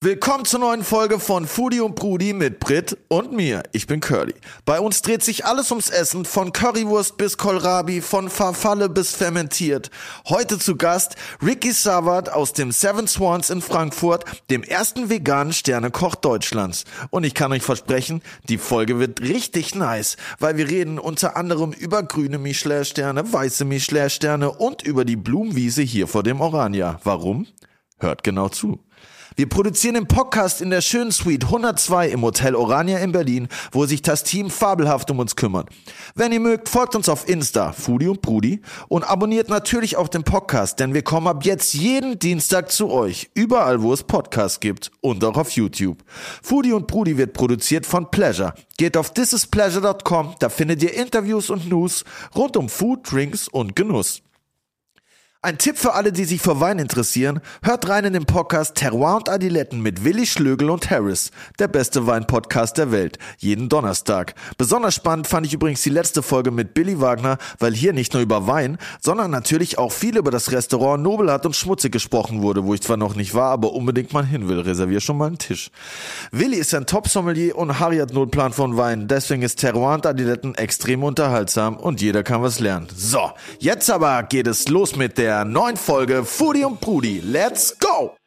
Willkommen zur neuen Folge von Foodie und Brudi mit Brit und mir. Ich bin Curly. Bei uns dreht sich alles ums Essen, von Currywurst bis Kohlrabi, von Farfalle bis fermentiert. Heute zu Gast Ricky Savard aus dem Seven Swans in Frankfurt, dem ersten veganen Sternekoch Deutschlands. Und ich kann euch versprechen, die Folge wird richtig nice, weil wir reden unter anderem über grüne Michelin-Sterne, weiße Michelin-Sterne und über die Blumenwiese hier vor dem Orania. Warum? Hört genau zu. Wir produzieren den Podcast in der schönen Suite 102 im Hotel Orania in Berlin, wo sich das Team fabelhaft um uns kümmert. Wenn ihr mögt, folgt uns auf Insta, Foodie und Brudi, und abonniert natürlich auch den Podcast, denn wir kommen ab jetzt jeden Dienstag zu euch, überall wo es Podcasts gibt und auch auf YouTube. Foodie und Brudi wird produziert von Pleasure. Geht auf thisispleasure.com, da findet ihr Interviews und News rund um Food, Drinks und Genuss. Ein Tipp für alle, die sich für Wein interessieren, hört rein in den Podcast Terroir und Adiletten mit Willi Schlögl und Harris, der beste Wein-Podcast der Welt, jeden Donnerstag. Besonders spannend fand ich übrigens die letzte Folge mit Billy Wagner, weil hier nicht nur über Wein, sondern natürlich auch viel über das Restaurant Nobelhart und Schmutzig gesprochen wurde, wo ich zwar noch nicht war, aber unbedingt mal hin will. Reservier schon mal einen Tisch. Willi ist ein Top-Sommelier und Harry hat Notplan von Wein, deswegen ist Terroir und Adiletten extrem unterhaltsam und jeder kann was lernen. So, jetzt aber geht es los mit der neuen Folge Foodie und Brudi. Let's go!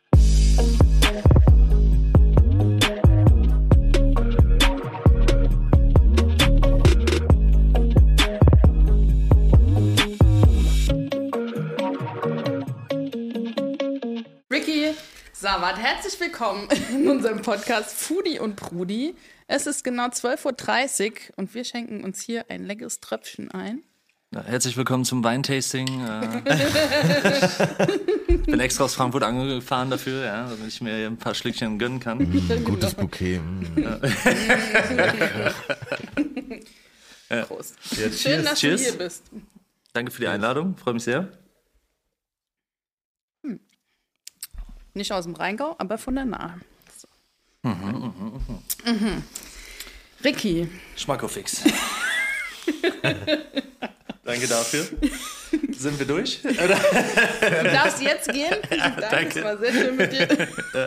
Ricky Savard, herzlich willkommen in unserem Podcast Foodie und Brudi. Es ist genau 12:30 Uhr und wir schenken uns hier ein leckeres Tröpfchen ein. Ja, herzlich willkommen zum Weintasting. Ich bin extra aus Frankfurt angefahren dafür, ja, damit ich mir ein paar Schlückchen gönnen kann. Gutes Bouquet. Prost. Ja, Schön, dass Cheers. du hier bist. Danke für die Einladung, freue mich sehr. Nicht aus dem Rheingau, aber von der Nahe. So. Ricky. Schmackofix. Danke dafür. Sind wir durch? Du darfst jetzt gehen. Danke. Das war sehr schön mit dir.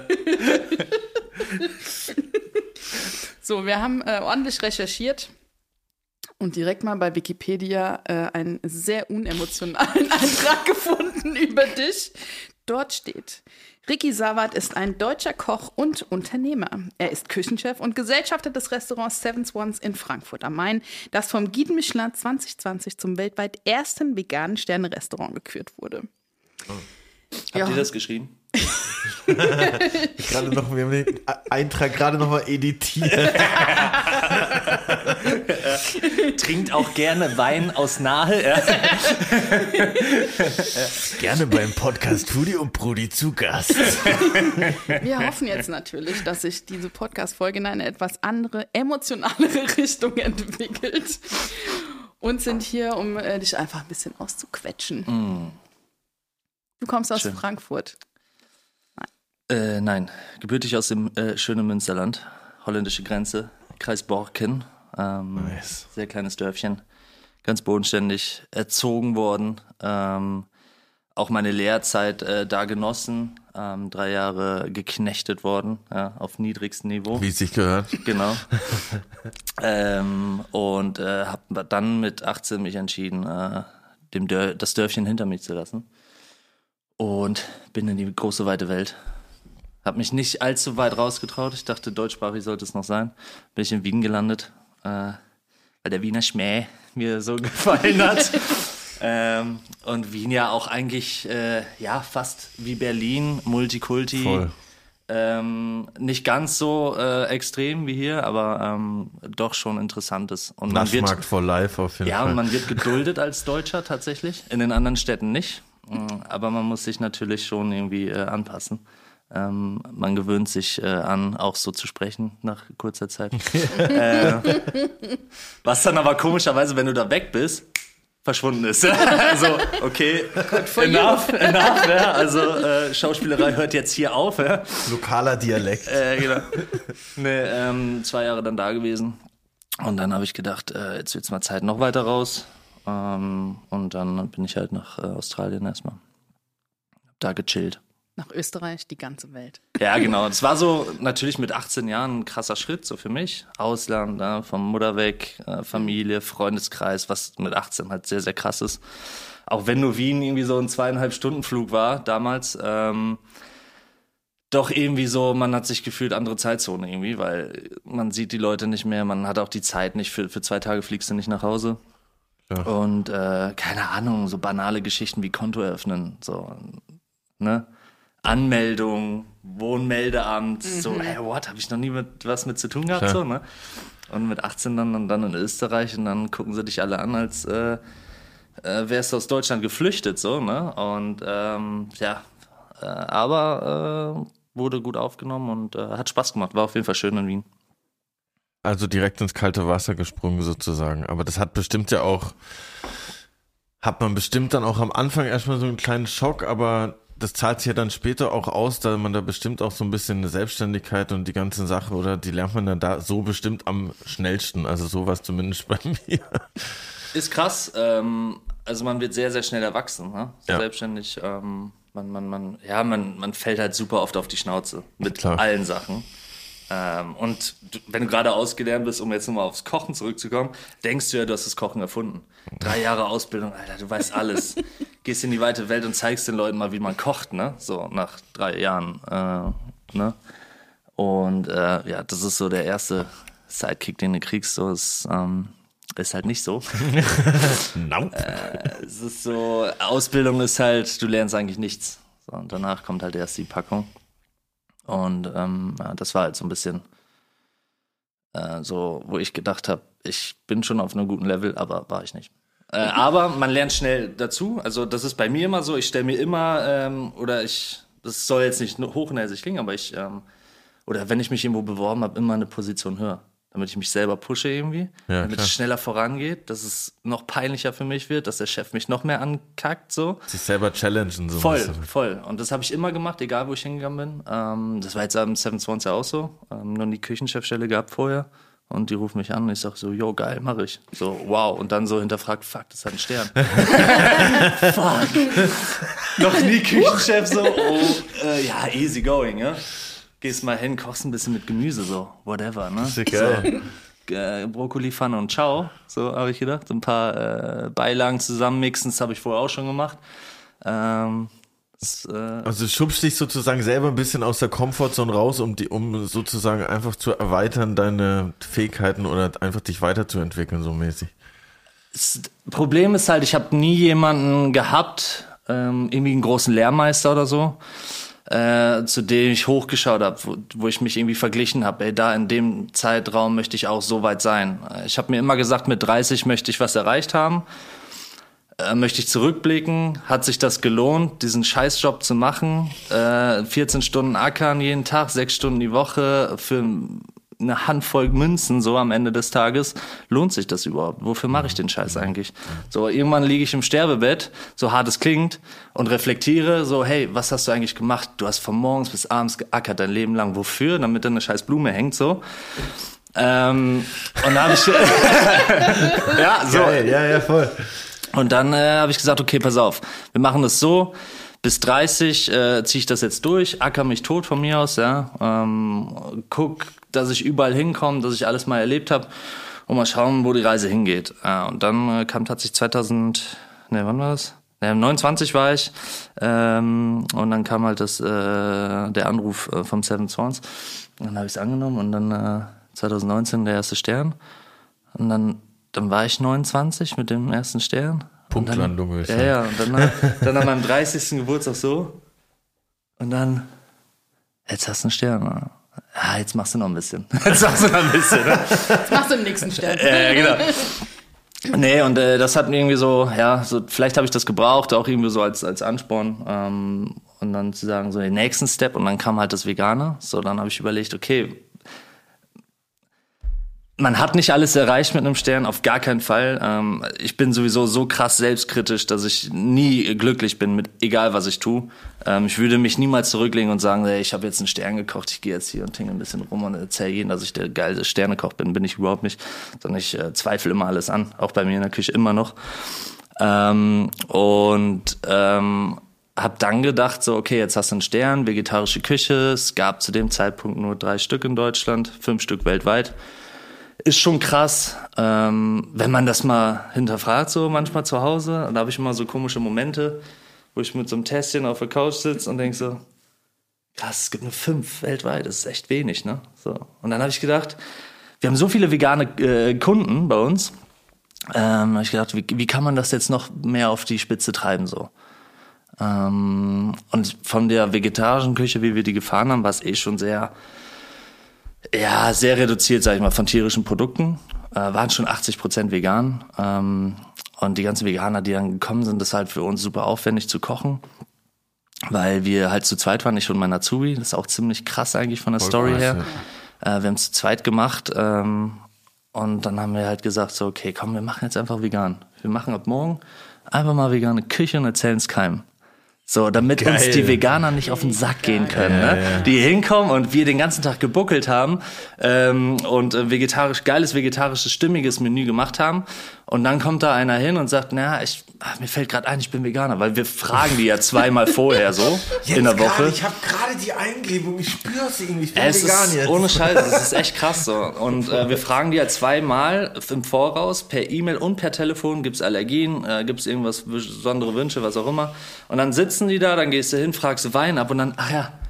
So, wir haben ordentlich recherchiert und direkt mal bei Wikipedia einen sehr unemotionalen Eintrag gefunden über dich. Dort steht: Ricky Savard ist ein deutscher Koch und Unternehmer. Er ist Küchenchef und Gesellschafter des Restaurants Seven Swans in Frankfurt am Main, das vom Guide Michelin 2020 zum weltweit ersten veganen Sterne-Restaurant gekürt wurde. Oh. Habt ihr das geschrieben? Gerade noch, wir haben den Eintrag gerade noch mal editiert. Trinkt auch gerne Wein aus Nahe. Ja. Gerne beim Podcast Foodie und Brudi zu Gast. Wir hoffen jetzt natürlich, dass sich diese Podcast-Folge in eine etwas andere, emotionalere Richtung entwickelt und sind hier, um dich einfach ein bisschen auszuquetschen. Du kommst aus Schön. Frankfurt. Nein, gebürtig aus dem schönen Münsterland, holländische Grenze, Kreis Borken. Nice. Sehr kleines Dörfchen, ganz bodenständig erzogen worden. Auch meine Lehrzeit da genossen, 3 Jahre geknechtet worden, ja, auf niedrigstem Niveau. Wie es sich gehört. Genau. Und habe dann mit 18 mich entschieden, das Dörfchen hinter mich zu lassen. Und bin in die große, weite Welt. Habe mich nicht allzu weit rausgetraut. Ich dachte, deutschsprachig sollte es noch sein. Bin ich in Wien gelandet, weil der Wiener Schmäh mir so gefallen hat. Und Wien ja auch eigentlich fast wie Berlin, Multikulti. Voll. Nicht ganz so extrem wie hier, aber doch schon interessantes. Und man wird, Naschmarkt for life auf jeden Fall. ja, und man wird geduldet als Deutscher tatsächlich. In den anderen Städten nicht. Aber man muss sich natürlich schon irgendwie anpassen. Man gewöhnt sich an, auch so zu sprechen nach kurzer Zeit. Was dann aber komischerweise, wenn du da weg bist, verschwunden ist. Also, okay, enough, ja. Also Schauspielerei hört jetzt hier auf. Ja. Lokaler Dialekt. Genau. Nee, 2 Jahre dann da gewesen. Und dann habe ich gedacht, jetzt wird's mal Zeit noch weiter raus. Und dann bin ich halt nach Australien erstmal. Hab da gechillt. Nach Österreich, die ganze Welt. Ja, genau. Das war so natürlich mit 18 Jahren ein krasser Schritt, so für mich. Ausland, vom Mutter weg, Familie, Freundeskreis, was mit 18 halt sehr, sehr krass ist. Auch wenn nur Wien irgendwie so ein 2,5-Stunden-Flug war damals, doch irgendwie so, man hat sich gefühlt andere Zeitzone irgendwie, weil man sieht die Leute nicht mehr, man hat auch die Zeit nicht, für 2 Tage fliegst du nicht nach Hause. Ja. Und keine Ahnung, so banale Geschichten wie Konto eröffnen, so, ne? Anmeldung, Wohnmeldeamt, so, hey, what, habe ich noch nie was mit zu tun gehabt, so, ne? Und mit 18 dann in Österreich und dann gucken sie dich alle an, als wärst du aus Deutschland geflüchtet, so, ne? Und aber wurde gut aufgenommen und hat Spaß gemacht, war auf jeden Fall schön in Wien. Also direkt ins kalte Wasser gesprungen sozusagen, aber das hat bestimmt ja auch, hat man bestimmt dann auch am Anfang erstmal so einen kleinen Schock, aber das zahlt sich ja dann später auch aus, da man da bestimmt auch so ein bisschen eine Selbstständigkeit und die ganzen Sachen, oder die lernt man dann da so bestimmt am schnellsten, also sowas zumindest bei mir. Ist krass, also man wird sehr, sehr schnell erwachsen, ne? So ja. Selbstständig, man fällt halt super oft auf die Schnauze mit Klar. allen Sachen. Und wenn du gerade ausgelernt bist, um jetzt nochmal aufs Kochen zurückzukommen, denkst du ja, du hast das Kochen erfunden. 3 Jahre Ausbildung, Alter, du weißt alles. Gehst in die weite Welt und zeigst den Leuten mal, wie man kocht, ne? So nach 3 Jahren, ne? Und das ist so der erste Sidekick, den du kriegst. So ist halt nicht so. Nope. Es ist so, Ausbildung ist halt, du lernst eigentlich nichts. So, und danach kommt halt erst die Packung. Und das war halt so ein bisschen so, wo ich gedacht habe, ich bin schon auf einem guten Level, aber war ich nicht. Aber man lernt schnell dazu. Also das ist bei mir immer so, ich stelle mir immer, das soll jetzt nicht hochnäsig klingen, aber oder wenn ich mich irgendwo beworben habe, immer eine Position höher. Damit ich mich selber pushe irgendwie, damit es schneller vorangeht, dass es noch peinlicher für mich wird, dass der Chef mich noch mehr ankackt, so. Sich selber challengen, so. Voll. Und das habe ich immer gemacht, egal wo ich hingegangen bin. Das war jetzt am 27 auch so. Nur die Küchenchefstelle gehabt vorher. Und die rufen mich an und ich sag so, yo, geil, mach ich. So, wow. Und dann so hinterfragt, fuck, das hat einen Stern. Fuck. Noch nie Küchenchef, so, easy going, ja. Gehst mal hin, kochst ein bisschen mit Gemüse, so, whatever, ne? Das ist geil. So, Brokkoli, Pfanne und Ciao, so habe ich gedacht. So ein paar Beilagen zusammenmixen, das habe ich vorher auch schon gemacht. Also du schubst dich sozusagen selber ein bisschen aus der Komfortzone raus, um sozusagen einfach zu erweitern, deine Fähigkeiten oder einfach dich weiterzuentwickeln, so mäßig. Das Problem ist halt, ich habe nie jemanden gehabt, irgendwie einen großen Lehrmeister oder so, zu dem ich hochgeschaut habe, wo ich mich irgendwie verglichen habe. Da in dem Zeitraum möchte ich auch so weit sein. Ich habe mir immer gesagt, mit 30 möchte ich was erreicht haben. Möchte ich zurückblicken, hat sich das gelohnt, diesen Scheißjob zu machen? 14 Stunden ackern jeden Tag, 6 Stunden die Woche für eine Handvoll Münzen, so am Ende des Tages. Lohnt sich das überhaupt? Wofür mache ich den Scheiß eigentlich? So, irgendwann liege ich im Sterbebett, so hart es klingt, und reflektiere so, hey, was hast du eigentlich gemacht? Du hast von morgens bis abends geackert, dein Leben lang. Wofür? Damit da eine scheiß Blume hängt, so. Und da habe ich... ja, so. Geil, ja, voll. Und dann habe ich gesagt, okay, pass auf, wir machen das so, bis 30 ziehe ich das jetzt durch, acker mich tot von mir aus, ja, guck, dass ich überall hinkomme, dass ich alles mal erlebt habe und mal schauen, wo die Reise hingeht. Und dann kam tatsächlich 29 war ich, und dann kam halt der Anruf vom Seven Swans. Und dann habe ich es angenommen und dann 2019 der erste Stern. Und dann war ich 29 mit dem ersten Stern. Punktlandung, würde ich sagen. Ja, und dann an meinem 30. Geburtstag so. Und dann, jetzt hast du einen Stern. Ja, jetzt machst du noch ein bisschen. Jetzt machst du den nächsten Stern. Genau. Nee, und das hat mir irgendwie so, vielleicht habe ich das gebraucht, auch irgendwie so als Ansporn. Und dann zu sagen, so den nächsten Step. Und dann kam halt das Vegane. So, dann habe ich überlegt, okay, man hat nicht alles erreicht mit einem Stern, auf gar keinen Fall. Ich bin sowieso so krass selbstkritisch, dass ich nie glücklich bin mit egal was ich tue. Ich würde mich niemals zurücklegen und sagen, hey, ich habe jetzt einen Stern gekocht, ich gehe jetzt hier und tingle ein bisschen rum und erzähle jedem, dass ich der geilste Sternekoch bin. Bin ich überhaupt nicht. Sondern ich zweifle immer alles an, auch bei mir in der Küche immer noch. hab dann gedacht, so, okay, jetzt hast du einen Stern, vegetarische Küche. Es gab zu dem Zeitpunkt nur 3 Stück in Deutschland, 5 Stück weltweit. Ist schon krass, wenn man das mal hinterfragt, so manchmal zu Hause. Da habe ich immer so komische Momente, wo ich mit so einem Tässchen auf der Couch sitze und denke so, krass, es gibt nur 5 weltweit, das ist echt wenig, ne? So. Und dann habe ich gedacht, wir haben so viele vegane Kunden bei uns. Habe ich gedacht, wie kann man das jetzt noch mehr auf die Spitze treiben, so? Und von der vegetarischen Küche, wie wir die gefahren haben, war es schon sehr reduziert, sag ich mal, von tierischen Produkten. Waren schon 80% vegan. Und die ganzen Veganer, die dann gekommen sind, das ist halt für uns super aufwendig zu kochen. Weil wir halt zu zweit waren, ich und mein Azubi. Das ist auch ziemlich krass eigentlich von der Story her. Wir haben es zu zweit gemacht. Und dann haben wir halt gesagt, so, okay, komm, wir machen jetzt einfach vegan. Wir machen ab morgen einfach mal vegane Küche und erzählen es keinem. So, damit uns die Veganer nicht auf den Sack gehen können, ne? Die hinkommen und wir den ganzen Tag gebuckelt haben und geiles vegetarisches, stimmiges Menü gemacht haben. Und dann kommt da einer hin und sagt, mir fällt gerade ein, ich bin Veganer, weil wir fragen die ja 2-mal vorher so jetzt in der Woche. Ich habe gerade die Eingebung, ich spüre es irgendwie, ich bin vegan jetzt. Ohne Scheiß, das ist echt krass so. Und wir fragen die ja 2-mal im Voraus, per E-Mail und per Telefon, gibt's Allergien, gibt's irgendwas, besondere Wünsche, was auch immer. Und dann sitzen die da, dann gehst du hin, fragst du Wein ab und dann,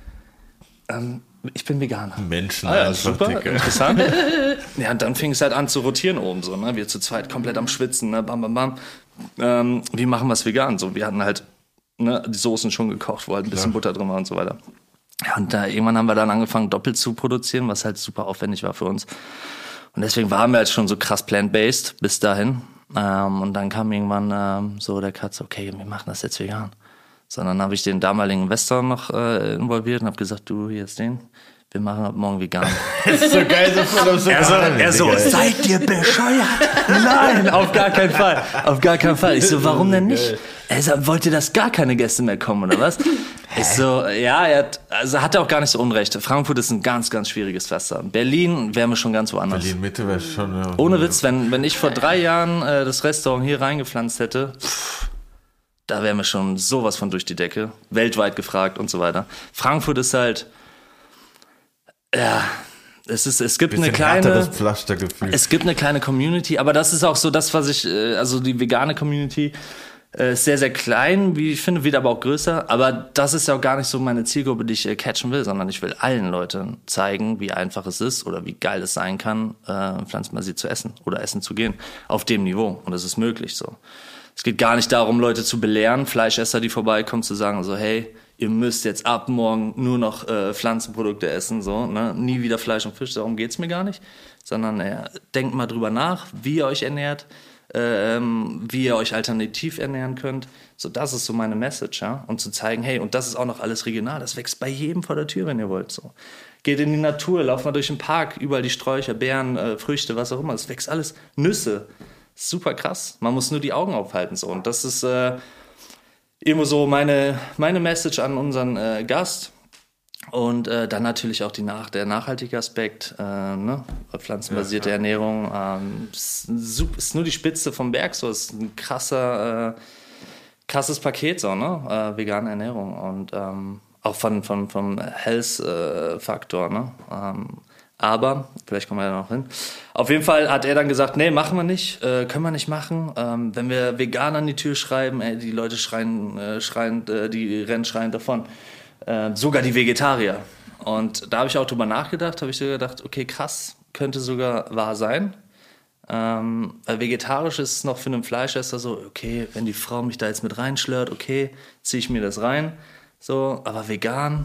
ich bin Veganer. Menschen, super, interessant. Ja, und dann fing es halt an zu rotieren oben so, ne? Wir zu zweit komplett am Schwitzen, ne? Bam, bam, bam. Wie machen wir es vegan? So, wir hatten halt die Soßen schon gekocht, wo halt ein bisschen Butter drin war und so weiter. Ja, und irgendwann haben wir dann angefangen, doppelt zu produzieren, was halt super aufwendig war für uns. Und deswegen waren wir halt schon so krass plant-based bis dahin. Und dann kam irgendwann so der Cut, okay, wir machen das jetzt vegan. So, dann habe ich den damaligen Investor noch involviert und habe gesagt, du, hier ist den. Wir machen ab morgen vegan. Das ist so geil, so voll so er so, seid ihr bescheuert? Nein, auf gar keinen Fall. Auf gar keinen Fall. Ich so, warum denn nicht? Er so, wollte, dass gar keine Gäste mehr kommen, oder was? Ich so, ja, hat er auch gar nicht so unrecht. Frankfurt ist ein ganz, ganz schwieriges Pflaster. Berlin wären wir schon ganz woanders. Berlin-Mitte wäre schon... Ja, ohne Witz, wenn ich vor 3 Jahren das Restaurant hier reingepflanzt hätte, da wären wir schon sowas von durch die Decke. Weltweit gefragt und so weiter. Frankfurt ist halt... Ja, es gibt eine kleine Community, aber das ist auch so das, was also die vegane Community ist sehr, sehr klein, wie ich finde, wird aber auch größer, aber das ist ja auch gar nicht so meine Zielgruppe, die ich catchen will, sondern ich will allen Leuten zeigen, wie einfach es ist oder wie geil es sein kann, pflanzenbasiert zu essen oder essen zu gehen, auf dem Niveau, und es ist möglich so. Es geht gar nicht darum, Leute zu belehren, Fleischesser, die vorbeikommen, zu sagen so, hey, ihr müsst jetzt ab morgen nur noch Pflanzenprodukte essen, so, ne? Nie wieder Fleisch und Fisch, darum geht's mir gar nicht. Sondern denkt mal drüber nach, wie ihr euch ernährt, wie ihr euch alternativ ernähren könnt. So, das ist so meine Message, ja. Und zu zeigen, hey, und das ist auch noch alles regional, das wächst bei jedem vor der Tür, wenn ihr wollt. So. Geht in die Natur, lauft mal durch den Park, überall die Sträucher, Beeren, Früchte, was auch immer. Es wächst alles, Nüsse. Super krass. Man muss nur die Augen aufhalten. So. Und das ist immer so meine Message an unseren Gast. Und dann natürlich auch der nachhaltige Aspekt, ne? Pflanzenbasierte Ernährung. Ist nur die Spitze vom Berg, so ist ein krasses Paket, so, ne? Vegane Ernährung und auch vom Health-Faktor, ne? Aber, vielleicht kommen wir ja noch hin. Auf jeden Fall hat er dann gesagt, nee, machen wir nicht, können wir nicht machen. Wenn wir vegan an die Tür schreiben, die Leute die rennen schreiend davon. Sogar die Vegetarier. Und da habe ich auch drüber nachgedacht, okay, krass, könnte sogar wahr sein. Weil vegetarisch ist es noch für einen Fleischesser so, okay, wenn die Frau mich da jetzt mit reinschlört, okay, ziehe ich mir das rein. So, aber vegan,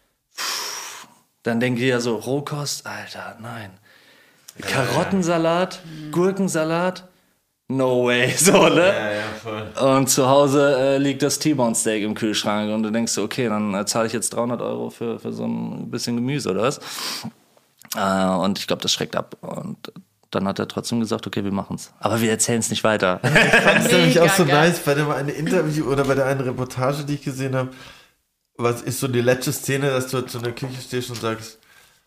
dann denke ich ja so, Rohkost, Alter, nein. Karottensalat, Gurkensalat, no way, so, ne? Ja, voll. Und zu Hause liegt das T-Bone Steak im Kühlschrank und du denkst so, okay, dann zahle ich jetzt 300 € für so ein bisschen Gemüse oder was? Und ich glaube, das schreckt ab. Und dann hat er trotzdem gesagt, okay, wir machen's. Aber wir erzählen es nicht weiter. Ich fand es nämlich auch so nice bei dem einen Interview oder bei der einen Reportage, die ich gesehen habe. Was ist so die letzte Szene, dass du zu einer Küche stehst und sagst,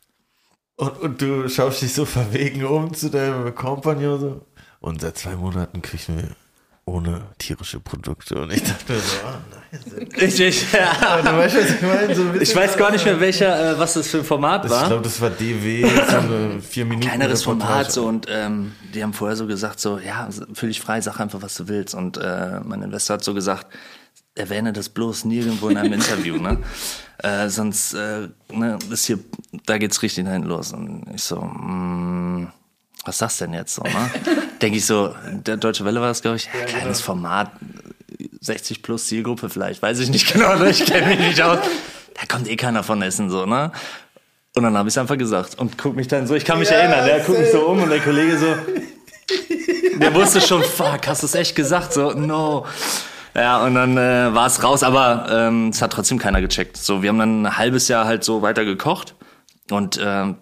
und du schaust dich so verwegen um zu deinem Kompagnon so. Und seit 2 Monaten küchen wir ohne tierische Produkte. Und ich dachte mir so, nein. Richtig, ja. Du weißt, was ich meine? So Ich weiß gar nicht mehr, was das für ein Format war. Ich glaube, das war DW, so eine 4 Minuten. Kleineres Format, so, und die haben vorher so gesagt, so, ja, fühl dich frei, sag einfach, was du willst. Und mein Investor hat so gesagt, erwähne das bloß nirgendwo in einem Interview, ne? Sonst, ne, da geht's richtig nach hinten los. Und ich so, was ist das denn jetzt so, ne? Denke ich so, der Deutsche Welle war das, glaube ich, kleines Format, 60 plus Zielgruppe vielleicht, weiß ich nicht genau, ne? Ich kenne mich nicht aus. Da kommt eh keiner von Essen, so, ne? Und dann habe ich es einfach gesagt und guck mich dann so, ich kann mich erinnern, der guckt mich so um und der Kollege so, der wusste schon, fuck, hast du es echt gesagt? So, no. Ja, und dann war es raus, aber es hat trotzdem keiner gecheckt. So, wir haben dann ein halbes Jahr halt so weiter gekocht und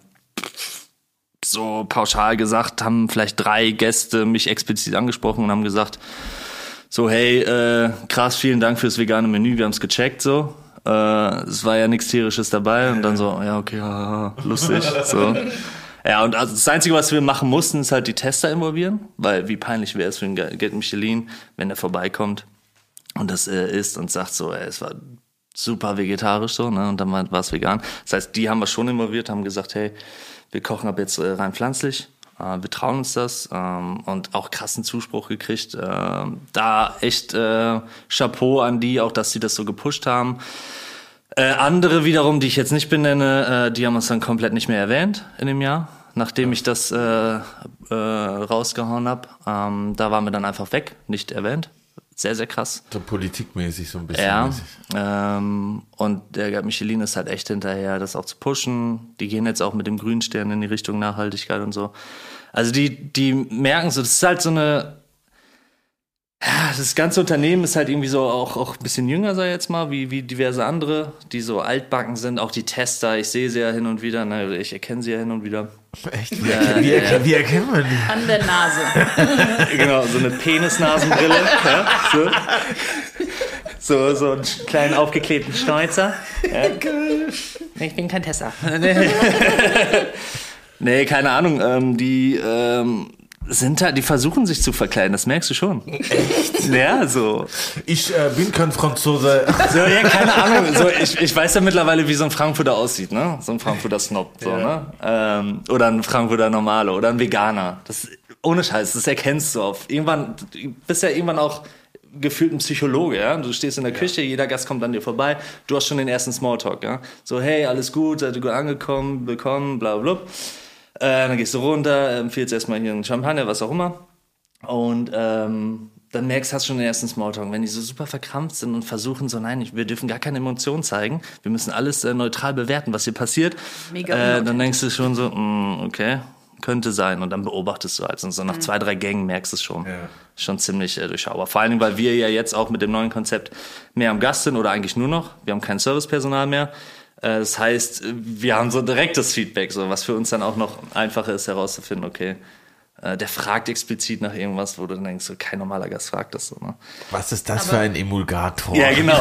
so pauschal gesagt, haben vielleicht 3 Gäste mich explizit angesprochen und haben gesagt, so, hey, krass, vielen Dank fürs vegane Menü, wir haben es gecheckt, so. Es war ja nichts Tierisches dabei und dann so, ja, okay, lustig, so. Ja, und also das Einzige, was wir machen mussten, ist halt die Tester involvieren, weil wie peinlich wäre es für einen Gerd Michelin, wenn der vorbeikommt und das isst und sagt so, es war super vegetarisch so, ne, und dann war es vegan. Das heißt, die haben wir schon involviert, haben gesagt, hey, wir kochen ab jetzt rein pflanzlich, wir trauen uns das und auch krassen Zuspruch gekriegt. Da echt Chapeau an die, auch dass sie das so gepusht haben. Andere wiederum, die ich jetzt nicht benenne, die haben uns dann komplett nicht mehr erwähnt in dem Jahr, nachdem ich das rausgehauen habe. Da waren wir dann einfach weg, nicht erwähnt. Sehr, sehr krass. So politikmäßig so ein bisschen. Ja, und der Gerd Michelin ist halt echt hinterher, das auch zu pushen. Die gehen jetzt auch mit dem Grünstern in die Richtung Nachhaltigkeit und so. Also die merken so, das ist halt so eine, ja, das ganze Unternehmen ist halt irgendwie so auch ein bisschen jünger, sag ich jetzt mal, wie diverse andere, die so altbacken sind. Auch die Tester, ich sehe sie ja hin und wieder, ne, ich erkenne sie ja hin und wieder. Echt? Wie erkennt man die? An der Nase. Genau, so eine Penisnasenbrille. Ja, so einen kleinen aufgeklebten Schnäuzer. Ja. Ich bin kein Tester. Nee, keine Ahnung. Die sind halt, die versuchen sich zu verkleiden, das merkst du schon. Echt? Ja, so. Ich bin kein Franzose. So, ja, keine Ahnung. So, ich weiß ja mittlerweile, wie so ein Frankfurter aussieht, ne? So ein Frankfurter Snob, so, ja. Ne? Oder ein Frankfurter Normale oder ein Veganer. Das, ohne Scheiß, das erkennst du auf. Irgendwann, du bist ja irgendwann auch gefühlt ein Psychologe, ja? Du stehst in der Küche, jeder Gast kommt an dir vorbei, du hast schon den ersten Smalltalk, ja? So, hey, alles gut, seid ihr gut angekommen, willkommen, bla, bla, bla. Dann gehst du runter, empfiehlst erstmal hier einen Champagner, was auch immer. Und dann merkst du, hast schon den ersten Smalltalk. Wenn die so super verkrampft sind und versuchen so, nein, wir dürfen gar keine Emotionen zeigen. Wir müssen alles neutral bewerten, was hier passiert. Mega dann denkst du schon so, okay, könnte sein. Und dann beobachtest du halt. Und so nach 2, 3 Gängen merkst du es schon. Ja. Schon ziemlich durchschaubar. Vor allen Dingen, weil wir ja jetzt auch mit dem neuen Konzept mehr am Gast sind oder eigentlich nur noch. Wir haben kein Servicepersonal mehr. Das heißt, wir haben so direktes Feedback, so, was für uns dann auch noch einfacher ist herauszufinden, okay, der fragt explizit nach irgendwas, wo du dann denkst, so, kein normaler Gast fragt das so. Ne? Was ist das für ein Emulgator? Ja, genau.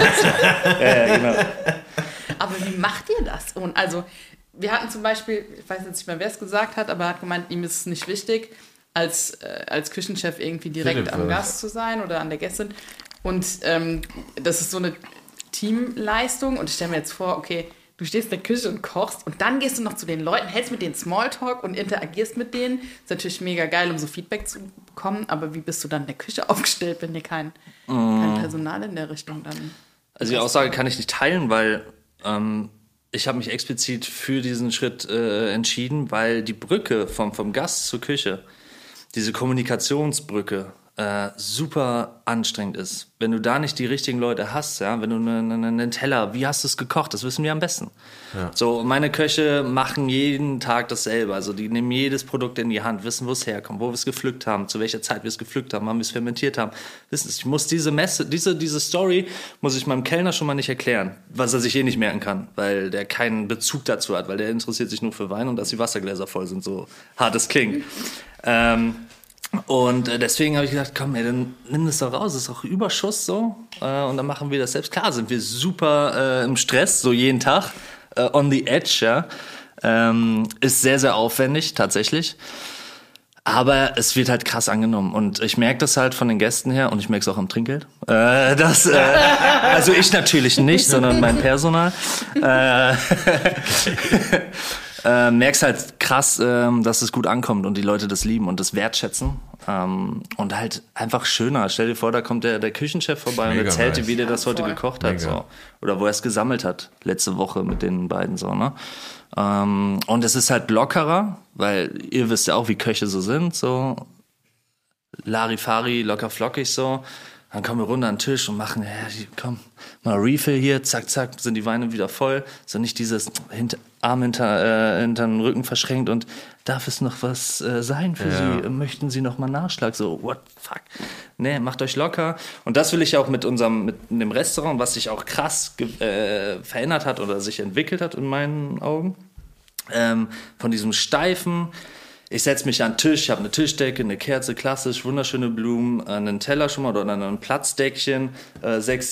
Ja, genau. Aber wie macht ihr das? Und also, wir hatten zum Beispiel, ich weiß jetzt nicht mehr, wer es gesagt hat, aber er hat gemeint, ihm ist es nicht wichtig, als Küchenchef irgendwie direkt am Gast zu sein oder an der Gästin. Und das ist so eine Teamleistung und ich stelle mir jetzt vor, okay, du stehst in der Küche und kochst und dann gehst du noch zu den Leuten, hältst mit denen Smalltalk und interagierst mit denen. Ist natürlich mega geil, um so Feedback zu bekommen, aber wie bist du dann in der Küche aufgestellt, wenn dir kein Personal in der Richtung dann... Also die Aussage kann ich nicht teilen, weil ich habe mich explizit für diesen Schritt entschieden, weil die Brücke vom Gast zur Küche, diese Kommunikationsbrücke, super anstrengend ist. Wenn du da nicht die richtigen Leute hast, ja, wenn du einen Teller, wie hast du es gekocht, das wissen wir am besten. Ja. So, meine Köche machen jeden Tag dasselbe, also die nehmen jedes Produkt in die Hand, wissen, wo es herkommt, wo wir es gepflückt haben, zu welcher Zeit wir es gepflückt haben, wann wir es fermentiert haben. Wissen, ich muss diese Story muss ich meinem Kellner schon mal nicht erklären, was er sich nicht merken kann, weil der keinen Bezug dazu hat, weil der interessiert sich nur für Wein und dass die Wassergläser voll sind, so hart es klingt. Und deswegen habe ich gedacht, komm, ey, dann nimm das doch raus, das ist auch Überschuss so und dann machen wir das selbst. Klar sind wir super im Stress, so jeden Tag, on the edge, ja. Ist sehr, sehr aufwendig, tatsächlich. Aber es wird halt krass angenommen und ich merke das halt von den Gästen her und ich merke es auch am Trinkgeld. Also ich natürlich nicht, sondern mein Personal. Merkst halt krass, dass es gut ankommt und die Leute das lieben und das wertschätzen. Und halt einfach schöner. Stell dir vor, da kommt der Küchenchef vorbei und erzählt dir, wie der das heute gekocht hat. So. Oder wo er es gesammelt hat, letzte Woche mit den beiden. So, ne? Und es ist halt lockerer, weil ihr wisst ja auch, wie Köche so sind. So Larifari, locker flockig so. Dann kommen wir runter an den Tisch und machen, komm, mal Refill hier, zack, zack, sind die Weine wieder voll. So nicht dieses Arm hinter den Rücken verschränkt und darf es noch was sein für Sie? Möchten Sie noch mal Nachschlag? So, what the fuck? Nee, macht euch locker. Und das will ich auch mit dem Restaurant, was sich auch krass verändert hat oder sich entwickelt hat in meinen Augen. Von diesem steifen, ich setze mich an den Tisch, ich habe eine Tischdecke, eine Kerze, klassisch, wunderschöne Blumen, einen Teller schon mal oder ein Platzdeckchen, 6,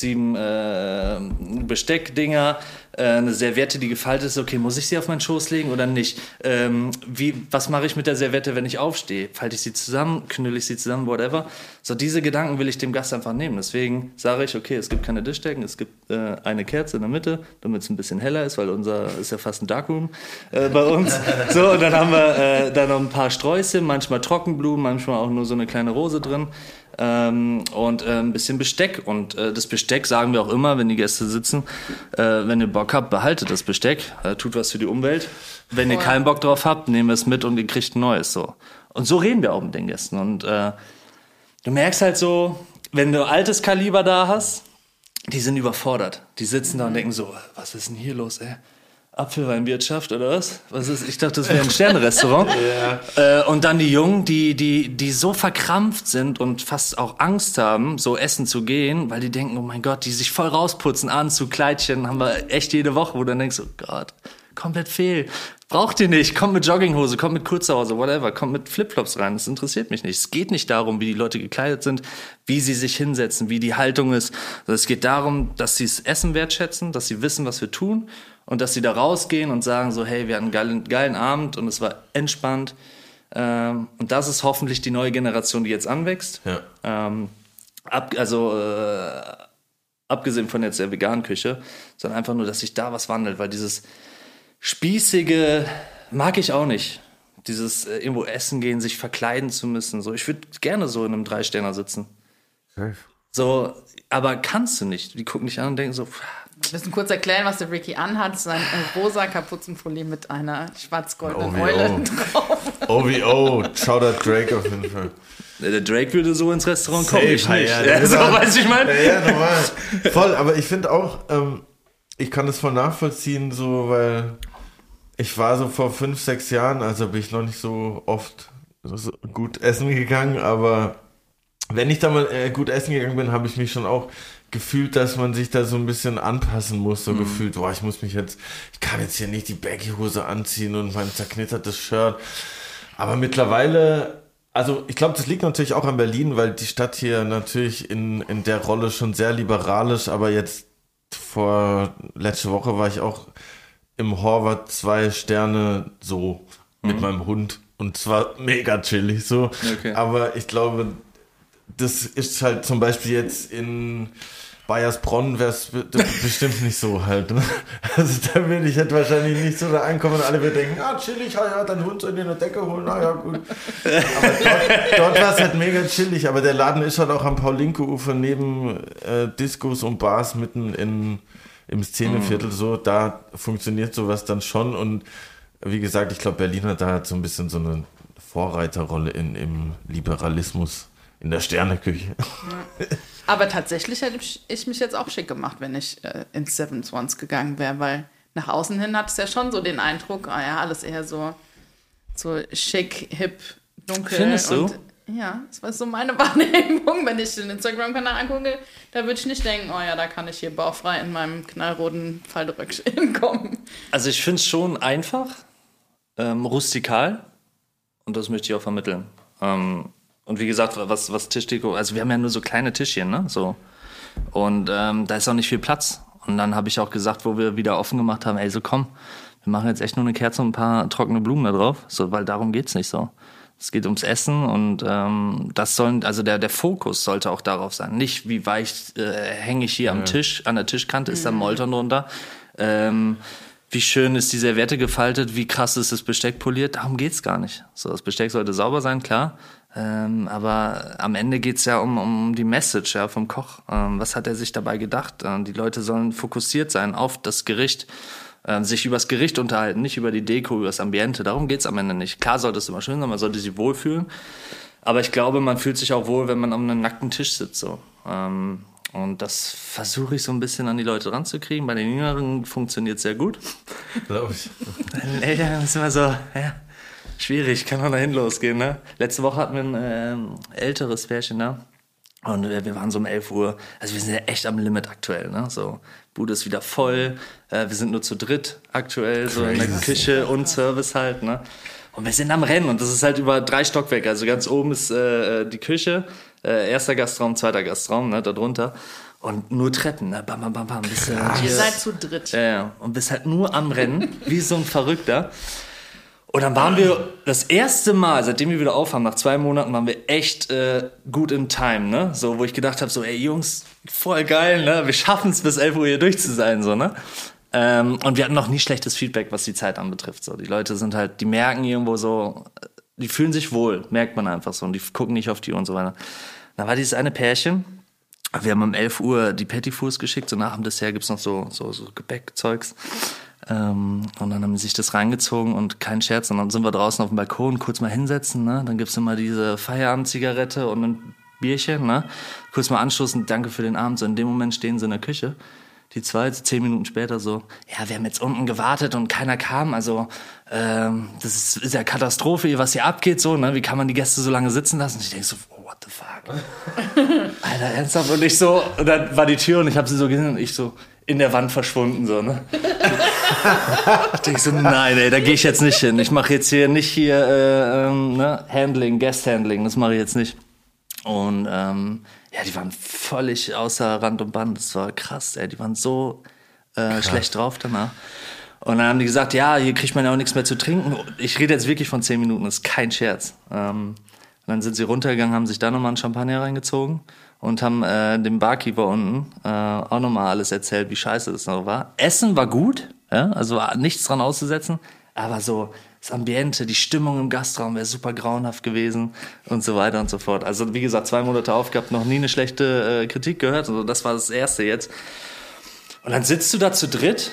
7 Besteckdinger, eine Serviette, die gefaltet ist. Okay, muss ich sie auf meinen Schoß legen oder nicht? Was mache ich mit der Serviette, wenn ich aufstehe? Falte ich sie zusammen, knülle ich sie zusammen, whatever. So, diese Gedanken will ich dem Gast einfach nehmen. Deswegen sage ich, okay, es gibt keine Tischdecken, es gibt eine Kerze in der Mitte, damit es ein bisschen heller ist, weil unser ist ja fast ein Darkroom bei uns. So, und dann haben wir dann noch ein paar Sträuße, manchmal Trockenblumen, manchmal auch nur so eine kleine Rose drin. Und ein bisschen Besteck. Und das Besteck sagen wir auch immer, wenn die Gäste sitzen, wenn ihr Bock habt, behaltet das Besteck, tut was für die Umwelt. Wenn ihr keinen Bock drauf habt, nehmt es mit und ihr kriegt ein neues. So. Und so reden wir auch mit den Gästen. Und du merkst halt so, wenn du altes Kaliber da hast, die sind überfordert. Die sitzen da und denken so, was ist denn hier los, ey? Apfelweinwirtschaft oder was? Ich dachte, das wäre ein Sternenrestaurant. Und dann die Jungen, die so verkrampft sind und fast auch Angst haben, so essen zu gehen, weil die denken, oh mein Gott, die sich voll rausputzen, Anzug, Kleidchen, haben wir echt jede Woche, wo du dann denkst, oh Gott, komplett fehl. Braucht ihr nicht. Kommt mit Jogginghose, kommt mit Kurzhose, whatever. Kommt mit Flipflops rein. Das interessiert mich nicht. Es geht nicht darum, wie die Leute gekleidet sind, wie sie sich hinsetzen, wie die Haltung ist. Also es geht darum, dass sie das Essen wertschätzen, dass sie wissen, was wir tun und dass sie da rausgehen und sagen so, hey, wir hatten einen geilen Abend und es war entspannt. Und das ist hoffentlich die neue Generation, die jetzt anwächst. Ja. Abgesehen von jetzt der veganen Küche, sondern einfach nur, dass sich da was wandelt, weil dieses Spießige mag ich auch nicht. Dieses irgendwo essen gehen, sich verkleiden zu müssen. So, ich würde gerne so in einem 3-Sterner sitzen. Safe. So, aber kannst du nicht. Die gucken dich an und denken so. Wir müssen kurz erklären, was der Ricky anhat. Sein rosa Kapuzenfolie mit einer schwarz-goldenen Eule drauf. OVO, Shoutout Drake auf jeden Fall. Der Drake würde so ins Restaurant kommen, ich nicht. Ja, so, weiß ich mal. Ja, normal. Voll, aber ich finde auch, ich kann das voll nachvollziehen, so, weil ich war so vor 5, 6 Jahren, also bin ich noch nicht so oft so gut essen gegangen, aber wenn ich da mal gut essen gegangen bin, habe ich mich schon auch gefühlt, dass man sich da so ein bisschen anpassen muss, so gefühlt, boah, ich kann jetzt hier nicht die Baggy-Hose anziehen und mein zerknittertes Shirt, aber mittlerweile, also ich glaube, das liegt natürlich auch an Berlin, weil die Stadt hier natürlich in der Rolle schon sehr liberal ist, aber jetzt letzte Woche war ich auch im Horvath 2 Sterne so mit meinem Hund und zwar mega chillig so, aber ich glaube, das ist halt zum Beispiel jetzt in Bayersbronn wäre es bestimmt nicht so halt. Ne? Also da würde ich halt wahrscheinlich nicht so da ankommen und alle würden denken, chillig, ja, dein Hund soll dir eine Decke holen, ja gut. Aber dort war es halt mega chillig, aber der Laden ist halt auch am Paul-Lincke-Ufer neben Discos und Bars mitten im Szeneviertel so, da funktioniert sowas dann schon und wie gesagt, ich glaube, Berlin hat da halt so ein bisschen so eine Vorreiterrolle im Liberalismus, in der Sterneküche. Ja. Aber tatsächlich hätte ich mich jetzt auch schick gemacht, wenn ich ins Seven Swans gegangen wäre, weil nach außen hin hat es ja schon so den Eindruck, alles eher so schick, hip, dunkel. Findest du? Ja, das war so meine Wahrnehmung. Wenn ich den Instagram-Kanal angucke, da würde ich nicht denken, da kann ich hier bauchfrei in meinem knallroten Faltröckchen hinkommen. Also ich finde es schon einfach, rustikal und das möchte ich auch vermitteln. Und wie gesagt, was Tischdeko, also wir haben ja nur so kleine Tischchen, ne? So. Und da ist auch nicht viel Platz. Und dann habe ich auch gesagt, wo wir wieder offen gemacht haben, so komm, wir machen jetzt echt nur eine Kerze und ein paar trockene Blumen da drauf, so, weil darum geht's nicht so. Es geht ums Essen und der Fokus sollte auch darauf sein. Nicht, wie weich hänge ich hier am Tisch, an der Tischkante ist da Molton drunter. Wie schön ist die Serviette gefaltet, wie krass ist das Besteck poliert. Darum geht's gar nicht. So, das Besteck sollte sauber sein, klar. Aber am Ende geht's ja um die Message vom Koch. Was hat er sich dabei gedacht? Die Leute sollen fokussiert sein auf das Gericht. Sich über das Gericht unterhalten, nicht über die Deko, über das Ambiente. Darum geht's am Ende nicht. Klar sollte es immer schön sein, man sollte sich wohlfühlen. Aber ich glaube, man fühlt sich auch wohl, wenn man an einem nackten Tisch sitzt. So. Und das versuche ich so ein bisschen an die Leute ranzukriegen. Bei den Jüngeren funktioniert sehr gut. Glaube ich. Bei den Eltern ist immer so, schwierig, kann man dahin losgehen. Ne? Letzte Woche hatten wir ein älteres Pärchen da. Und wir waren so um 11 Uhr, also wir sind ja echt am Limit aktuell, ne? So, Bude ist wieder voll, wir sind nur zu dritt aktuell, so in der Küche und Service halt, ne? Und wir sind am Rennen und das ist halt über 3 Stockwerke, also ganz oben ist die Küche, erster Gastraum, zweiter Gastraum, ne, da drunter. Und nur Treppen, ne? Bam, bam, bam, bam. Ihr seid zu dritt. Ja, und bist halt nur am Rennen, wie so ein Verrückter. Und dann waren wir das erste Mal, seitdem wir wieder aufhaben, nach 2 Monaten, waren wir echt gut in Time, ne? So, wo ich gedacht habe, so, ey Jungs, voll geil, ne? Wir schaffen es bis 11 Uhr hier durch zu sein, so, ne? Und wir hatten noch nie schlechtes Feedback, was die Zeit anbetrifft. So, die Leute sind halt, die merken irgendwo so, die fühlen sich wohl, merkt man einfach so, und die gucken nicht auf die Uhr und so weiter. Da war dieses eine Pärchen. Wir haben um 11 Uhr die Petitfours geschickt, so nach dem Dessert gibt's noch so Gebäckzeugs. Und dann haben sie sich das reingezogen und kein Scherz. Und dann sind wir draußen auf dem Balkon, kurz mal hinsetzen, ne? Dann gibt's immer diese Feierabend-Zigarette und ein Bierchen, ne? Kurz mal anstoßen, danke für den Abend. So in dem Moment stehen sie in der Küche. Die 2, 10 Minuten später so, ja, wir haben jetzt unten gewartet und keiner kam. Also das ist ja Katastrophe, was hier abgeht, so, ne? Wie kann man die Gäste so lange sitzen lassen? Und ich denke so, oh, what the fuck? Alter, ernsthaft? Und ich so, und dann war die Tür und ich habe sie so gesehen und ich so in der Wand verschwunden, so, ne? Ich denke so, nein, ey, da gehe ich jetzt nicht hin. Ich mache jetzt hier nicht Handling, Guest-Handling, das mache ich jetzt nicht. Und die waren völlig außer Rand und Band. Das war krass, ey. Die waren so schlecht drauf danach. Und dann haben die gesagt, ja, hier kriegt man ja auch nichts mehr zu trinken. Ich rede jetzt wirklich von 10 Minuten, das ist kein Scherz. Und dann sind sie runtergegangen, haben sich da nochmal einen Champagner reingezogen und haben dem Barkeeper unten auch nochmal alles erzählt, wie scheiße das noch war. Essen war gut, ja, also nichts dran auszusetzen, aber so das Ambiente, die Stimmung im Gastraum wäre super grauenhaft gewesen und so weiter und so fort. Also wie gesagt, 2 Monate aufgehabt, noch nie eine schlechte Kritik gehört. Also das war das Erste jetzt. Und dann sitzt du da zu dritt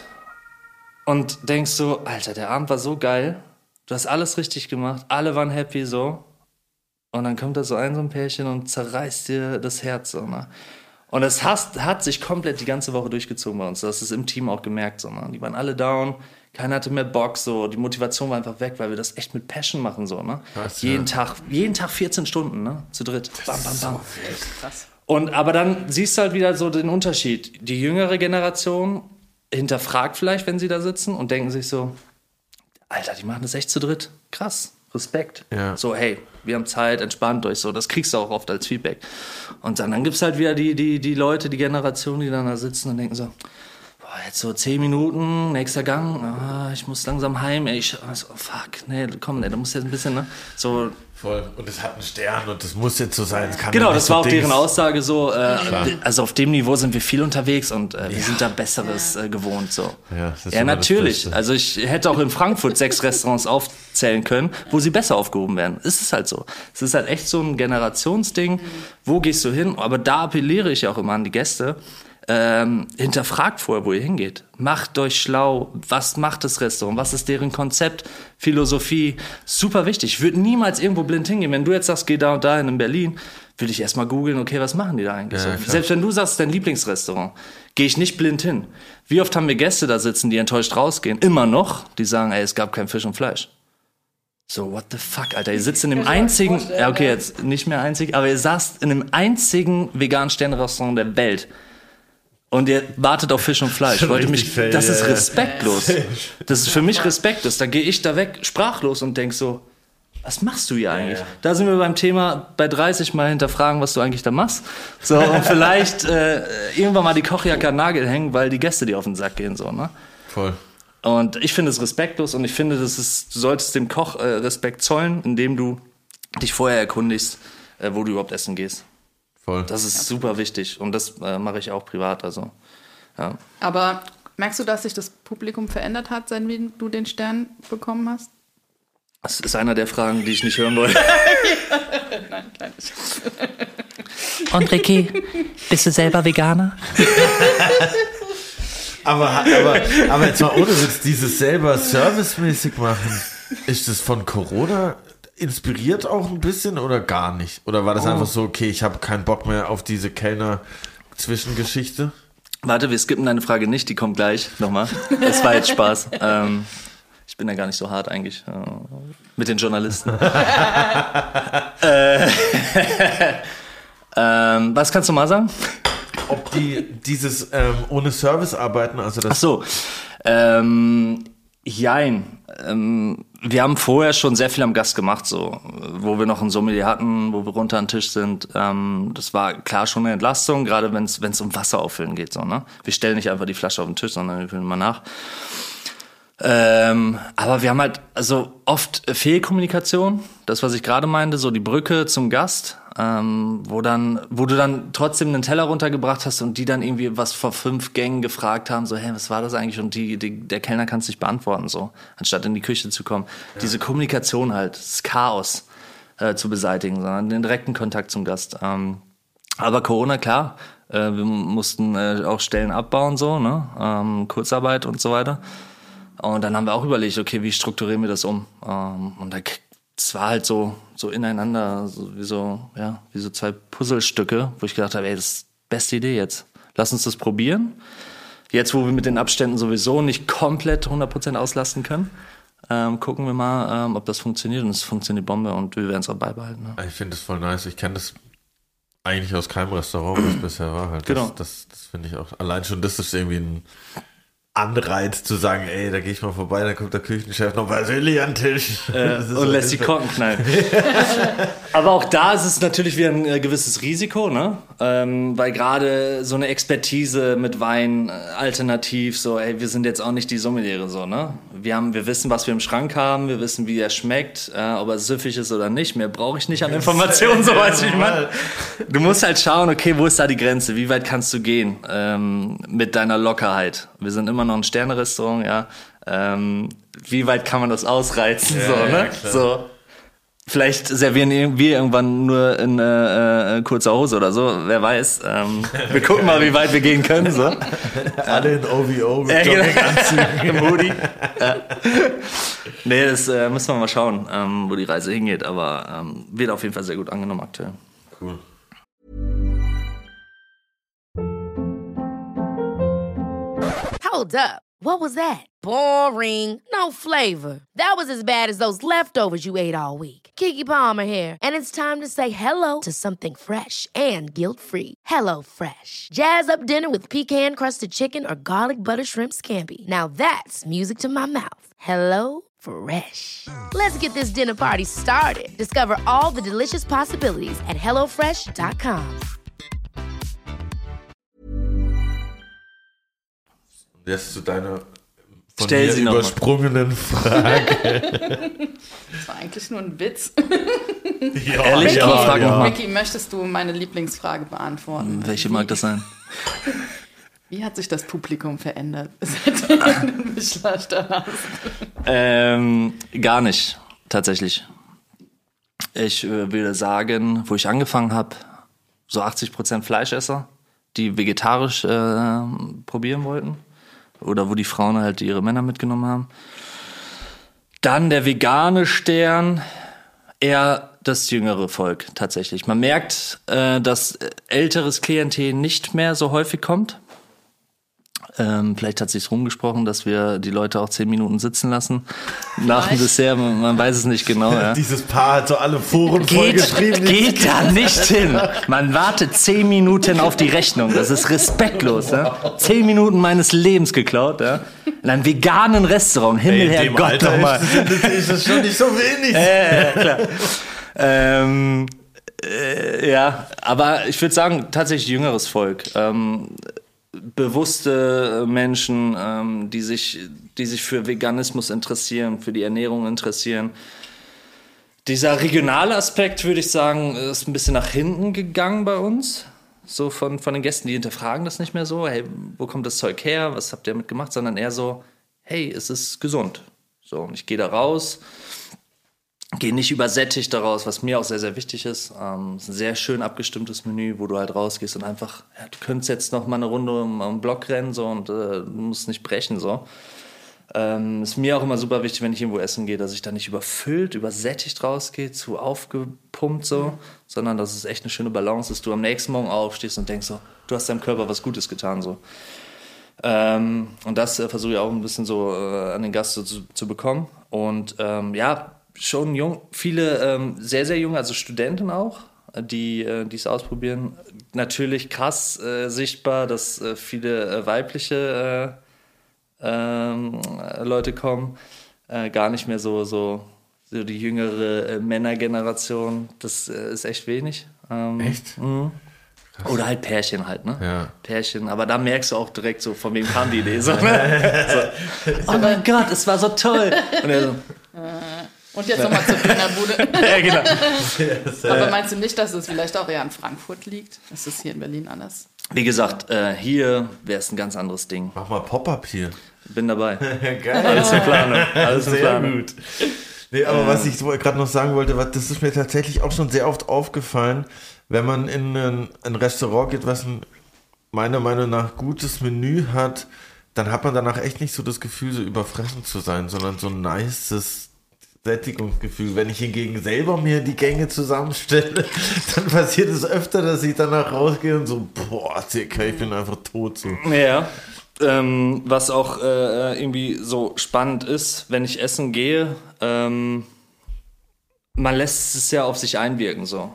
und denkst so, Alter, der Abend war so geil, du hast alles richtig gemacht, alle waren happy so. Und dann kommt da so ein Pärchen und zerreißt dir das Herz so, ne? Und das hat sich komplett die ganze Woche durchgezogen bei uns. Das ist im Team auch gemerkt, so, ne? Die waren alle down. Keiner hatte mehr Bock, so. Die Motivation war einfach weg, weil wir das echt mit Passion machen, so, ne? Krass, jeden Tag 14 Stunden, ne? Zu dritt. Bam, bam, bam. So krass. Und, aber dann siehst du halt wieder so den Unterschied. Die jüngere Generation hinterfragt vielleicht, wenn sie da sitzen und denken sich so, Alter, die machen das echt zu dritt. Krass. Respekt. Ja. So, hey, wir haben Zeit, entspannt euch so. Das kriegst du auch oft als Feedback. Und dann gibt's halt wieder die Leute, die Generation, die dann da sitzen und denken so, jetzt so 10 Minuten, nächster Gang, ich muss langsam heim, ey, fuck, nee, komm, du musst jetzt ein bisschen, ne, so. Voll, und es hat einen Stern und das muss jetzt so sein. Genau, das war auch deren Aussage so, also auf dem Niveau sind wir viel unterwegs und wir sind da Besseres gewohnt, so. Ja, natürlich, also ich hätte auch in Frankfurt 6 Restaurants aufzählen können, wo sie besser aufgehoben werden. Es ist halt so. Es ist halt echt so ein Generationsding, wo gehst du hin, aber da appelliere ich ja auch immer an die Gäste, hinterfragt vorher, wo ihr hingeht. Macht euch schlau. Was macht das Restaurant? Was ist deren Konzept? Philosophie? Super wichtig. Ich würde niemals irgendwo blind hingehen. Wenn du jetzt sagst, geh da und dahin in Berlin, würde ich erstmal googeln, okay, was machen die da eigentlich? Ja, selbst wenn du sagst, dein Lieblingsrestaurant, gehe ich nicht blind hin. Wie oft haben wir Gäste da sitzen, die enttäuscht rausgehen? Immer noch. Die sagen, ey, es gab kein Fisch und Fleisch. So, what the fuck, Alter? Ihr sitzt in dem einzigen, ja okay, jetzt nicht mehr einzig, aber ihr saßt in dem einzigen veganen Sternrestaurant der Welt. Und ihr wartet auf Fisch und Fleisch. Das ist respektlos. Das ist für mich respektlos. Da gehe ich da weg, sprachlos und denk so, was machst du hier eigentlich? Da sind wir beim Thema, bei 30 mal hinterfragen, was du eigentlich da machst. So, und vielleicht irgendwann mal die Kochjacke an den Nagel hängen, weil die Gäste dir auf den Sack gehen, so, ne? Voll. Und ich finde es respektlos und ich finde, du solltest dem Koch Respekt zollen, indem du dich vorher erkundigst, wo du überhaupt essen gehst. Voll. Das ist super wichtig und das mache ich auch privat. Also, ja. Aber merkst du, dass sich das Publikum verändert hat, seitdem du den Stern bekommen hast? Das ist einer der Fragen, die ich nicht hören wollte. Nein, kleine Schatz. Und Ricky, bist du selber Veganer? Aber jetzt mal ohne Witz, dieses selber servicemäßig machen, ist das von Corona inspiriert auch ein bisschen oder gar nicht? Oder war das einfach so, okay, ich habe keinen Bock mehr auf diese Kellner-Zwischengeschichte? Warte, wir skippen deine Frage nicht, die kommt gleich nochmal. Das war jetzt Spaß. Ich bin ja gar nicht so hart eigentlich mit den Journalisten. Was kannst du mal sagen? Ob dieses ohne Service arbeiten, also das... Ach so, jein. Wir haben vorher schon sehr viel am Gast gemacht, so, wo wir noch einen Sommelier hatten, wo wir runter an den Tisch sind. Das war klar schon eine Entlastung, gerade wenn es um Wasser auffüllen geht. So, ne? Wir stellen nicht einfach die Flasche auf den Tisch, sondern wir füllen mal nach. Aber wir haben halt also oft Fehlkommunikation, das, was ich gerade meinte, so die Brücke zum Gast, wo du dann trotzdem einen Teller runtergebracht hast und die dann irgendwie was vor 5 Gängen gefragt haben, so, hey, was war das eigentlich? Und der Kellner kann es nicht beantworten, so, anstatt in die Küche zu kommen. Ja. Diese Kommunikation halt, das Chaos zu beseitigen, sondern den direkten Kontakt zum Gast. Aber Corona, klar, wir mussten auch Stellen abbauen, so, ne, Kurzarbeit und so weiter. Und dann haben wir auch überlegt, okay, wie strukturieren wir das um? Und es war halt so ineinander, wie so 2 Puzzlestücke, wo ich gedacht habe, ey, das ist die beste Idee jetzt. Lass uns das probieren. Jetzt, wo wir mit den Abständen sowieso nicht komplett 100% auslasten können, gucken wir mal, ob das funktioniert. Und es funktioniert Bombe und wir werden es auch beibehalten. Ne? Ich finde das voll nice. Ich kenne das eigentlich aus keinem Restaurant, was bisher war. Halt. Genau. Das finde ich auch. Allein schon, das ist irgendwie ein Anreiz zu sagen, ey, da gehe ich mal vorbei, dann kommt der Küchenchef noch persönlich an den Tisch. Und lässt die Korken knallen. Aber auch da ist es natürlich wieder ein gewisses Risiko, ne? Weil gerade so eine Expertise mit Wein alternativ, so, ey, wir sind jetzt auch nicht die Sommeliere, so, ne? Wir wissen, was wir im Schrank haben, wir wissen, wie er schmeckt, ob er süffig ist oder nicht. Mehr brauche ich nicht an Informationen, so weiß ich mal. Du musst halt schauen, okay, wo ist da die Grenze? Wie weit kannst du gehen mit deiner Lockerheit? Wir sind immer noch ein Sterne-Restaurant, ja. Wie weit kann man das ausreizen? Ja, so, ne? Ja, so. Vielleicht servieren wir irgendwann nur in kurzer Hose oder so, wer weiß. Wir gucken mal, wie weit wir gehen können. So. Alle in OVO mit Jogginganzügen. Im Hoodie. Ja. Nee, das müssen wir mal schauen, wo die Reise hingeht, aber wird auf jeden Fall sehr gut angenommen aktuell. Cool. Hold up. What was that? Boring. No flavor. That was as bad as those leftovers you ate all week. Keke Palmer here, and it's time to say hello to something fresh and guilt-free. Hello Fresh. Jazz up dinner with pecan-crusted chicken or garlic butter shrimp scampi. Now that's music to my mouth. Hello Fresh. Let's get this dinner party started. Discover all the delicious possibilities at hellofresh.com. Jetzt zu deiner von Stell mir sie noch übersprungenen Frage. Das war eigentlich nur ein Witz. Ja, Ehrlich? ja, Aber frag ja. noch mal. Micky, möchtest du meine Lieblingsfrage beantworten? Welche mag das sein? Wie hat sich das Publikum verändert, seitdem du einen Michelin-Stern hast? Gar nicht, tatsächlich. Ich würde sagen, wo ich angefangen habe, so 80% Fleischesser, die vegetarisch probieren wollten. Oder wo die Frauen halt ihre Männer mitgenommen haben. Dann der vegane Stern, eher das jüngere Volk tatsächlich. Man merkt, dass älteres Klientel nicht mehr so häufig kommt. Vielleicht hat sich's rumgesprochen, dass wir die Leute auch 10 Minuten sitzen lassen nach dem Dessert. Man weiß es nicht genau. Ja. Dieses Paar hat so alle Foren vollgeschrieben. Geht da nicht hin. Man wartet 10 Minuten auf die Rechnung. Das ist respektlos. Ja? 10 Minuten meines Lebens geklaut. Ja? In einem veganen Restaurant. Himmelherrgott nochmal. Ist das schon nicht so wenig. Klar. Ja, aber ich würde sagen, tatsächlich jüngeres Volk. Bewusste Menschen, die sich für Veganismus interessieren, für die Ernährung interessieren, Dieser regionale Aspekt, würde ich sagen, ist ein bisschen nach hinten gegangen bei uns. So von den Gästen, die hinterfragen das nicht mehr so, hey, wo kommt das Zeug her, was habt ihr damit gemacht, sondern eher so, hey, es ist gesund. So, und ich gehe da raus, gehe nicht übersättigt daraus, was mir auch sehr, sehr wichtig ist. Es ist ein sehr schön abgestimmtes Menü, wo du halt rausgehst und einfach, ja, du könntest jetzt noch mal eine Runde um den Block rennen so, und du musst nicht brechen. So. Ist mir auch immer super wichtig, wenn ich irgendwo essen gehe, dass ich da nicht überfüllt, übersättigt rausgehe, zu aufgepumpt so, sondern dass es echt eine schöne Balance ist, dass du am nächsten Morgen aufstehst und denkst so, du hast deinem Körper was Gutes getan. So. Und das versuche ich auch ein bisschen so an den Gast so zu bekommen. Und ja, schon jung, viele sehr, sehr junge, also Studenten auch, die es ausprobieren. Natürlich krass sichtbar, dass viele weibliche Leute kommen, gar nicht mehr so die jüngere Männergeneration. Das ist echt wenig. Echt? Oder halt Pärchen halt, ne? Ja. Pärchen, aber da merkst du auch direkt so, von wem kam die Idee. So, ne? So, oh mein Gott, es war so toll. Und er so, Und jetzt nochmal zur Dönerbude. ja, genau. Aber meinst du nicht, dass es vielleicht auch eher in Frankfurt liegt? Ist es hier in Berlin anders? Wie gesagt, hier wäre es ein ganz anderes Ding. Mach mal Pop-Up hier. Bin dabei. Geil. Alles in Planung. Alles in Sehr Planung. gut. Nee, aber was ich gerade noch sagen wollte, das ist mir tatsächlich auch schon sehr oft aufgefallen, wenn man in ein Restaurant geht, was ein meiner Meinung nach gutes Menü hat, dann hat man danach echt nicht so das Gefühl, so überfressen zu sein, sondern so ein nices Sättigungsgefühl. Wenn ich hingegen selber mir die Gänge zusammenstelle, dann passiert es öfter, dass ich danach rausgehe und so, boah, Dicker, ich bin einfach tot so. Ja. Was auch irgendwie so spannend ist, wenn ich essen gehe, man lässt es ja auf sich einwirken so.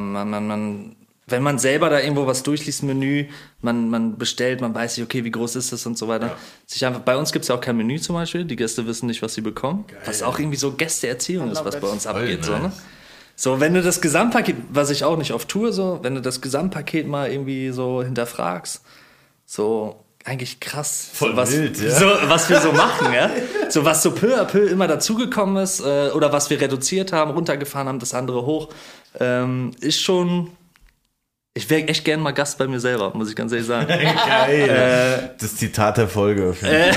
Wenn man selber da irgendwo was durchliest, Menü, man bestellt, man weiß nicht, okay, wie groß ist das und so weiter. Ja. Bei uns gibt es ja auch kein Menü zum Beispiel, die Gäste wissen nicht, was sie bekommen. Geil. Was auch irgendwie so Gästeerziehung ist, was bei uns abgeht. So, ne? So, wenn du das Gesamtpaket, was ich auch nicht oft tue, so, wenn du das Gesamtpaket mal irgendwie so hinterfragst, so eigentlich krass, voll so was, wild, ja? so, was wir so machen, ja. So was so peu à peu immer dazugekommen ist oder was wir reduziert haben, runtergefahren haben, das andere hoch, ist schon. Ich wäre echt gern mal Gast bei mir selber, muss ich ganz ehrlich sagen. Geil. Das Zitat der Folge.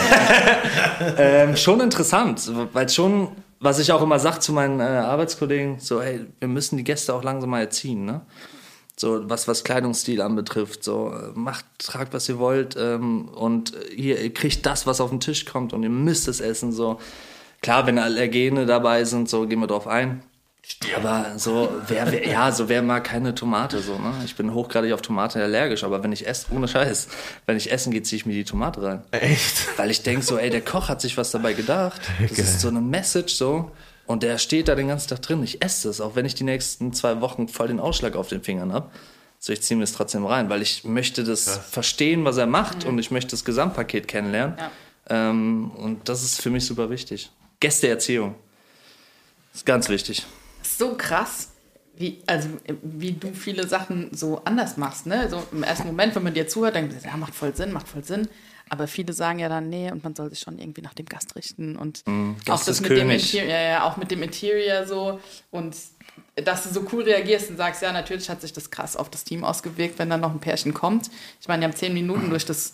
Schon interessant, weil schon, was ich auch immer sage zu meinen Arbeitskollegen, so, hey, wir müssen die Gäste auch langsam mal erziehen, ne? So, was Kleidungsstil anbetrifft, so, tragt, was ihr wollt, und ihr kriegt das, was auf den Tisch kommt und ihr müsst es essen, so. Klar, wenn Allergene dabei sind, so, gehen wir drauf ein. Aber so, wer mag keine Tomate, so, ne? Ich bin hochgradig auf Tomate allergisch, aber wenn ich esse, ohne Scheiß, wenn ich essen gehe, ziehe ich mir die Tomate rein. Echt? Weil ich denke so, ey, der Koch hat sich was dabei gedacht. Das ist so eine Message, so. Und der steht da den ganzen Tag drin. Ich esse es, auch wenn ich die nächsten 2 Wochen voll den Ausschlag auf den Fingern habe. So, ich ziehe mir das trotzdem rein, weil ich möchte das verstehen, was er macht, und ich möchte das Gesamtpaket kennenlernen. Ja. Und das ist für mich super wichtig. Gästeerziehung. Ist ganz wichtig. So krass, wie du viele Sachen so anders machst, ne? So im ersten Moment, wenn man dir zuhört, denkt man, ja, macht voll Sinn. Aber viele sagen ja dann, nee, und man soll sich schon irgendwie nach dem Gast richten und auch das mit dem Interior, auch mit dem Interior so, und dass du so cool reagierst und sagst, ja, natürlich hat sich das krass auf das Team ausgewirkt, wenn dann noch ein Pärchen kommt. Ich meine, die haben 10 Minuten durch das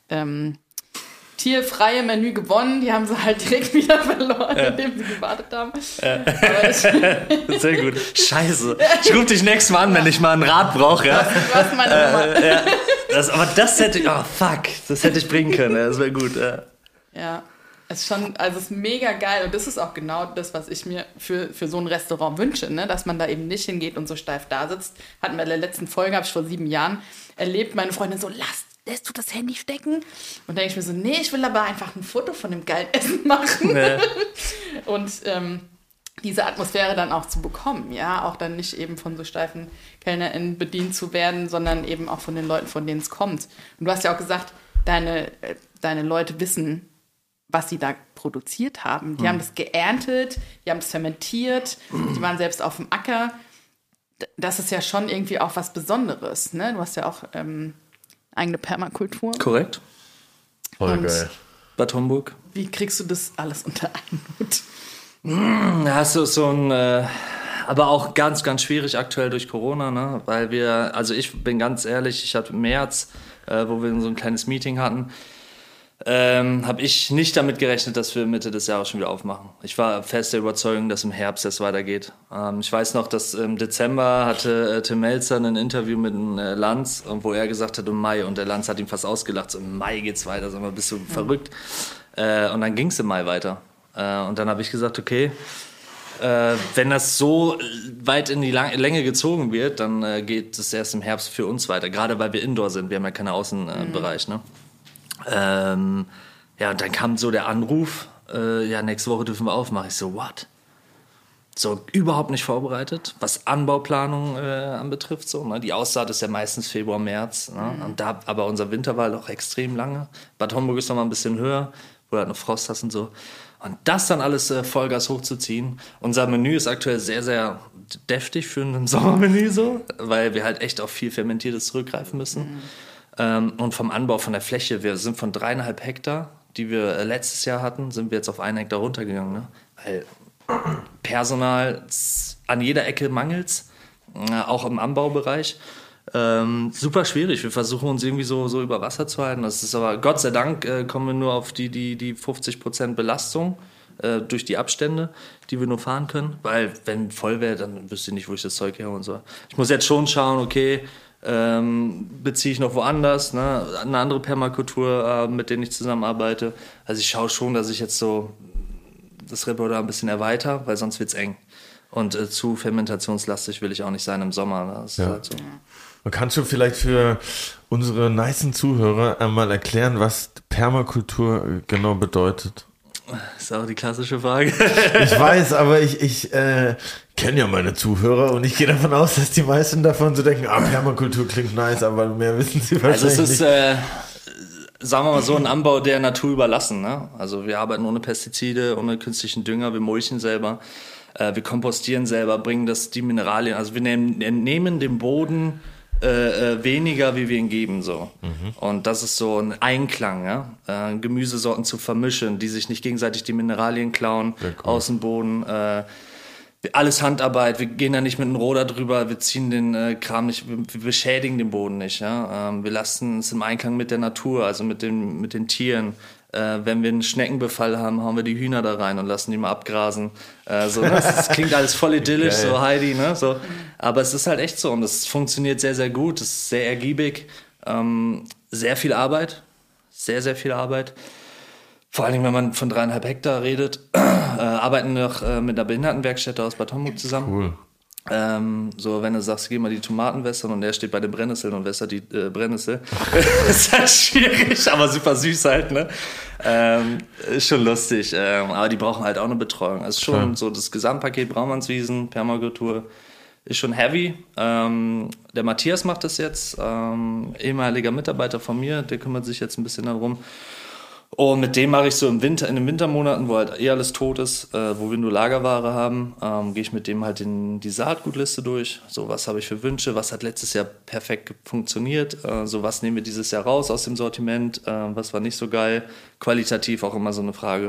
tierfreie Menü gewonnen, die haben sie halt direkt wieder verloren, indem sie gewartet haben. Sehr gut. Scheiße. Ich rufe dich nächstes Mal an, wenn ich mal einen Rat brauche. Ja? Du hast meine Nummer. Aber das hätte ich, das hätte ich bringen können. Das wäre gut. Ja, es ist schon, also es ist mega geil, und das ist auch genau das, was ich mir für so ein Restaurant wünsche, ne? Dass man da eben nicht hingeht und so steif da sitzt. Hatten wir in der letzten Folge, habe ich vor 7 Jahren erlebt, meine Freundin so, lässt du das Handy stecken? Und denke ich mir so, nee, ich will aber einfach ein Foto von dem geilen Essen machen. Nee. Und diese Atmosphäre dann auch zu bekommen, ja, auch dann nicht eben von so steifen KellnerInnen bedient zu werden, sondern eben auch von den Leuten, von denen es kommt. Und du hast ja auch gesagt, deine Leute wissen, was sie da produziert haben. Die haben das geerntet, die haben es fermentiert, die waren selbst auf dem Acker. Das ist ja schon irgendwie auch was Besonderes, ne? Du hast ja auch eigene Permakultur. Korrekt. Voll geil. Bad Homburg. Wie kriegst du das alles unter einen Hut? Hast du so ein aber auch ganz, ganz schwierig aktuell durch Corona, ne? Weil ich bin ganz ehrlich, ich hatte im März, wo wir so ein kleines Meeting hatten, habe ich nicht damit gerechnet, dass wir Mitte des Jahres schon wieder aufmachen. Ich war fest der Überzeugung, dass im Herbst es weitergeht. Ich weiß noch, dass im Dezember hatte Tim Melzer ein Interview mit Lanz, wo er gesagt hat, im Mai, und der Lanz hat ihm fast ausgelacht, so im Mai geht's weiter, sag mal, bist du verrückt? Und dann ging's im Mai weiter. Und dann habe ich gesagt, okay, wenn das so weit in die Länge gezogen wird, dann geht es erst im Herbst für uns weiter. Gerade weil wir Indoor sind, wir haben ja keinen Außenbereich, ne? Und dann kam so der Anruf, nächste Woche dürfen wir aufmachen. Ich so, what? So, überhaupt nicht vorbereitet, was Anbauplanung anbetrifft. So, ne? Die Aussaat ist ja meistens Februar, März. Ne? Und aber unser Winter war doch extrem lange. Bad Homburg ist noch mal ein bisschen höher, wo du halt noch Frost hast und so. Und das dann alles Vollgas hochzuziehen. Unser Menü ist aktuell sehr, sehr deftig für ein Sommermenü so, weil wir halt echt auf viel Fermentiertes zurückgreifen müssen. Und vom Anbau, von der Fläche, wir sind von 3,5 Hektar, die wir letztes Jahr hatten, sind wir jetzt auf 1 Hektar runtergegangen. Ne? Weil Personal an jeder Ecke mangelt's, auch im Anbaubereich. Super schwierig. Wir versuchen uns irgendwie so über Wasser zu halten. Das ist aber, Gott sei Dank, kommen wir nur auf die 50% Belastung durch die Abstände, die wir nur fahren können. Weil, wenn voll wäre, dann wüsste ich nicht, wo ich das Zeug her und so. Ich muss jetzt schon schauen, okay, beziehe ich noch woanders, ne? Eine andere Permakultur, mit denen ich zusammenarbeite. Also ich schaue schon, dass ich jetzt so das Repertoire ein bisschen erweitere, weil sonst wird's eng. Und zu fermentationslastig will ich auch nicht sein im Sommer. Ne? Das ist halt so. Und kannst du vielleicht für unsere nicen Zuhörer einmal erklären, was Permakultur genau bedeutet? Das ist auch die klassische Frage. Ich weiß, aber ich kenne ja meine Zuhörer und ich gehe davon aus, dass die meisten davon so denken, Permakultur klingt nice, aber mehr wissen sie wahrscheinlich nicht. Also es ist, nicht. Sagen wir mal so, ein Anbau der Natur überlassen. Ne? Also wir arbeiten ohne Pestizide, ohne künstlichen Dünger, wir mulchen selber, wir kompostieren selber, bringen die Mineralien, also wir nehmen den Boden weniger, wie wir ihn geben, so. Und das ist so ein Einklang, ja? Gemüsesorten zu vermischen, die sich nicht gegenseitig die Mineralien klauen, cool. Aus dem Boden, alles Handarbeit, wir gehen da nicht mit einem Roder drüber, wir ziehen den Kram nicht, wir beschädigen den Boden nicht, ja? Wir lassen es im Einklang mit der Natur, also mit den Tieren. Wenn wir einen Schneckenbefall haben, hauen wir die Hühner da rein und lassen die mal abgrasen. Das klingt alles voll idyllisch, geil. So Heidi, ne? So. Aber es ist halt echt so und es funktioniert sehr, sehr gut. Es ist sehr ergiebig. Sehr viel Arbeit. Sehr, sehr viel Arbeit. Vor allen Dingen, wenn man von 3,5 Hektar redet. Arbeiten noch mit einer Behindertenwerkstätte aus Bad Homburg zusammen. Cool. So, wenn du sagst, geh mal die Tomaten wässern und der steht bei den Brennnesseln und wässert die Brennnessel. Ist halt schwierig, aber super süß halt, ne? Ist schon lustig, aber die brauchen halt auch eine Betreuung. Also schon so das Gesamtpaket Braumannswiesen, Permakultur ist schon heavy. Der Matthias macht das jetzt, ehemaliger Mitarbeiter von mir, der kümmert sich jetzt ein bisschen darum. Und mit dem mache ich so in den Wintermonaten, wo halt alles tot ist, wo wir nur Lagerware haben, gehe ich mit dem halt die Saatgutliste durch. So, was habe ich für Wünsche, was hat letztes Jahr perfekt funktioniert, so was nehmen wir dieses Jahr raus aus dem Sortiment, was war nicht so geil, qualitativ auch immer so eine Frage.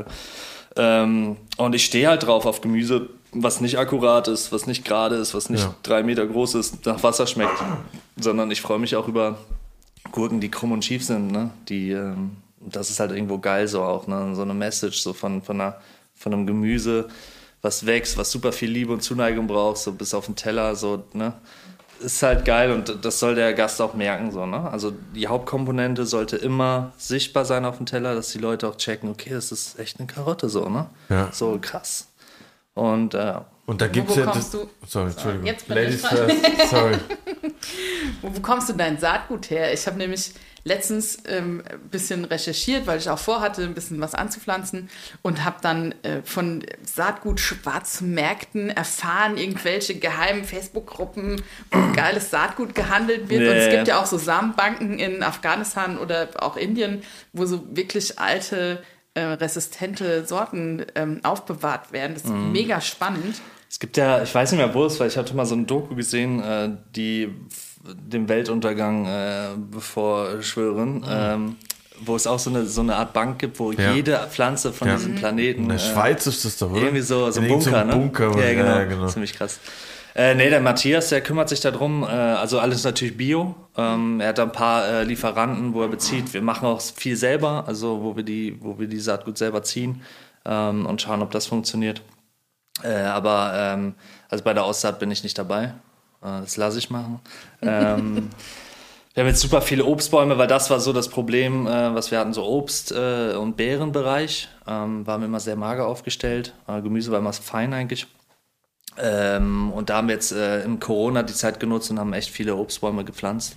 Und ich stehe halt drauf auf Gemüse, was nicht akkurat ist, was nicht gerade ist, was nicht 3 Meter groß ist, nach Wasser schmeckt, sondern ich freue mich auch über Gurken, die krumm und schief sind, ne? Das ist halt irgendwo geil so auch, ne? So eine Message so von einem Gemüse, was wächst, was super viel Liebe und Zuneigung braucht, so bis auf den Teller, so, ne? Ist halt geil und das soll der Gast auch merken, so, ne? Also die Hauptkomponente sollte immer sichtbar sein auf dem Teller, dass die Leute auch checken, okay, das ist echt eine Karotte, so, ne? Ja. So krass. Und da gibt's ja sorry, Entschuldigung. Jetzt bin Ladies ich dran. Sorry. Wo bekommst du dein Saatgut her? Ich habe nämlich letztens ein bisschen recherchiert, weil ich auch vorhatte, ein bisschen was anzupflanzen und habe dann von Saatgut-Schwarzmärkten erfahren, irgendwelche geheimen Facebook-Gruppen, wo geiles Saatgut gehandelt wird. Nee. Und es gibt ja auch so Samenbanken in Afghanistan oder auch Indien, wo so wirklich alte, resistente Sorten aufbewahrt werden. Das ist mega spannend. Es gibt ja, ich weiß nicht mehr, wo es war, ich hatte mal so ein Doku gesehen, die dem Weltuntergang bevorschwören, wo es auch so eine Art Bank gibt, wo jede Pflanze von diesem Planeten. In der Schweiz ist das doch, oder? Irgendwie so ein Bunker, ne? Ja, genau. Ziemlich krass. Der Matthias, der kümmert sich darum, also alles natürlich Bio. Er hat da ein paar Lieferanten, wo er bezieht. Wir machen auch viel selber, also wo wir die Saatgut selber ziehen und schauen, ob das funktioniert. Also bei der Aussaat bin ich nicht dabei. Das lasse ich machen. Wir haben jetzt super viele Obstbäume, weil das war so das Problem, was wir hatten, so Obst- und Beerenbereich. Waren wir immer sehr mager aufgestellt. Gemüse war immer fein eigentlich. Und da haben wir jetzt im Corona die Zeit genutzt und haben echt viele Obstbäume gepflanzt.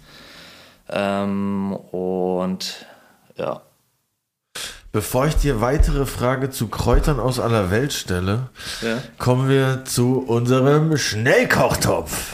Und ja. Bevor ich dir weitere Frage zu Kräutern aus aller Welt stelle, kommen wir zu unserem Schnellkochtopf.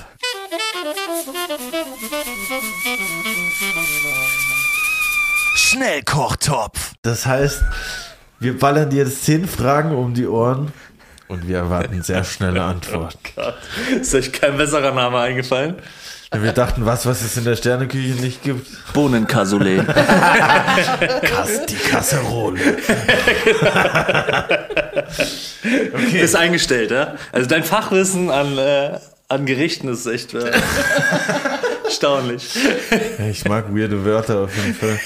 Schnellkochtopf. Das heißt, wir ballern dir jetzt 10 Fragen um die Ohren. Und wir erwarten sehr schnelle Antworten. Oh Gott. Ist euch kein besserer Name eingefallen? Wir dachten, was es in der Sterneküche nicht gibt. Bohnencassoulet. Die Kasserole. Okay. Ist eingestellt, ja? Also dein Fachwissen an Gerichten ist echt erstaunlich. Ich mag weirde Wörter auf jeden Fall.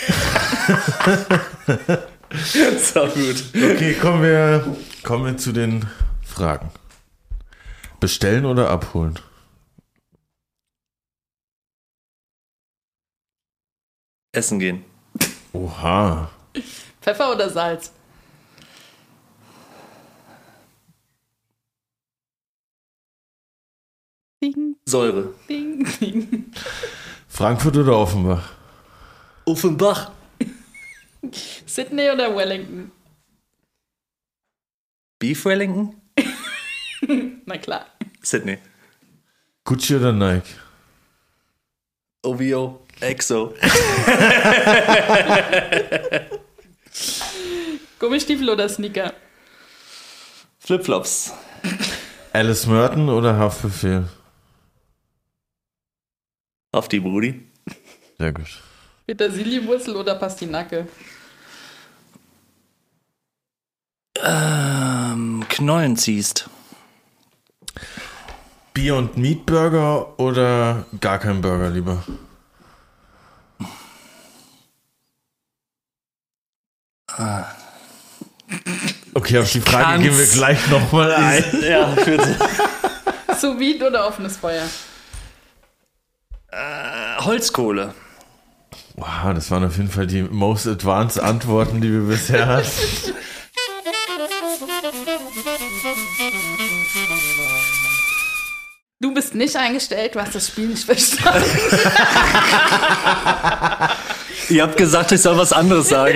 So gut. Okay, kommen wir zu den Fragen. Bestellen oder abholen? Essen gehen. Oha. Pfeffer oder Salz? Ding, Säure. ding, ding. Frankfurt oder Offenbach? Offenbach. Sydney oder Wellington? Beef Wellington? Na klar. Sydney. Gucci oder Nike? OVO. EXO. Gummistiefel oder Sneaker? Flipflops. Alice Merton oder Haftbefehl? Auf die Brudi. Sehr gut. Petersilienwurzel oder Pastinake? Knollen ziehst. Beyond Meat Burger oder gar kein Burger lieber? Okay, auf die Frage gehen wir gleich nochmal ein. Ja, bitte. Sous vide oder offenes Feuer? Holzkohle. Wow, das waren auf jeden Fall die most advanced Antworten, die wir bisher hatten. Du bist nicht eingestellt, du hast das Spiel nicht verstanden. Ihr habt gesagt, ich soll was anderes sagen.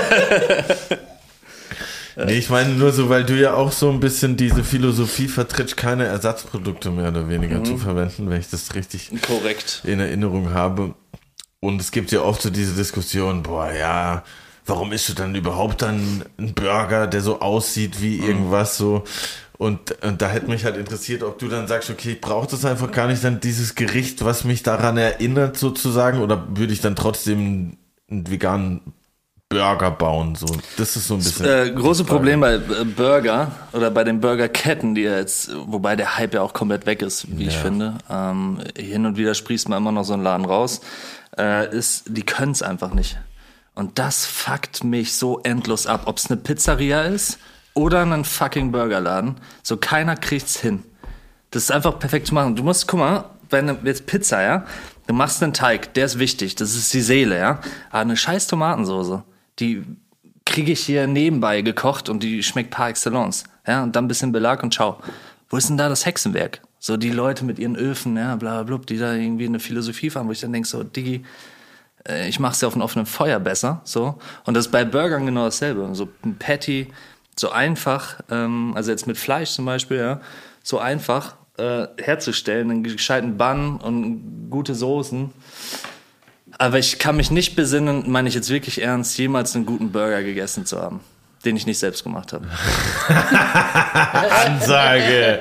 Nee, ich meine nur so, weil du ja auch so ein bisschen diese Philosophie vertrittst, keine Ersatzprodukte mehr oder weniger zu verwenden, wenn ich das richtig korrekt in Erinnerung habe. Und es gibt ja oft so diese Diskussion, warum isst du dann überhaupt dann einen Burger, der so aussieht wie irgendwas so? Und da hätte mich halt interessiert, ob du dann sagst, okay, ich brauche das einfach gar nicht, dann dieses Gericht, was mich daran erinnert sozusagen, oder würde ich dann trotzdem einen veganen Burger bauen? So, das ist so ein bisschen. Das große Problem bei Burger oder bei den Burgerketten, die jetzt, wobei der Hype ja auch komplett weg ist, wie ich finde. Hin und wieder sprießt man immer noch so einen Laden raus, die können es einfach nicht. Und das fuckt mich so endlos ab, ob es eine Pizzeria ist oder ein fucking Burgerladen. So keiner kriegt's hin. Das ist einfach perfekt zu machen. Du musst, guck mal, wenn du jetzt Pizza, ja, du machst einen Teig, der ist wichtig, das ist die Seele, ja. Aber eine scheiß Tomatensoße, die kriege ich hier nebenbei gekocht und die schmeckt par excellence. Ja, und dann ein bisschen Belag und ciao. Wo ist denn da das Hexenwerk? So die Leute mit ihren Öfen, ja, bla bla bla, die da irgendwie eine Philosophie fahren, wo ich dann denke so, Diggi, ich mach's ja auf einem offenen Feuer besser, so. Und das ist bei Burgern genau dasselbe. So ein Patty, so einfach, also jetzt mit Fleisch zum Beispiel, ja, so einfach herzustellen, einen gescheiten Bun und gute Soßen. Aber ich kann mich nicht besinnen, meine ich jetzt wirklich ernst, jemals einen guten Burger gegessen zu haben, den ich nicht selbst gemacht habe. Ansage!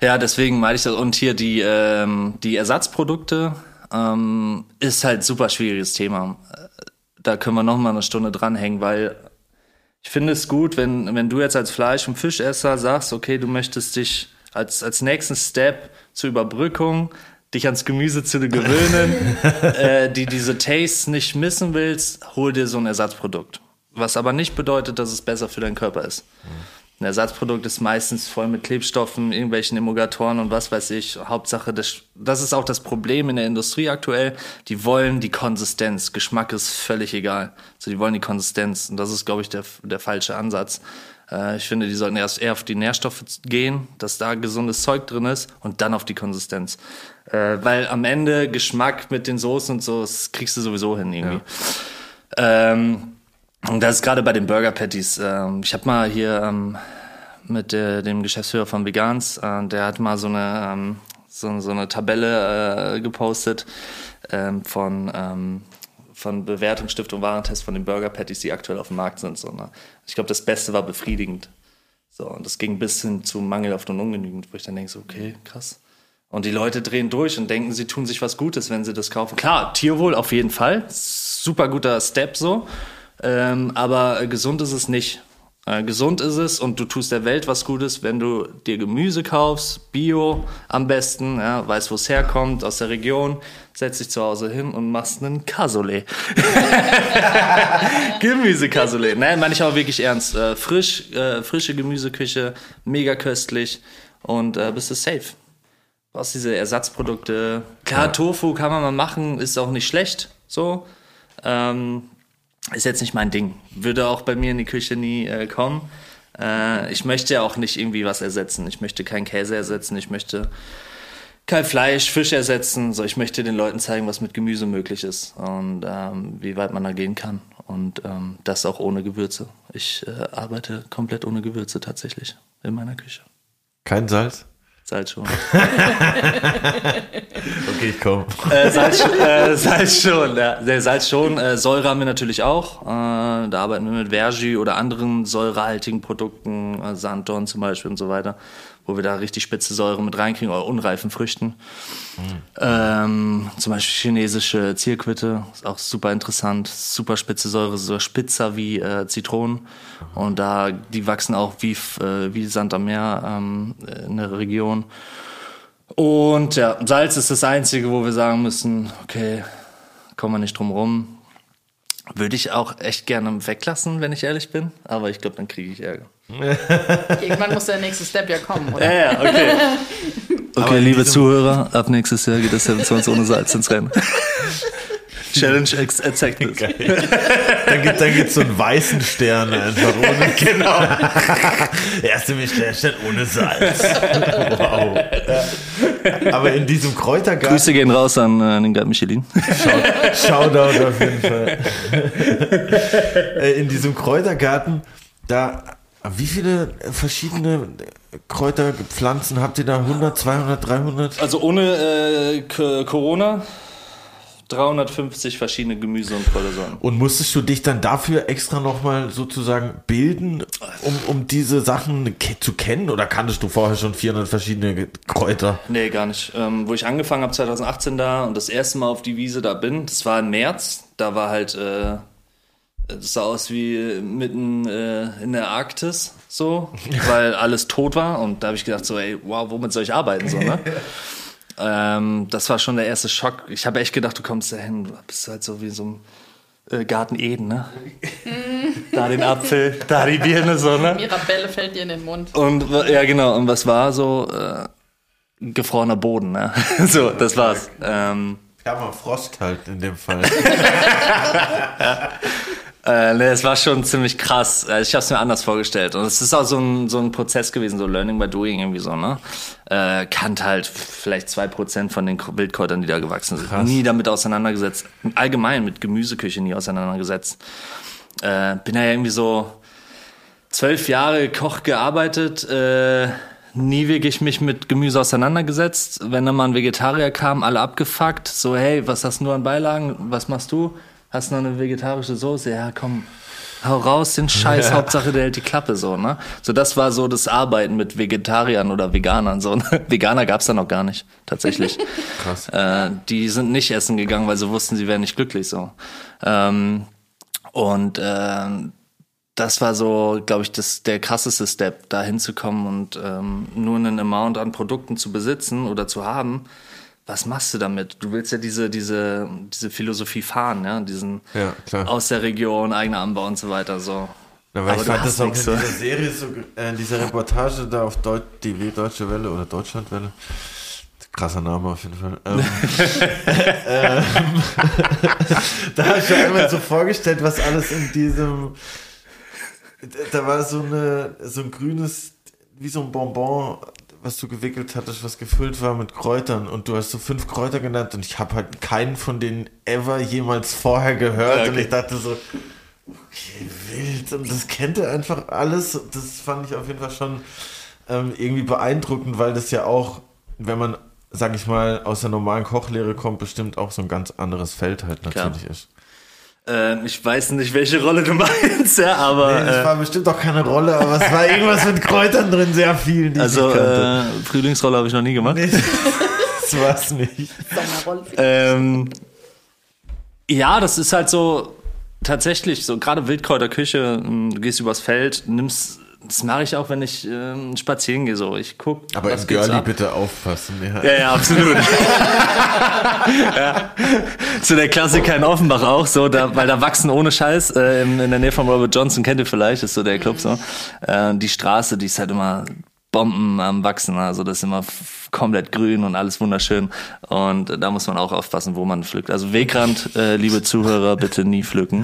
Ja, deswegen meine ich das. Und hier die Ersatzprodukte ist halt super schwieriges Thema. Da können wir noch mal eine Stunde dranhängen, weil ich finde es gut, wenn du jetzt als Fleisch- und Fischesser sagst, okay, du möchtest dich als nächsten Step zur Überbrückung dich ans Gemüse zu gewöhnen, diese Tastes nicht missen willst, hol dir so ein Ersatzprodukt. Was aber nicht bedeutet, dass es besser für deinen Körper ist. Ein Ersatzprodukt ist meistens voll mit Klebstoffen, irgendwelchen Emulgatoren und was weiß ich. Hauptsache, das ist auch das Problem in der Industrie aktuell. Die wollen die Konsistenz. Geschmack ist völlig egal. Also die wollen die Konsistenz. Und das ist, glaube ich, der falsche Ansatz. Ich finde, die sollten erst eher auf die Nährstoffe gehen, dass da gesundes Zeug drin ist und dann auf die Konsistenz. Weil am Ende Geschmack mit den Soßen und so, das kriegst du sowieso hin irgendwie. Ja. Und das ist gerade bei den Burger Patties. Ich habe mal hier mit dem Geschäftsführer von Vegans, der hat mal so eine Tabelle gepostet von Bewertungsstiftung Warentest von den Burger Patties, die aktuell auf dem Markt sind. So, ne? Ich glaube, das Beste war befriedigend. So, und das ging bis hin zu mangelhaft und ungenügend, wo ich dann denke, so, okay, krass. Und die Leute drehen durch und denken, sie tun sich was Gutes, wenn sie das kaufen. Klar, Tierwohl auf jeden Fall. Super guter Step so. Aber gesund ist es nicht. Gesund ist es und du tust der Welt was Gutes, wenn du dir Gemüse kaufst, Bio am besten, ja, weißt, wo es herkommt, aus der Region, setzt dich zu Hause hin und machst einen Cassoulet. Gemüse-Cassoulet. Nein, meine ich auch wirklich ernst. Frische Gemüseküche, mega köstlich und bist du safe. Du brauchst diese Ersatzprodukte. Klar, ja. Tofu kann man mal machen, ist auch nicht schlecht, so. Ist jetzt nicht mein Ding. Würde auch bei mir in die Küche nie kommen. Ich möchte ja auch nicht irgendwie was ersetzen. Ich möchte keinen Käse ersetzen. Ich möchte kein Fleisch, Fisch ersetzen. So, ich möchte den Leuten zeigen, was mit Gemüse möglich ist und wie weit man da gehen kann. Und das auch ohne Gewürze. Ich arbeite komplett ohne Gewürze tatsächlich in meiner Küche. Kein Salz? Salz schon. Okay, ich komm. Salz schon, ja. Salz schon. Säure haben wir natürlich auch. Da arbeiten wir mit Vergy oder anderen säurehaltigen Produkten, Sanddorn zum Beispiel und so weiter, wo wir da richtig spitze Säure mit reinkriegen oder unreifen Früchten. Zum Beispiel chinesische Zierquitte, ist auch super interessant. Super spitze Säure, so spitzer wie Zitronen. Und die wachsen auch wie Sand am Meer in der Region. Und ja, Salz ist das Einzige, wo wir sagen müssen, okay, kommen wir nicht drum rum. Würde ich auch echt gerne weglassen, wenn ich ehrlich bin. Aber ich glaube, dann kriege ich Ärger. Irgendwann muss der nächste Step ja kommen, oder? Ja, okay. Okay, liebe Zuhörer, ab nächstes Jahr geht das 27 ohne Salz ins Rennen. Challenge accepted. Dann gibt's so einen weißen Stern einfach ohne. Genau. Erste Michelin-Stern ohne Salz. Wow. Aber in diesem Kräutergarten. Grüße gehen raus an den Garten Michelin. Shoutout auf jeden Fall. In diesem Kräutergarten, wie viele verschiedene Kräuterpflanzen habt ihr da? 100, 200, 300? Also ohne Corona 350 verschiedene Gemüse- und Kräutersorten. Und musstest du dich dann dafür extra nochmal sozusagen bilden, um diese Sachen zu kennen? Oder kanntest du vorher schon 400 verschiedene Kräuter? Nee, gar nicht. Wo ich angefangen habe, 2018 da und das erste Mal auf die Wiese da bin, das war im März. Da war halt, das sah aus wie mitten in der Arktis, so, weil alles tot war. Und da habe ich gedacht so, ey, wow, womit soll ich arbeiten, so, ne? Das war schon der erste Schock. Ich habe echt gedacht, du kommst da hin, du bist halt so wie so ein Garten Eden, ne? Da den Apfel, da die Birne, so, ne? Mirabelle fällt dir in den Mund. Und ja, genau. Und was war so? Gefrorener Boden, ne? So, das war's. Permafrost halt in dem Fall. Ne, es war schon ziemlich krass. Ich habe es mir anders vorgestellt. Und es ist auch so ein Prozess gewesen, so Learning by Doing irgendwie so, ne? Kannt halt vielleicht 2% von den Wildkräutern, die da gewachsen sind. Krass. Nie damit auseinandergesetzt. Allgemein mit Gemüseküche nie auseinandergesetzt. Bin ja irgendwie so 12 Jahre Koch gearbeitet, nie wirklich mich mit Gemüse auseinandergesetzt. Wenn dann mal ein Vegetarier kam, alle abgefuckt. So, hey, was hast du an Beilagen? Was machst du? Hast du noch eine vegetarische Soße? Ja, komm, hau raus den Scheiß, Hauptsache der hält die Klappe so, ne? So, das war so das Arbeiten mit Vegetariern oder Veganern so. Ne? Veganer gab's da noch gar nicht, tatsächlich. Krass. Die sind nicht essen gegangen, weil sie wussten, sie wären nicht glücklich so. Das war so, glaube ich, der krasseste Step, da hinzukommen und nur einen Amount an Produkten zu besitzen oder zu haben. Was machst du damit? Du willst ja diese Philosophie fahren, ja, klar. aus der Region, eigener Anbau und so weiter, so. Na, weil Aber ich du fand hast das auch in nix, so. dieser Serie, in dieser Reportage da auf die Deutsche Welle oder Deutschlandwelle. Krasser Name auf jeden Fall. Da habe ich mir einmal so vorgestellt, was alles in diesem. Da war so ein grünes, wie so ein Bonbon, was du gewickelt hattest, was gefüllt war mit Kräutern und du hast so 5 Kräuter genannt und ich habe halt keinen von denen ever jemals vorher gehört. Ja, okay. Und ich dachte so, okay, wild, und das kennt er einfach alles. Das fand ich auf jeden Fall schon irgendwie beeindruckend, weil das ja auch, wenn man, sag ich mal, aus der normalen Kochlehre kommt, bestimmt auch so ein ganz anderes Feld halt natürlich ist. Ich weiß nicht, welche Rolle du meinst, ja, aber... Nee, das war bestimmt auch keine Rolle, aber es war irgendwas mit Kräutern drin, sehr viel, die ich nicht kannte. Frühlingsrolle habe ich noch nie gemacht. Nee, das war's nicht. Ja, das ist halt so, tatsächlich so, gerade Wildkräuterküche, du gehst übers Feld, das mache ich auch, wenn ich spazieren gehe, so, ich guck. Aber was im gibt's Girlie ab. bitte aufpassen. Ja, absolut. Ja. So der Klassiker in Offenbach auch, so, weil da wachsen ohne Scheiß, in der Nähe von Robert Johnson, kennt ihr vielleicht, ist so der Club so. Die Straße, die ist halt immer Bomben am Wachsen, also das ist immer komplett grün und alles wunderschön. Und da muss man auch aufpassen, wo man pflückt. Also Wegrand, liebe Zuhörer, bitte nie pflücken.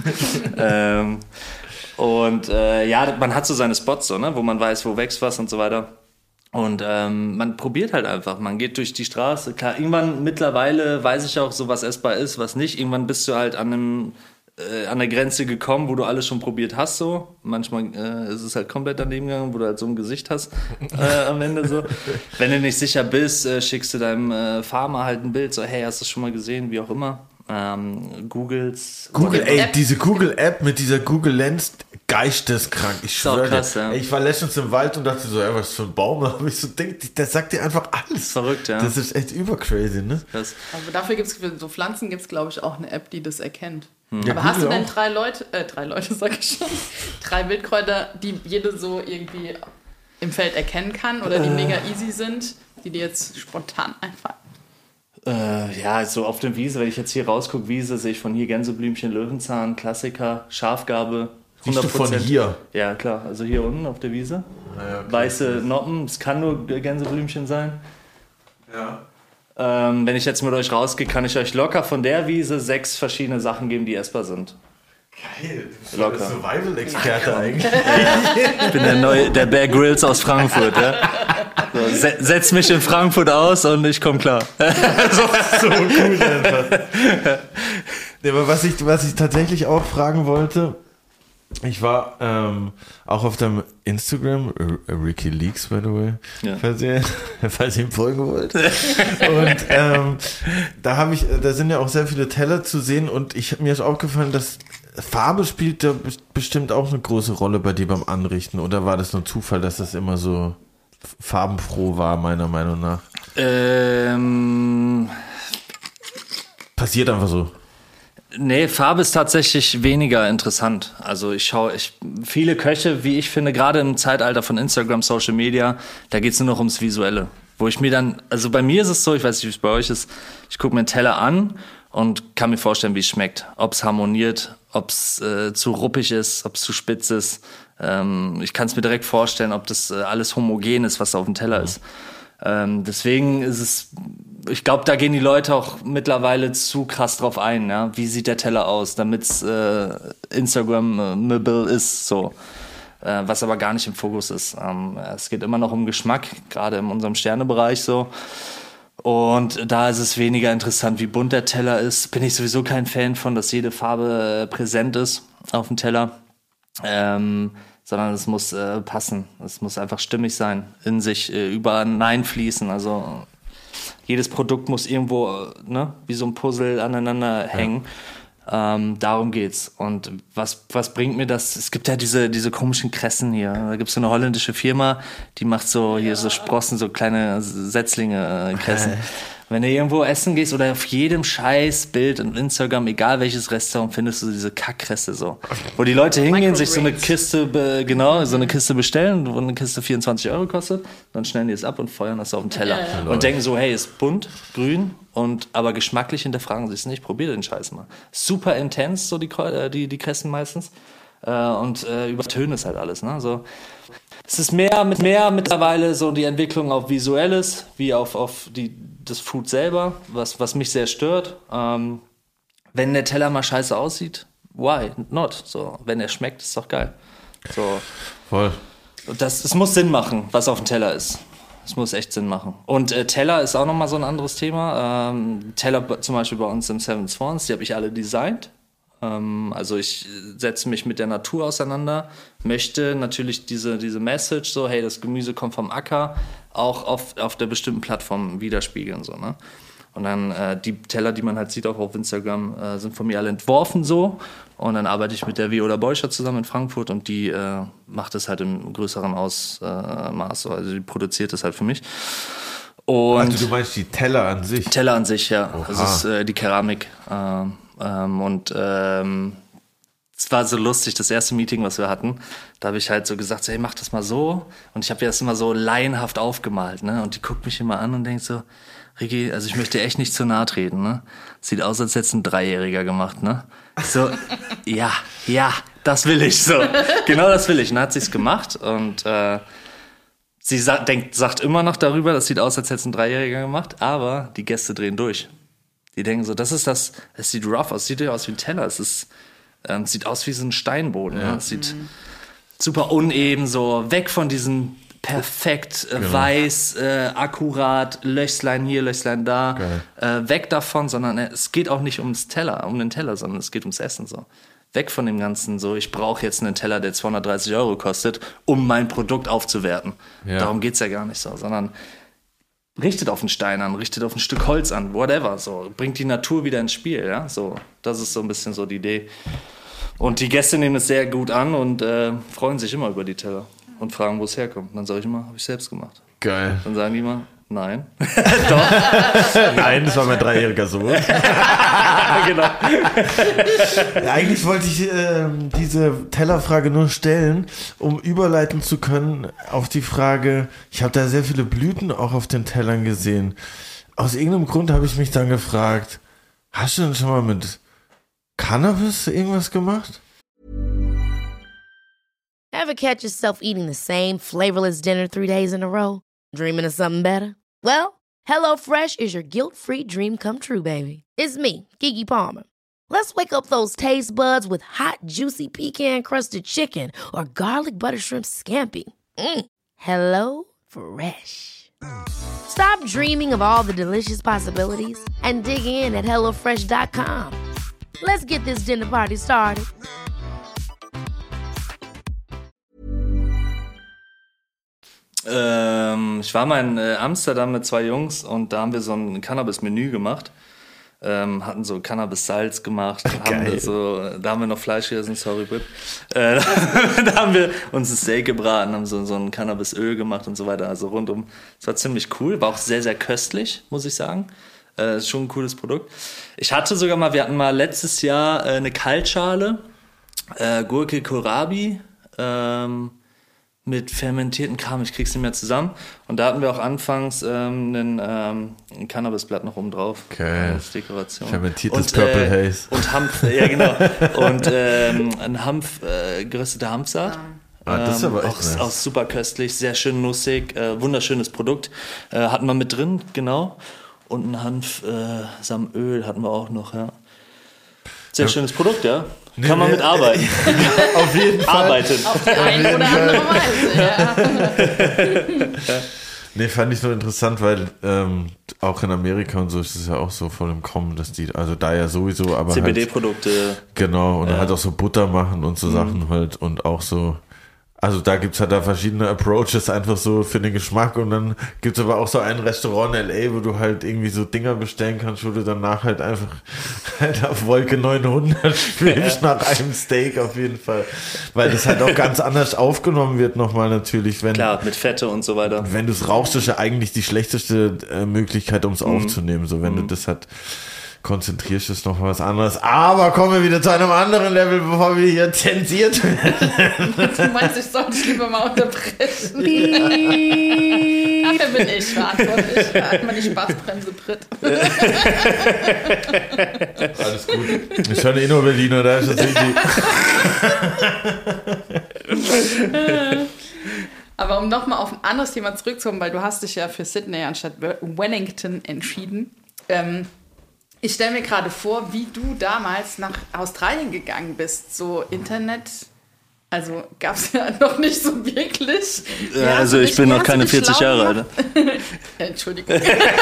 Man hat so seine Spots, so, ne, wo man weiß, wo wächst was und so weiter. Und man probiert halt einfach. Man geht durch die Straße. Klar, irgendwann mittlerweile weiß ich auch so, was essbar ist, was nicht. Irgendwann bist du halt an der Grenze gekommen, wo du alles schon probiert hast. So. Manchmal ist es halt komplett daneben gegangen, wo du halt so ein Gesicht hast am Ende. So. Wenn du nicht sicher bist, schickst du deinem Farmer halt ein Bild. So, hey, hast du das schon mal gesehen? Wie auch immer. Diese Google-App mit dieser Google Lens, geisteskrank, ich schwöre. Krass, ja. Ich war letztens im Wald und dachte so, was für ein Baum, aber ich so denke, das sagt dir einfach alles. Verrückt, ja. Das ist echt übercrazy, ne? Krass. Aber dafür gibt es, für so Pflanzen gibt es, glaube ich, auch eine App, die das erkennt. Ja, aber hast du denn auch. 3 Wildkräuter, die jede so irgendwie im Feld erkennen kann oder die mega easy sind, die dir jetzt spontan einfallen? Ja, so auf der Wiese, wenn ich jetzt hier rausgucke, Wiese, sehe ich von hier Gänseblümchen, Löwenzahn, Klassiker, Schafgarbe. 100%. Siehst du von hier? Ja, klar, also hier unten auf der Wiese. Ja, okay. Weiße Noppen, es kann nur Gänseblümchen sein. Ja. Wenn ich jetzt mit euch rausgehe, kann ich euch locker von der Wiese 6 verschiedene Sachen geben, die essbar sind. Geil, du bist Locker. ein Survival-Experte eigentlich. Ich bin der Bear Grylls aus Frankfurt, ja. So, setz mich in Frankfurt aus und ich komme klar. So cool einfach. Ja, aber was ich tatsächlich auch fragen wollte, ich war auch auf deinem Instagram, Ricky Leaks, by the way, Ja. falls ihr ihm folgen wollt. Und da sind ja auch sehr viele Teller zu sehen und mir ist aufgefallen, dass Farbe spielt da bestimmt auch eine große Rolle bei dir beim Anrichten, oder war das nur Zufall, dass das immer so farbenfroh war, meiner Meinung nach? Passiert einfach so. Nee, Farbe ist tatsächlich weniger interessant. Also viele Köche, wie ich finde, gerade im Zeitalter von Instagram, Social Media, da geht's nur noch ums Visuelle. Wo ich mir dann, also bei mir ist es so, ich weiß nicht, wie es bei euch ist, ich gucke mir einen Teller an und kann mir vorstellen, wie es schmeckt. Ob es harmoniert, ob es zu ruppig ist, ob es zu spitz ist. Ich kann es mir direkt vorstellen, ob das alles homogen ist, was da auf dem Teller ist. Deswegen ist es, ich glaube, da gehen die Leute auch mittlerweile zu krass drauf ein, ja? Wie sieht der Teller aus, damit es Instagrammable ist, so. Was aber gar nicht im Fokus ist. Es geht immer noch um Geschmack, gerade in unserem Sternebereich so. Und da ist es weniger interessant, wie bunt der Teller ist. Bin ich sowieso kein Fan von, dass jede Farbe präsent ist auf dem Teller. Sondern es muss passen. Es muss einfach stimmig sein, in sich übereinander fließen. Also jedes Produkt muss irgendwo, wie so ein Puzzle aneinander hängen. Darum geht's. Und was bringt mir das? Es gibt ja diese komischen Kressen hier. Da gibt's so eine holländische Firma, die macht so hier so Sprossen, so kleine Setzlinge Kressen. Wenn du irgendwo essen gehst oder auf jedem scheiß Bild in Instagram, egal welches Restaurant, findest du diese Kackkresse so. Wo die Leute hingehen, sich so eine Kiste, bestellen, wo eine Kiste 24 € kostet, dann stellen die es ab und feuern das auf den Teller. Und denken so, hey, ist bunt, grün, aber geschmacklich hinterfragen sie es nicht. Probier den Scheiß mal. Super intens, so die Kressen meistens. Und übertönen es halt alles, ne? So. Es ist mehr mittlerweile so die Entwicklung auf Visuelles, wie auf das Food selber, was mich sehr stört. Wenn der Teller mal scheiße aussieht, why not? So, wenn er schmeckt, ist doch geil. So. Voll. Es muss Sinn machen, was auf dem Teller ist. Es muss echt Sinn machen. Und Teller ist auch nochmal so ein anderes Thema. Teller zum Beispiel bei uns im Seven Swans, die habe ich alle designt. Also ich setze mich mit der Natur auseinander, möchte natürlich diese Message, so hey, das Gemüse kommt vom Acker, auch auf der bestimmten Plattform widerspiegeln. So, ne? Und dann die Teller, die man halt sieht auch auf Instagram, sind von mir alle entworfen so. Und dann arbeite ich mit der Viola Beuscher zusammen in Frankfurt und die macht es halt im größeren Ausmaß. So. Also die produziert es halt für mich. Und also du meinst die Teller an sich? Teller an sich, ja. Oha. Das ist die Keramik. Es war so lustig, das erste Meeting, was wir hatten, da habe ich halt so gesagt, so, hey, mach das mal so. Und ich habe das immer so laienhaft aufgemalt, ne? Und die guckt mich immer an und denkt so, Ricky, also ich möchte dir echt nicht zu nahe treten, ne? Sieht aus, als hätte es ein 3-Jähriger gemacht, ne? So, ja, das will ich so. Genau das will ich. Und dann hat sie's gemacht und sie sagt immer noch darüber, das sieht aus, als hätte es ein 3-Jähriger gemacht, aber die Gäste drehen durch. Die denken so, es sieht rough aus, sieht ja aus wie ein Teller, es sieht aus wie so ein Steinboden. Ja. Es sieht super uneben, so weg von diesem perfekt weiß, akkurat, Löchlein hier, Löchlein da, weg davon, sondern es geht auch nicht um den Teller, sondern es geht ums Essen so. Weg von dem Ganzen, so ich brauche jetzt einen Teller, der 230 € kostet, um mein Produkt aufzuwerten. Ja. Darum geht's ja gar nicht so, sondern richtet auf einen Stein an, richtet auf ein Stück Holz an, whatever, so. Bringt die Natur wieder ins Spiel, ja, so. Das ist so ein bisschen so die Idee. Und die Gäste nehmen es sehr gut an und freuen sich immer über die Teller und fragen, wo es herkommt. Und dann sage ich immer, habe ich selbst gemacht. Geil. Dann sagen die immer, nein. Doch. Nein, das war mein 3-jähriger Sohn. Genau. Eigentlich wollte ich diese Tellerfrage nur stellen, um überleiten zu können auf die Frage, ich habe da sehr viele Blüten auch auf den Tellern gesehen. Aus irgendeinem Grund habe ich mich dann gefragt, hast du denn schon mal mit Cannabis irgendwas gemacht? Ever catch yourself eating the same flavorless dinner 3 days in a row? Dreaming of something better? Well, HelloFresh is your guilt-free dream come true, baby. It's me, Keke Palmer. Let's wake up those taste buds with hot, juicy pecan-crusted chicken or garlic butter shrimp scampi. Hello Fresh. Stop dreaming of all the delicious possibilities and dig in at HelloFresh.com. Let's get this dinner party started. Ich war mal in Amsterdam mit 2 Jungs und da haben wir so ein Cannabis-Menü gemacht. Hatten so Cannabis-Salz gemacht. Da haben wir noch Fleisch gegessen, sorry, Brit. Da haben wir uns ein Steak gebraten, haben so ein Cannabis-Öl gemacht und so weiter. Also rundum. Es war ziemlich cool, war auch sehr, sehr köstlich, muss ich sagen. Ist schon ein cooles Produkt. Wir hatten mal letztes Jahr eine Kaltschale, Gurke Kohlrabi, mit fermentierten Kram, ich krieg's nicht mehr zusammen. Und da hatten wir auch anfangs ein Cannabisblatt noch oben drauf. Okay. Als Dekoration. Fermentiertes Purple Haze. Und Hanf, ja genau. Und ein gerösteter Hanfsaat. Das ist aber echt nice. Auch super köstlich, sehr schön nussig, wunderschönes Produkt. Hatten wir mit drin, genau. Und ein Hanfsamenöl hatten wir auch noch, ja. Sehr schönes Produkt, ja. Kann man mit arbeiten. Auf jeden Fall. Arbeiten. Auf die eine oder andere Weise, ja. Nee, fand ich nur interessant, weil auch in Amerika und so ist es ja auch so voll im Kommen, dass die, also da ja sowieso, aber CBD-Produkte. Halt, genau, und halt auch so Butter machen und so Sachen halt und auch so Also da gibt's halt da verschiedene Approaches einfach so für den Geschmack und dann gibt's aber auch so ein Restaurant in L.A., wo du halt irgendwie so Dinger bestellen kannst, wo du danach halt einfach halt auf Wolke 900 schwebst nach einem Steak auf jeden Fall. Weil das halt auch ganz anders aufgenommen wird nochmal natürlich. Wenn, Klar, mit Fette und so weiter. Wenn du es rauchst, ist ja eigentlich die schlechteste Möglichkeit, um es aufzunehmen. So wenn du das halt konzentrierst, ist noch was anderes. Aber kommen wir wieder zu einem anderen Level, bevor wir hier zensiert werden. Du meinst, ich sollte dich lieber mal unterbrechen? Dafür bin ich verantwortlich. Halt mal die Spaßbremse, Brit. Alles gut. Ich höre nur Berliner, da ist das irgendwie. Aber um nochmal auf ein anderes Thema zurückzukommen, weil du hast dich ja für Sydney anstatt Wellington entschieden. Ich stelle mir gerade vor, wie du damals nach Australien gegangen bist. So Internet, also gab es ja noch nicht so wirklich. Ja, also ich bin noch keine 40 Jahre alt. Entschuldigung.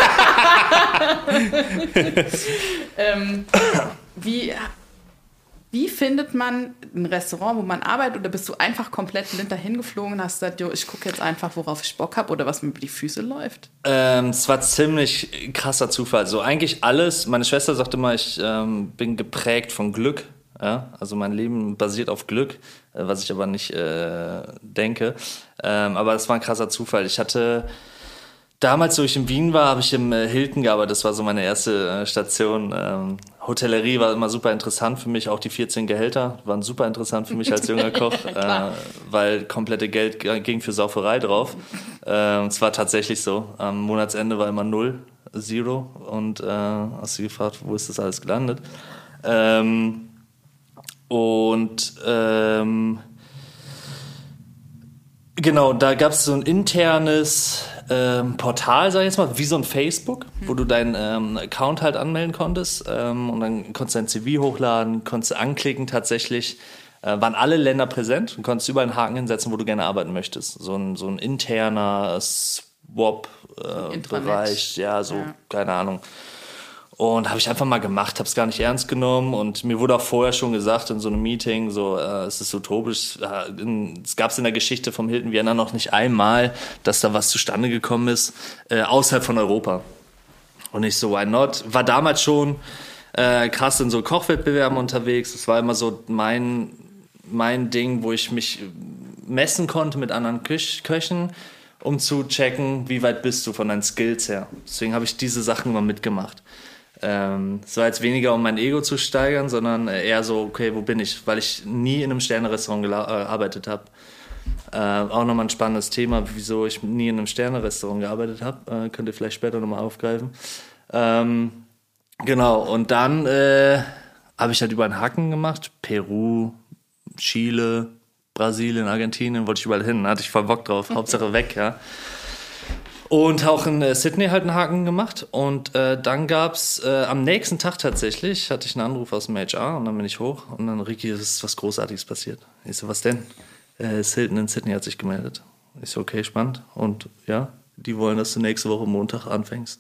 Wie findet man ein Restaurant, wo man arbeitet? Oder bist du einfach komplett blind dahin geflogen und hast gesagt, jo, ich gucke jetzt einfach, worauf ich Bock habe oder was mir über die Füße läuft? Es war ziemlich krasser Zufall. So eigentlich alles. Meine Schwester sagte immer, ich bin geprägt von Glück. Ja? Also mein Leben basiert auf Glück, was ich aber nicht denke. Aber das war ein krasser Zufall. Ich hatte damals, wo ich in Wien war, habe ich im Hilton gearbeitet. Das war so meine erste Station. Hotellerie war immer super interessant für mich. Auch die 14 Gehälter waren super interessant für mich als junger Koch, weil komplette Geld ging für Sauferei drauf. Es war tatsächlich so. Am Monatsende war immer 0, 0. Und hast du gefragt, wo ist das alles gelandet? Genau, da gab es so ein internes Portal, sag ich jetzt mal, wie so ein Facebook, wo du deinen Account halt anmelden konntest und dann konntest du dein CV hochladen, konntest du anklicken tatsächlich, waren alle Länder präsent und konntest überall einen Haken hinsetzen, wo du gerne arbeiten möchtest. So ein interner Swap-Bereich, keine Ahnung. Und habe ich einfach mal gemacht, habe es gar nicht ernst genommen und mir wurde auch vorher schon gesagt in so einem Meeting, so es ist utopisch. Es gab es in der Geschichte vom Hilton Vienna noch nicht einmal, dass da was zustande gekommen ist, außerhalb von Europa. Und ich so, why not? War damals schon krass in so Kochwettbewerben unterwegs. Das war immer so mein Ding, wo ich mich messen konnte mit anderen Köchen, um zu checken, wie weit bist du von deinen Skills her. Deswegen habe ich diese Sachen immer mitgemacht. Es war jetzt weniger, um mein Ego zu steigern, sondern eher so, okay, wo bin ich? Weil ich nie in einem Sterne-Restaurant gearbeitet habe. Auch nochmal ein spannendes Thema, wieso ich nie in einem Sterne-Restaurant gearbeitet habe. Könnt ihr vielleicht später nochmal aufgreifen. Genau, und dann habe ich halt über einen Haken gemacht. Peru, Chile, Brasilien, Argentinien, wollte ich überall hin. Da hatte ich voll Bock drauf. Hauptsache weg, ja. Und auch in Sydney halt einen Haken gemacht. Und dann gab's am nächsten Tag tatsächlich, hatte ich einen Anruf aus dem HR und dann bin ich hoch. Und dann, Ricky, es ist was Großartiges passiert. Ich so, was denn? Das Hilton in Sydney hat sich gemeldet. Ich so, okay, spannend. Und ja, die wollen, dass du nächste Woche Montag anfängst.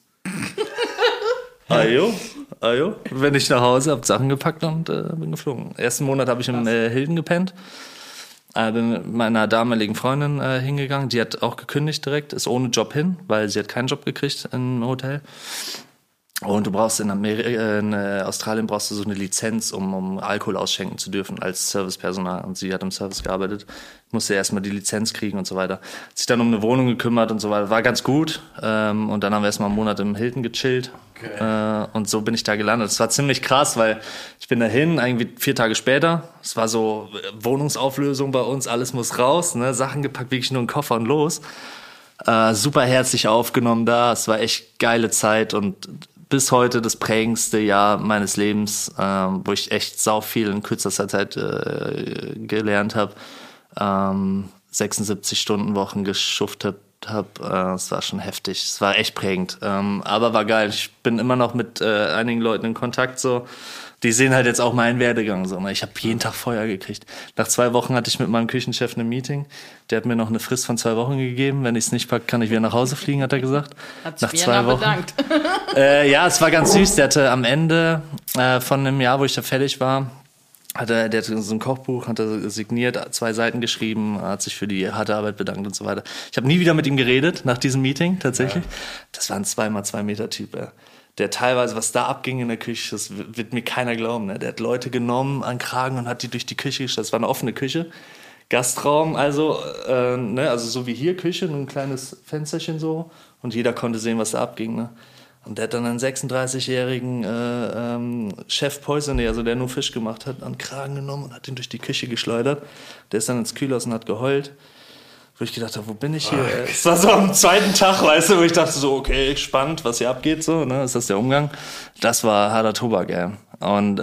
Ajo. Bin ich nach Hause, hab Sachen gepackt und bin geflogen. Ersten Monat habe ich im Hilton gepennt. Bin mit meiner damaligen Freundin hingegangen. Die hat auch gekündigt direkt, ist ohne Job hin, weil sie hat keinen Job gekriegt im Hotel. Und du brauchst in Australien brauchst du so eine Lizenz, um Alkohol ausschenken zu dürfen als Servicepersonal. Und sie hat im Service gearbeitet, musste erstmal die Lizenz kriegen und so weiter. Hat sich dann um eine Wohnung gekümmert und so weiter. War ganz gut. Und dann haben wir erstmal einen Monat im Hilton gechillt. Okay. Und so bin ich da gelandet. Es war ziemlich krass, weil ich bin dahin, irgendwie 4 Tage später. Es war so Wohnungsauflösung bei uns, alles muss raus, ne? Sachen gepackt, wirklich nur einen Koffer und los. Super herzlich aufgenommen da. Es war echt geile Zeit und bis heute das prägendste Jahr meines Lebens, wo ich echt sau viel in kürzester Zeit gelernt habe. 76-Stunden-Wochen geschuftet habe. Es war schon heftig. Es war echt prägend. Aber war geil. Ich bin immer noch mit einigen Leuten in Kontakt. So. Die sehen halt jetzt auch meinen Werdegang. So. Ich habe jeden Tag Feuer gekriegt. Nach 2 Wochen hatte ich mit meinem Küchenchef ein Meeting. Der hat mir noch eine Frist von 2 Wochen gegeben. Wenn ich es nicht packe, kann ich wieder nach Hause fliegen, hat er gesagt. Hat nach sich 2 Wochen. bedankt. Ja, es war ganz süß. Der hatte am Ende von einem Jahr, wo ich da fertig war, der hat so ein Kochbuch, hat er signiert, 2 Seiten geschrieben, hat sich für die harte Arbeit bedankt und so weiter. Ich habe nie wieder mit ihm geredet nach diesem Meeting, tatsächlich. Ja. Das war ein 2x2 Meter Typ, ja. Der teilweise, was da abging in der Küche, das wird mir keiner glauben. Ne? Der hat Leute genommen an Kragen und hat die durch die Küche gestellt. Das war eine offene Küche, Gastraum, also so wie hier Küche, nur ein kleines Fensterchen so. Und jeder konnte sehen, was da abging. Ne? Und der hat dann einen 36-jährigen Chef Poisonné, also der nur Fisch gemacht hat, an Kragen genommen und hat ihn durch die Küche geschleudert. Der ist dann ins Kühlhaus und hat geheult. Wo ich gedacht habe, wo bin ich hier? Es war so am 2. Tag, weißt du, wo ich dachte so, okay, spannend, was hier abgeht, so, ne, ist das der Umgang? Das war harter Tobak, ey. Und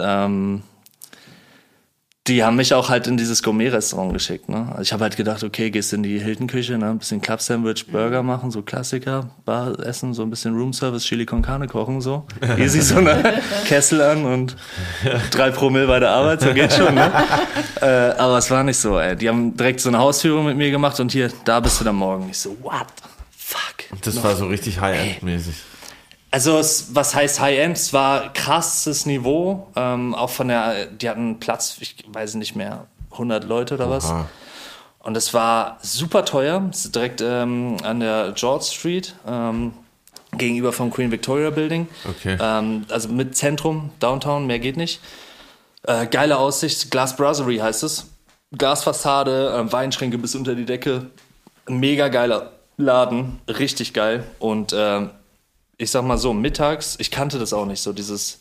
die haben mich auch halt in dieses Gourmet-Restaurant geschickt, ne. Also ich habe halt gedacht, okay, gehst in die Hilton-Küche, ne, ein bisschen Club-Sandwich, Burger machen, so Klassiker, Bar essen, so ein bisschen Room-Service, Chili con Carne kochen, so. Easy, so eine Kessel an und 3 Promille bei der Arbeit, so geht schon, ne. Aber es war nicht so, ey. Die haben direkt so eine Hausführung mit mir gemacht und hier, da bist du dann morgen. Ich so, what the fuck? Das war so richtig High-End-mäßig. Also was heißt High-End? Es war krasses Niveau, auch die hatten Platz, ich weiß nicht mehr, 100 Leute oder was. Und es war super teuer, es ist direkt an der George Street, gegenüber vom Queen Victoria Building. Okay. Also mit Zentrum, Downtown, mehr geht nicht. Geile Aussicht, Glass Brasserie heißt es. Glasfassade, Weinschränke bis unter die Decke. Mega geiler Laden, richtig geil. Und ich sag mal so, mittags, ich kannte das auch nicht, so diese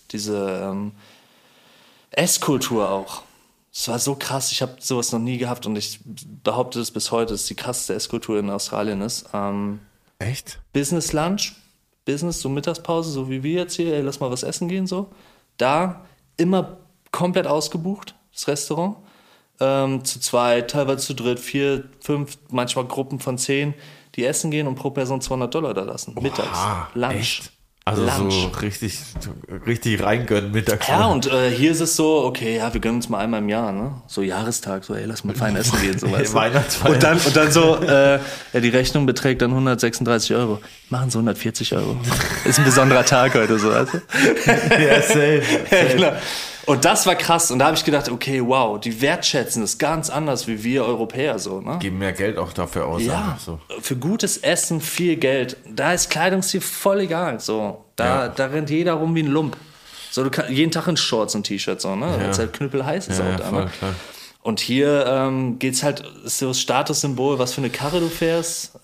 Esskultur auch. Es war so krass, ich habe sowas noch nie gehabt und ich behaupte das bis heute, dass die krasseste Esskultur in Australien ist. Echt? Business Lunch, so Mittagspause, so wie wir jetzt hier, ey, lass mal was essen gehen, so. Da immer komplett ausgebucht, das Restaurant. Zu 2, teilweise zu 3, 4, 5, manchmal Gruppen von 10, die essen gehen und pro Person $200 da lassen. Mittags. Lunch. Echt? Also Lunch. so richtig reingönnen mittags. Ja, und hier ist es so, okay, ja, wir gönnen uns mal einmal im Jahr, ne? So Jahrestag, so, ey, lass mal fein essen gehen, so, weißt du? Weihnachtsfeier. Und dann so, ja, die Rechnung beträgt dann 136 €. Machen sie 140 €. Ist ein besonderer Tag heute, so, weißt du? Ja, safe. Ja, klar. Und das war krass. Und da habe ich gedacht, okay, wow, die wertschätzen das ganz anders wie wir Europäer so, ne? Geben mehr Geld auch dafür aus. Ja, so. Für gutes Essen viel Geld. Da ist Kleidungsstil voll egal. So, da rennt jeder rum wie ein Lump. So, du kannst jeden Tag in Shorts und T-Shirts, so, ne? Weil es halt knüppelheiß ist auch da, voll, ne? klar. Und hier geht's halt, ist so das Statussymbol, was für eine Karre du fährst,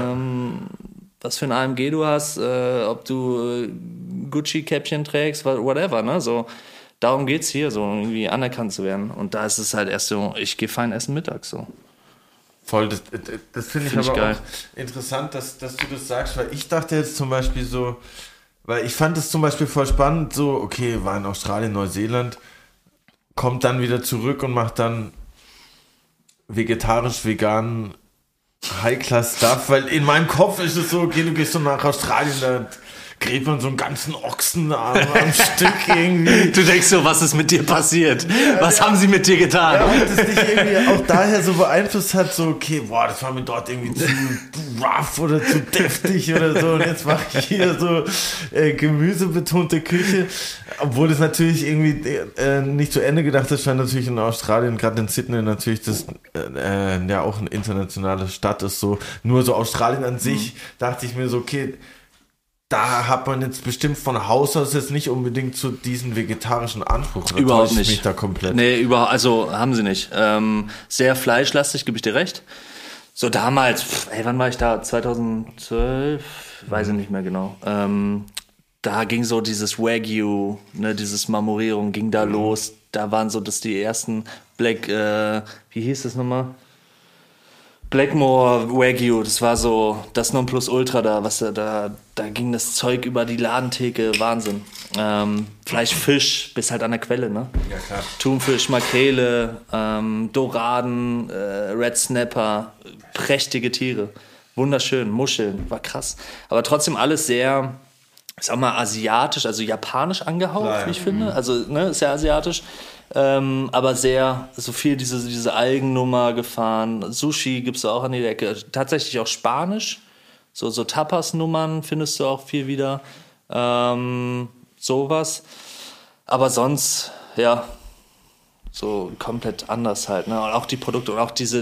was für ein AMG du hast, ob du Gucci-Käppchen trägst, whatever, ne? So. Darum geht's hier, so irgendwie anerkannt zu werden. Und da ist es halt erst so, ich gehe fein essen mittags so. Voll, das finde ich aber geil. auch interessant, dass du das sagst, weil ich dachte jetzt zum Beispiel so, weil ich fand es zum Beispiel voll spannend, so, okay, war in Australien, Neuseeland, kommt dann wieder zurück und macht dann vegetarisch, vegan, High-Class-Stuff, weil in meinem Kopf ist es so, okay, du gehst so nach Australien, da gräbt man so einen ganzen Ochsen am Stück irgendwie. Du denkst so, was ist mit dir passiert? Was haben sie mit dir getan? Ja, und das dich irgendwie auch daher so beeinflusst hat, so, okay, boah, das war mir dort irgendwie zu rough oder zu deftig oder so. Und jetzt mache ich hier so gemüsebetonte Küche. Obwohl das natürlich irgendwie nicht zu Ende gedacht ist, weil natürlich in Australien, gerade in Sydney, natürlich das ja auch eine internationale Stadt ist. So. Nur so Australien an sich, dachte ich mir so, okay, da hat man jetzt bestimmt von Haus aus jetzt nicht unbedingt zu diesen vegetarischen Anspruch. Überhaupt nicht. Mich da komplett. Nee, also haben sie nicht. Sehr fleischlastig, gebe ich dir recht. So damals, wann war ich da? 2012? Weiß ich nicht mehr genau. Da ging so dieses Wagyu, ne, dieses Marmorierung ging da los. Da waren so die ersten wie hieß das nochmal? Blackmore Wagyu, das war so das Nonplusultra da, da ging das Zeug über die Ladentheke, Wahnsinn. Fleisch, Fisch, bis halt an der Quelle, ne? Ja, klar. Thunfisch, Makrele, Doraden, Red Snapper, prächtige Tiere, wunderschön, Muscheln, war krass. Aber trotzdem alles sehr, ich sag mal, asiatisch, also japanisch angehaucht, Klar, ja. wie ich finde. Also, ne, ist ja asiatisch. Aber sehr, so viel diese Algennummer gefahren. Sushi gibt's auch an die Ecke. Tatsächlich auch Spanisch. So Tapas-Nummern findest du auch viel wieder. Sowas. Aber sonst, ja, So komplett anders halt, ne? Und auch die Produkte und auch die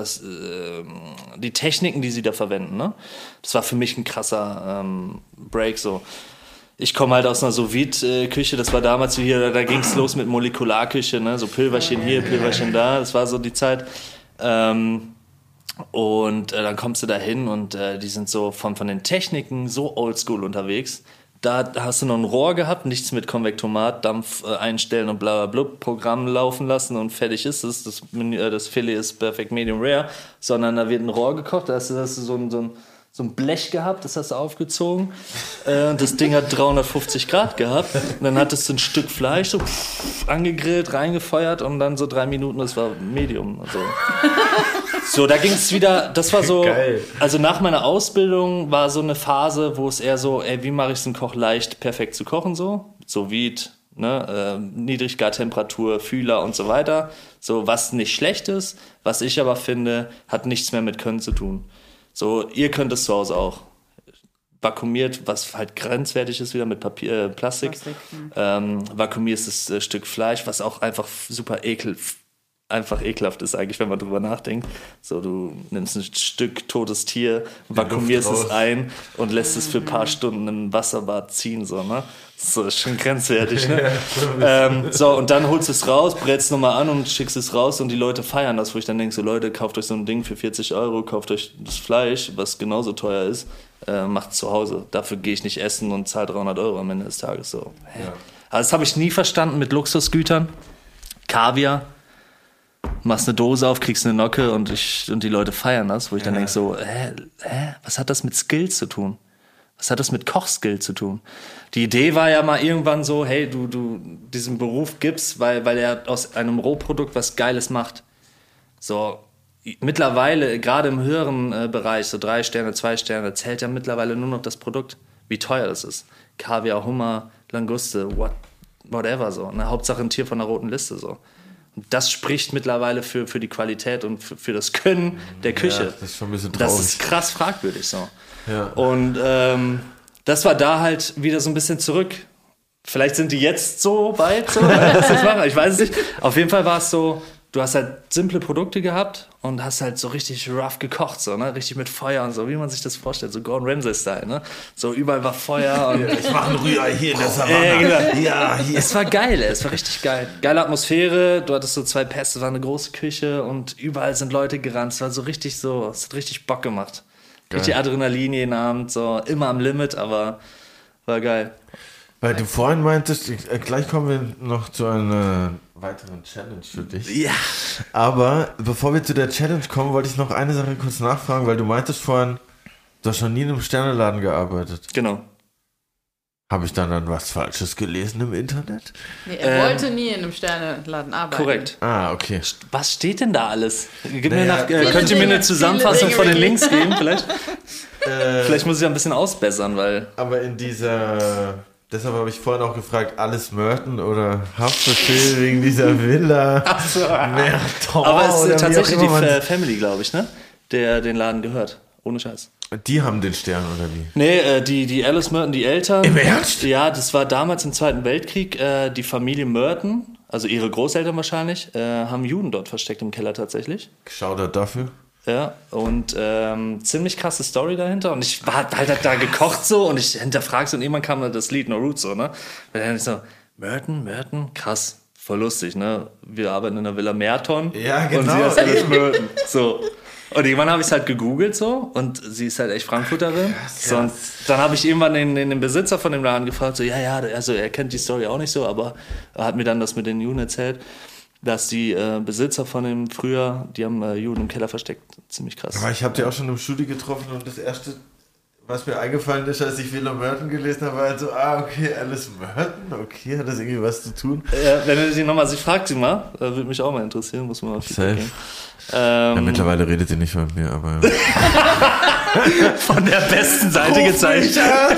Techniken, die sie da verwenden, ne? Das war für mich ein krasser Break, so. Ich komme halt aus einer Sous-Vide-Küche, das war damals hier, da ging's los mit Molekularküche, ne? So Pülverchen hier, Pülverchen da, das war so die Zeit. Und dann kommst du da hin und die sind so von den Techniken so oldschool unterwegs. Da hast du noch ein Rohr gehabt, nichts mit Konvektomat, Dampf einstellen und bla bla bla, Programm laufen lassen und fertig ist es. Das Filet ist perfekt medium rare, sondern da wird ein Rohr gekocht, da hast du so ein Blech gehabt, das hast du aufgezogen. Das Ding hat 350 Grad gehabt. Und dann hattest du ein Stück Fleisch so angegrillt, reingefeuert und dann so 3 Minuten, das war Medium. Also. So, da ging es wieder, das war so, geil. Also nach meiner Ausbildung war so eine Phase, wo es eher so, wie mache ich es einen Koch leicht, perfekt zu kochen, so Vide, ne, Niedriggartemperatur, Fühler und so weiter. So, was nicht schlecht ist, was ich aber finde, hat nichts mehr mit Können zu tun. So, ihr könnt es zu Hause auch. Vakuumiert, was halt grenzwertig ist wieder mit Plastik. Vakuumierst das Stück Fleisch, was auch einfach super ekelhaft ist eigentlich, wenn man drüber nachdenkt. So, du nimmst ein Stück totes Tier, vakuumierst es ein und lässt es für ein paar Stunden im Wasserbad ziehen, so, ne? So, ist schon grenzwertig, ne? So, und dann holst du es raus, brätst nochmal an und schickst es raus und die Leute feiern das, wo ich dann denke, so, Leute, kauft euch so ein Ding für 40 €, kauft euch das Fleisch, was genauso teuer ist, macht es zu Hause. Dafür gehe ich nicht essen und zahle 300 € am Ende des Tages, so. Ja. Also das habe ich nie verstanden mit Luxusgütern. Kaviar. Machst eine Dose auf, kriegst eine Nocke und die Leute feiern das, wo ich dann denke so, was hat das mit Skills zu tun? Was hat das mit Kochskill zu tun? Die Idee war ja mal irgendwann so, hey, du diesen Beruf gibst, weil er aus einem Rohprodukt was Geiles macht. So, mittlerweile, gerade im höheren Bereich, so 3 Sterne, 2 Sterne, zählt ja mittlerweile nur noch das Produkt, wie teuer das ist. Kaviar, Hummer, Languste, whatever so. Ne? Hauptsache ein Tier von der roten Liste so. Das spricht mittlerweile für die Qualität und für das Können der Küche. Ja, das ist schon ein bisschen traurig. Das ist krass fragwürdig so. Ja. Und das war da halt wieder so ein bisschen zurück. Vielleicht sind die jetzt so weit, so, dass das machen. Ich weiß es nicht. Auf jeden Fall war es so, du hast halt simple Produkte gehabt und hast halt so richtig rough gekocht, so, ne? Richtig mit Feuer und so, wie man sich das vorstellt, so Gordon Ramsay-Style, ne? So überall war Feuer und ich mache ein Rührei hier in der Savanne. Genau. Ja, hier. Es war geil, es war richtig geil. Geile Atmosphäre, du hattest so 2 Pässe, es war eine große Küche und überall sind Leute gerannt, es war so, es hat richtig Bock gemacht. Geil. Richtig Adrenalin jeden Abend, so immer am Limit, aber war geil. Weil du vorhin meintest, gleich kommen wir noch zu einer weiteren Challenge für dich. Ja. Aber bevor wir zu der Challenge kommen, wollte ich noch eine Sache kurz nachfragen, weil du meintest vorhin, du hast noch nie in einem Sterneladen gearbeitet. Genau. Habe ich dann was Falsches gelesen im Internet? Nee, er wollte nie in einem Sterneladen arbeiten. Korrekt. Ah, okay. Was steht denn da alles? Könnt ihr mir eine Zusammenfassung von den Links geben vielleicht? Vielleicht muss ich ja ein bisschen ausbessern, weil... Aber in dieser... Deshalb habe ich vorhin auch gefragt, alles Merton oder Haftbefehl wegen dieser Villa. Ach so. Aber es ist tatsächlich die Family, glaube ich, ne? Der den Laden gehört. Ohne Scheiß. Die haben den Stern, oder wie? Nee, die Alice Merton, die Eltern. Im Ernst? Ja, das war damals im Zweiten Weltkrieg. Die Familie Merton, also ihre Großeltern wahrscheinlich, haben Juden dort versteckt im Keller tatsächlich. Shoutout dafür. Ja, und ziemlich krasse Story dahinter. Und ich war halt da gekocht so und ich hinterfrag so und irgendwann kam dann das Lied No Roots so, ne? Und dann ich so, Merton, krass, voll lustig, ne? Wir arbeiten in der Villa Merton. Ja, genau. Und sie heißt Alice Merton. So. Und irgendwann habe ich es halt gegoogelt so und sie ist halt echt Frankfurterin. So, und dann habe ich irgendwann den Besitzer von dem Laden gefragt, so, ja, also er kennt die Story auch nicht so, aber er hat mir dann das mit den Juden erzählt, dass die Besitzer von dem früher, die haben Juden im Keller versteckt. Ziemlich krass. Aber ich habe die auch schon im Studio getroffen und das erste, was mir eingefallen ist, als ich Villa Merton gelesen habe, war halt so, okay, Alice Merton, okay, hat das irgendwie was zu tun? Wenn du sie nochmal, fragt sie mal, würde mich auch mal interessieren, muss man mal Feedback geben. Ja, mittlerweile redet sie nicht mit mir, aber... Von der besten Seite gezeigt.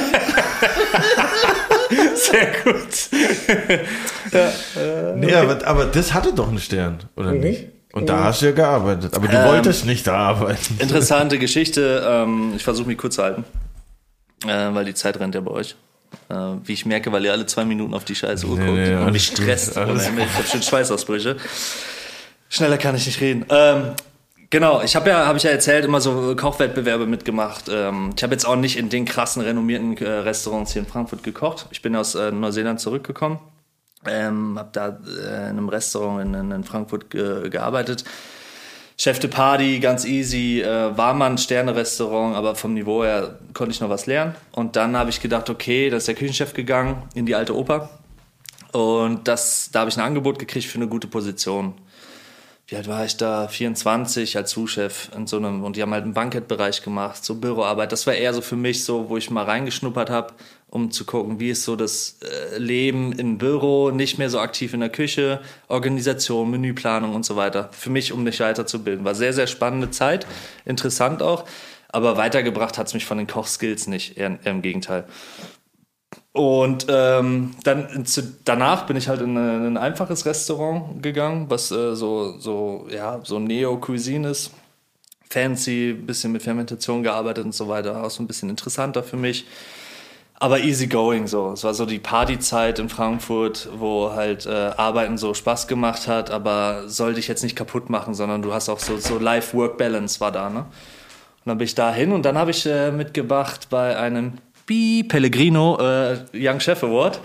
Sehr gut. Nee, aber das hatte doch einen Stern, oder nicht? Und da hast du ja gearbeitet. Aber du wolltest nicht da arbeiten. Interessante Geschichte. Ich versuche mich kurz zu halten, weil die Zeit rennt ja bei euch. Wie ich merke, weil ihr alle 2 Minuten auf die scheiß Uhr guckt nee, und mich stresst. Ich habe schon Schweißausbrüche. Schneller kann ich nicht reden. Genau, habe ich ja erzählt, immer so Kochwettbewerbe mitgemacht. Ich habe jetzt auch nicht in den krassen, renommierten Restaurants hier in Frankfurt gekocht. Ich bin aus Neuseeland zurückgekommen, habe da in einem Restaurant in Frankfurt gearbeitet. Chef de Party, ganz easy, war mal ein Sterne-Restaurant, aber vom Niveau her konnte ich noch was lernen. Und dann habe ich gedacht, okay, da ist der Küchenchef gegangen in die Alte Oper. Und da habe ich ein Angebot gekriegt für eine gute Position. Wie alt war ich da? 24 als Sous-Chef in so einem, und die haben halt einen Bankettbereich gemacht, so Büroarbeit. Das war eher so für mich so, wo ich mal reingeschnuppert habe, um zu gucken, wie ist so das Leben im Büro, nicht mehr so aktiv in der Küche, Organisation, Menüplanung und so weiter. Für mich, um mich weiterzubilden. War sehr, sehr spannende Zeit, interessant auch, aber weitergebracht hat es mich von den Kochskills nicht, eher im Gegenteil. Und danach bin ich halt in ein einfaches Restaurant gegangen, was so Neo-Cuisine ist. Fancy, bisschen mit Fermentation gearbeitet und so weiter. Auch so ein bisschen interessanter für mich. Aber easy going so. Es war so die Partyzeit in Frankfurt, wo halt Arbeiten so Spaß gemacht hat, aber soll dich jetzt nicht kaputt machen, sondern du hast auch so Life-Work-Balance war da, ne? Und dann bin ich da hin und dann habe ich mitgemacht bei einem Pellegrino Young Chef Award.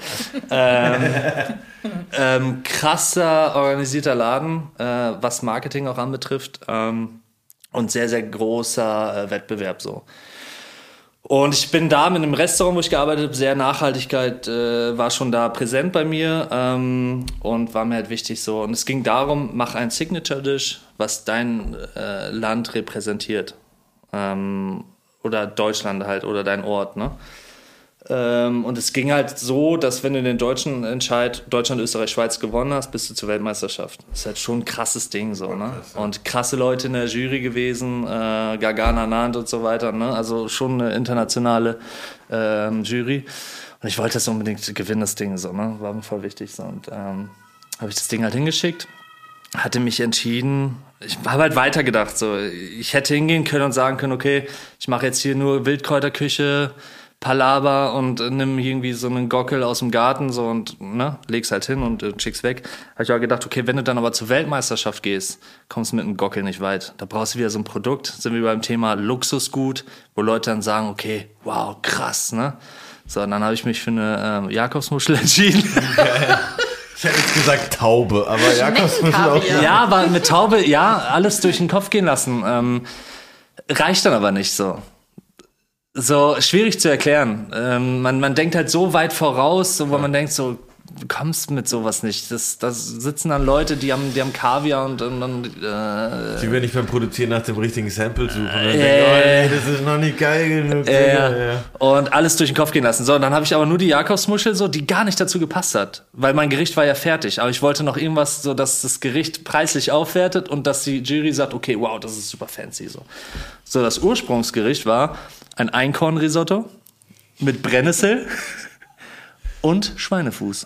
Krasser organisierter Laden, was Marketing auch anbetrifft, und sehr, sehr großer Wettbewerb so. Und ich bin da mit einem Restaurant, wo ich gearbeitet habe, sehr Nachhaltigkeit war schon da präsent bei mir und war mir halt wichtig so. Und es ging darum, mach ein Signature-Dish, was dein Land repräsentiert. Oder Deutschland halt, oder dein Ort, ne? Und es ging halt so, dass wenn du den deutschen Entscheid Deutschland, Österreich, Schweiz gewonnen hast, bist du zur Weltmeisterschaft. Das ist halt schon ein krasses Ding so, ne? Und krasse Leute in der Jury gewesen, Gargana Nant und so weiter, ne? Also schon eine internationale Jury. Und ich wollte das unbedingt gewinnen, das Ding so, ne? War mir voll wichtig so. Und habe ich das Ding halt hingeschickt, hatte mich entschieden, ich habe halt weitergedacht so. Ich hätte hingehen können und sagen können, okay, ich mache jetzt hier nur Wildkräuterküche, Palaver und nimm irgendwie so einen Gockel aus dem Garten so und ne, leg's halt hin und schick's weg. Habe ich auch gedacht, okay, wenn du dann aber zur Weltmeisterschaft gehst, kommst du mit einem Gockel nicht weit. Da brauchst du wieder so ein Produkt, sind wir beim Thema Luxusgut, wo Leute dann sagen, okay, wow, krass, ne? So, und dann habe ich mich für eine Jakobsmuschel entschieden. Ich hätte jetzt gesagt Taube, aber Jakobsmuschel auch. Ja, aber mit Taube, ja, alles durch den Kopf gehen lassen. Reicht dann aber nicht so. So schwierig zu erklären. Man denkt halt so weit voraus, so, wo man denkt so, du kommst mit sowas nicht. Da sitzen dann Leute, die haben Kaviar und dann die werden nicht beim Produzieren nach dem richtigen Sample suchen. Und dann denken, oh nee, das ist noch nicht geil genug. Und alles durch den Kopf gehen lassen. So, und dann habe ich aber nur die Jakobsmuschel so, die gar nicht dazu gepasst hat. Weil mein Gericht war ja fertig. Aber ich wollte noch irgendwas, so dass das Gericht preislich aufwertet und dass die Jury sagt, okay, wow, das ist super fancy. So, das Ursprungsgericht war ein Einkornrisotto mit Brennnessel und Schweinefuß.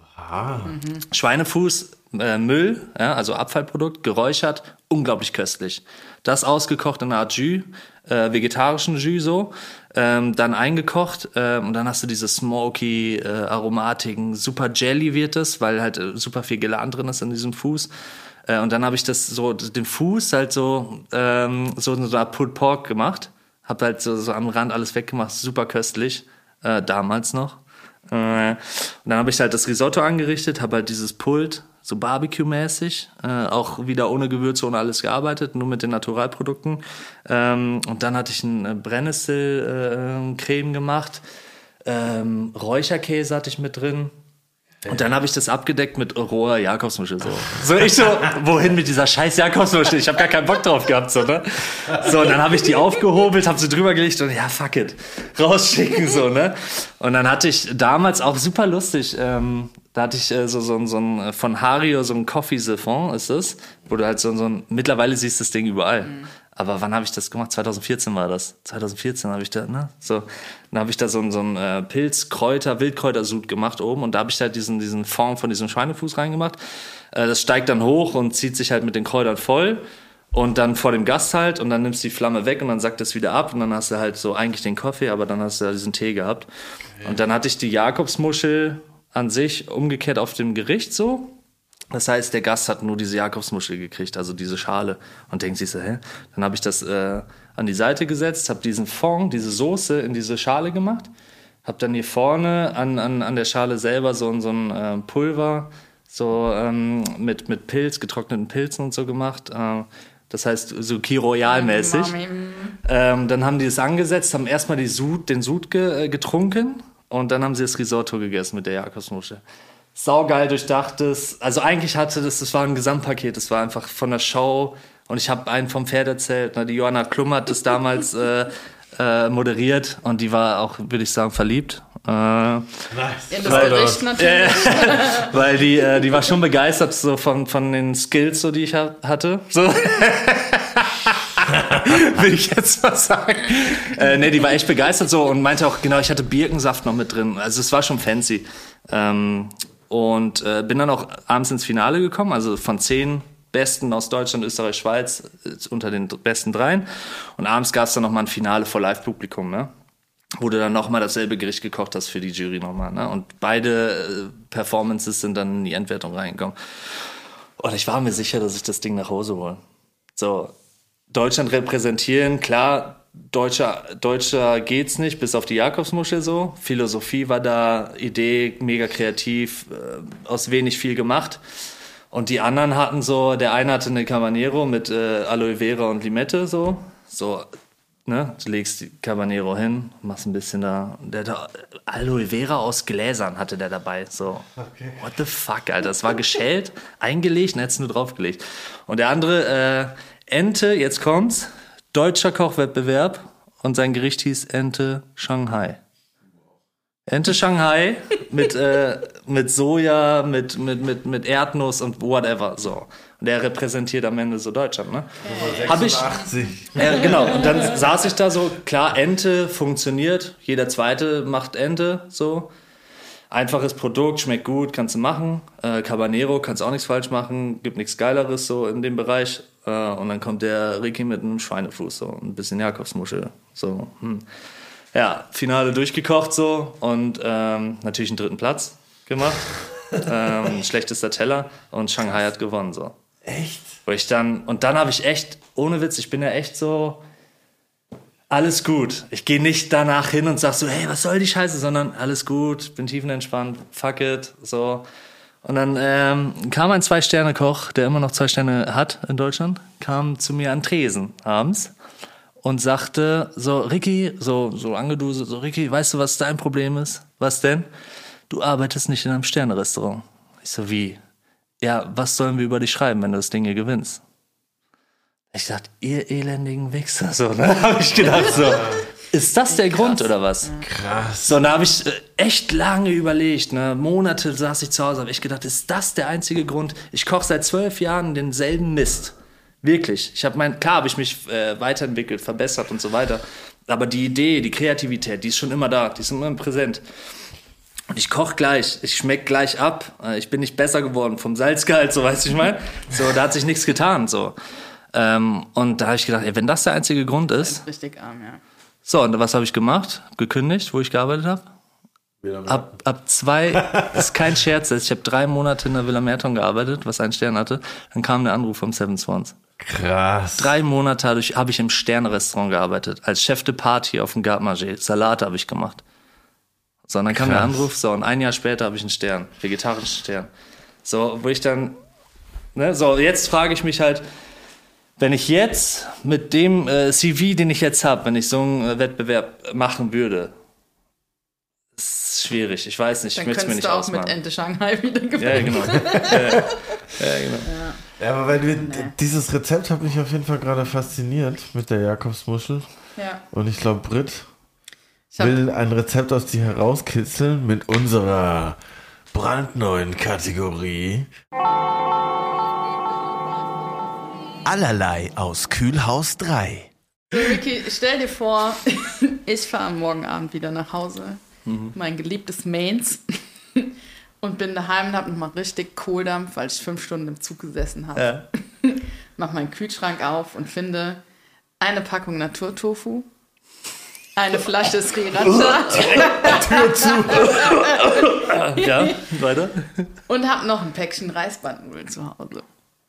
Schweinefuß, Müll, ja, also Abfallprodukt, geräuchert, unglaublich köstlich. Das ausgekocht in einer Art Jus, vegetarischen Jus so, dann eingekocht und dann hast du diese smoky, aromatigen, super Jelly wird es, weil halt super viel Gelan drin ist in diesem Fuß. Und dann habe ich das so, den Fuß halt so eine Art Pulled Pork gemacht. Hab halt so am Rand alles weggemacht, super köstlich, damals noch. Und dann habe ich halt das Risotto angerichtet, habe halt dieses Pult, so Barbecue-mäßig, auch wieder ohne Gewürze, ohne alles gearbeitet, nur mit den Naturalprodukten. Und dann hatte ich eine Brennnessel-Creme gemacht, Räucherkäse hatte ich mit drin. Und dann habe ich das abgedeckt mit roher Jakobsmuschel. So ich so, wohin mit dieser scheiß Jakobsmuschel? Ich habe gar keinen Bock drauf gehabt. So, ne? So, und dann habe ich die aufgehobelt, habe sie drüber gelegt und ja, fuck it, rausschicken. So, ne? Und dann hatte ich damals auch super lustig, da hatte ich so ein von Hario, so ein Coffee-Siphon ist es, wo du halt so ein, mittlerweile siehst du das Ding überall. Aber wann habe ich das gemacht? 2014 war das. 2014 habe ich da, ne? So, dann habe ich da so ein Wildkräutersud gemacht oben und da habe ich da diesen Fond von diesem Schweinefuß reingemacht. Das steigt dann hoch und zieht sich halt mit den Kräutern voll. Und dann vor dem Gast halt und dann nimmst du die Flamme weg und dann sackt das wieder ab und dann hast du halt so eigentlich den Kaffee, aber dann hast du ja diesen Tee gehabt. Okay. Und dann hatte ich die Jakobsmuschel an sich umgekehrt auf dem Gericht so. Das heißt, der Gast hat nur diese Jakobsmuschel gekriegt, also diese Schale und denkt sich so, hä? Dann habe ich das an die Seite gesetzt, habe diesen Fond, diese Soße in diese Schale gemacht, habe dann hier vorne an der Schale selber so ein Pulver so mit Pilz, getrockneten Pilzen und so gemacht. Das heißt, so Key Royal-mäßig. Dann haben die es angesetzt, haben erstmal den Sud getrunken und dann haben sie das Risotto gegessen mit der Jakobsmuschel. Saugeil durchdachtes. Also eigentlich das war ein Gesamtpaket, das war einfach von der Show. Und ich habe einen vom Pferd erzählt. Die Johanna Klum hat das damals moderiert und die war auch, würde ich sagen, verliebt. Nice. In das Gericht natürlich. Weil die war schon begeistert so von den Skills, so, die ich hatte. So. Will ich jetzt mal sagen. Nee, die war echt begeistert so und meinte auch, genau, ich hatte Birkensaft noch mit drin. Also es war schon fancy. Und bin dann auch abends ins Finale gekommen, also von 10 Besten aus Deutschland, Österreich, Schweiz, unter den besten 3. Und abends gab es dann nochmal ein Finale vor Live-Publikum, ne? Wo du dann nochmal dasselbe Gericht gekocht hast für die Jury nochmal, ne? Und beide Performances sind dann in die Endwertung reingekommen. Und ich war mir sicher, dass ich das Ding nach Hause hole. So, Deutschland repräsentieren, klar, Deutscher geht's nicht, bis auf die Jakobsmuschel so. Philosophie war da, Idee, mega kreativ, aus wenig viel gemacht. Und die anderen hatten so, der eine hatte eine Cabanero mit Aloe Vera und Limette so, ne, du legst die Cabanero hin, machst ein bisschen da, Aloe Vera aus Gläsern hatte der dabei, so, okay. What the fuck, Alter, das war geschält, eingelegt und hättest nur draufgelegt. Und der andere, Ente, jetzt kommt's, deutscher Kochwettbewerb und sein Gericht hieß Ente Shanghai. Ente Shanghai mit Soja, mit Erdnuss und whatever, so. Und der repräsentiert am Ende so Deutschland, ne? 86. Genau, und dann saß ich da so, klar, Ente funktioniert, jeder Zweite macht Ente, so. Einfaches Produkt, schmeckt gut, kannst du machen. Cabanero, kannst auch nichts falsch machen, gibt nichts Geileres so in dem Bereich. Und dann kommt der Ricky mit einem Schweinefuß, so ein bisschen Jakobsmuschel, so. Ja, Finale durchgekocht so und natürlich einen 3. Platz gemacht. Schlechtester Teller und Shanghai hat gewonnen so. Echt? Und dann habe ich echt, ohne Witz, ich bin ja echt so, alles gut. Ich gehe nicht danach hin und sag so, hey, was soll die Scheiße, sondern alles gut, bin tiefenentspannt, fuck it, so. Und dann kam ein 2-Sterne-Koch, der immer noch 2 Sterne hat in Deutschland, kam zu mir an Tresen abends und sagte so, Ricky, so angeduselt, so, Ricky, weißt du, was dein Problem ist? Was denn? Du arbeitest nicht in einem Sterne-Restaurant. Ich so, wie? Ja, was sollen wir über dich schreiben, wenn du das Ding hier gewinnst? Ich dachte, ihr elendigen Wichser, so, ne? Hab ich gedacht, so, ist das der Grund oder was? Krass. So, da habe ich echt lange überlegt, ne? Monate saß ich zu Hause, habe ich gedacht, ist das der einzige Grund? Ich koche seit 12 Jahren denselben Mist. Wirklich. Klar habe ich mich weiterentwickelt, verbessert und so weiter. Aber die Idee, die Kreativität, die ist schon immer da, die ist immer präsent. Und ich koche gleich, ich schmecke gleich ab. Ich bin nicht besser geworden vom Salzgehalt, so, weißt du, ich meine? So, da hat sich nichts getan, so. Und da habe ich gedacht, ey, wenn das der einzige Grund ist. Richtig arm, ja. So, und was habe ich gemacht? Gekündigt, wo ich gearbeitet habe. Ab 2, das ist kein Scherz, ich habe 3 Monate in der Villa Merton gearbeitet, was 1 Stern hatte. Dann kam der Anruf vom Seven Swans. Krass. 3 Monate habe ich im Sternrestaurant gearbeitet, als Chef de Partie auf dem Garde Manger. Salate habe ich gemacht. So, und dann kam der Anruf, so, und 1 Jahr später habe ich einen Stern, vegetarischen Stern. So, wo ich dann, ne, so, jetzt frage ich mich halt, wenn ich jetzt mit dem CV, den ich jetzt habe, wenn ich so einen Wettbewerb machen würde, ist schwierig, ich weiß nicht, dann ich möchte es mir nicht ausmalen. Dann könntest du auch mit Ente Shanghai wieder gewinnen. Ja, genau. Genau. Ja, aber weil dieses Rezept hat mich auf jeden Fall gerade fasziniert mit der Jakobsmuschel. Ja. Und ich glaube, Britt will ein Rezept aus dir herauskitzeln mit unserer brandneuen Kategorie. Allerlei aus Kühlhaus 3. Ricky, stell dir vor, ich fahre morgen Abend wieder nach Hause. Mein geliebtes Mainz. Und bin daheim und habe nochmal richtig Kohldampf, weil ich 5 Stunden im Zug gesessen habe. Ja. mache meinen Kühlschrank auf und finde eine Packung Naturtofu, eine Flasche Sriracha Tür zu. Ja, weiter. und habe noch ein Päckchen Reisbandnudeln zu Hause.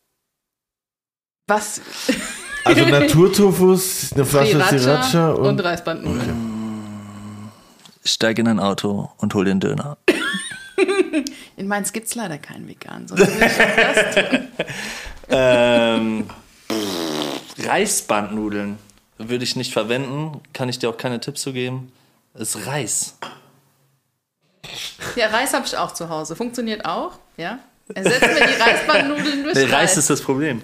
Was? Also Naturtofus, eine Flasche Sriracha und Reisbandnudeln. Ich steige in ein Auto und hole den Döner. In Mainz gibt es leider keinen Vegan. Sonst würde ich das tun. Reisbandnudeln würde ich nicht verwenden. Kann ich dir auch keine Tipps zu geben. Es ist Reis. Ja, Reis habe ich auch zu Hause. Funktioniert auch, ja. Ersetzt mir die Reisbandnudeln durch Reis. Reis ist das Problem.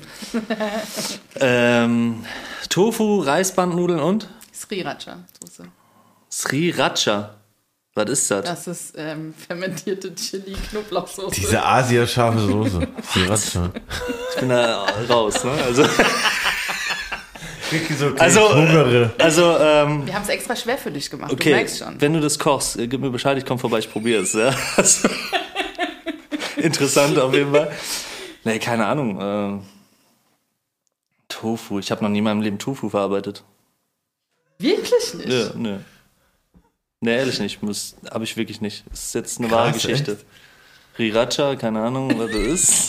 Tofu, Reisbandnudeln und? Sriracha-Soße. Sriracha. Was ist das? Das ist fermentierte Chili-Knoblauchsoße. Diese asiascharfe Soße. Sriracha. Ich bin da raus, ne? Also, Hungere. Wir haben es extra schwer für dich gemacht, okay, du merkst schon. Wenn du das kochst, gib mir Bescheid, ich komme vorbei, ich probiere es. Ja? Also, interessant auf jeden Fall. Nee, keine Ahnung. Tofu, ich habe noch nie in meinem Leben Tofu verarbeitet. Wirklich nicht? Ja, nee. Nee, ehrlich nicht. Habe ich wirklich nicht. Das ist jetzt eine wahre Geschichte. Echt? Sriracha, keine Ahnung, was das ist.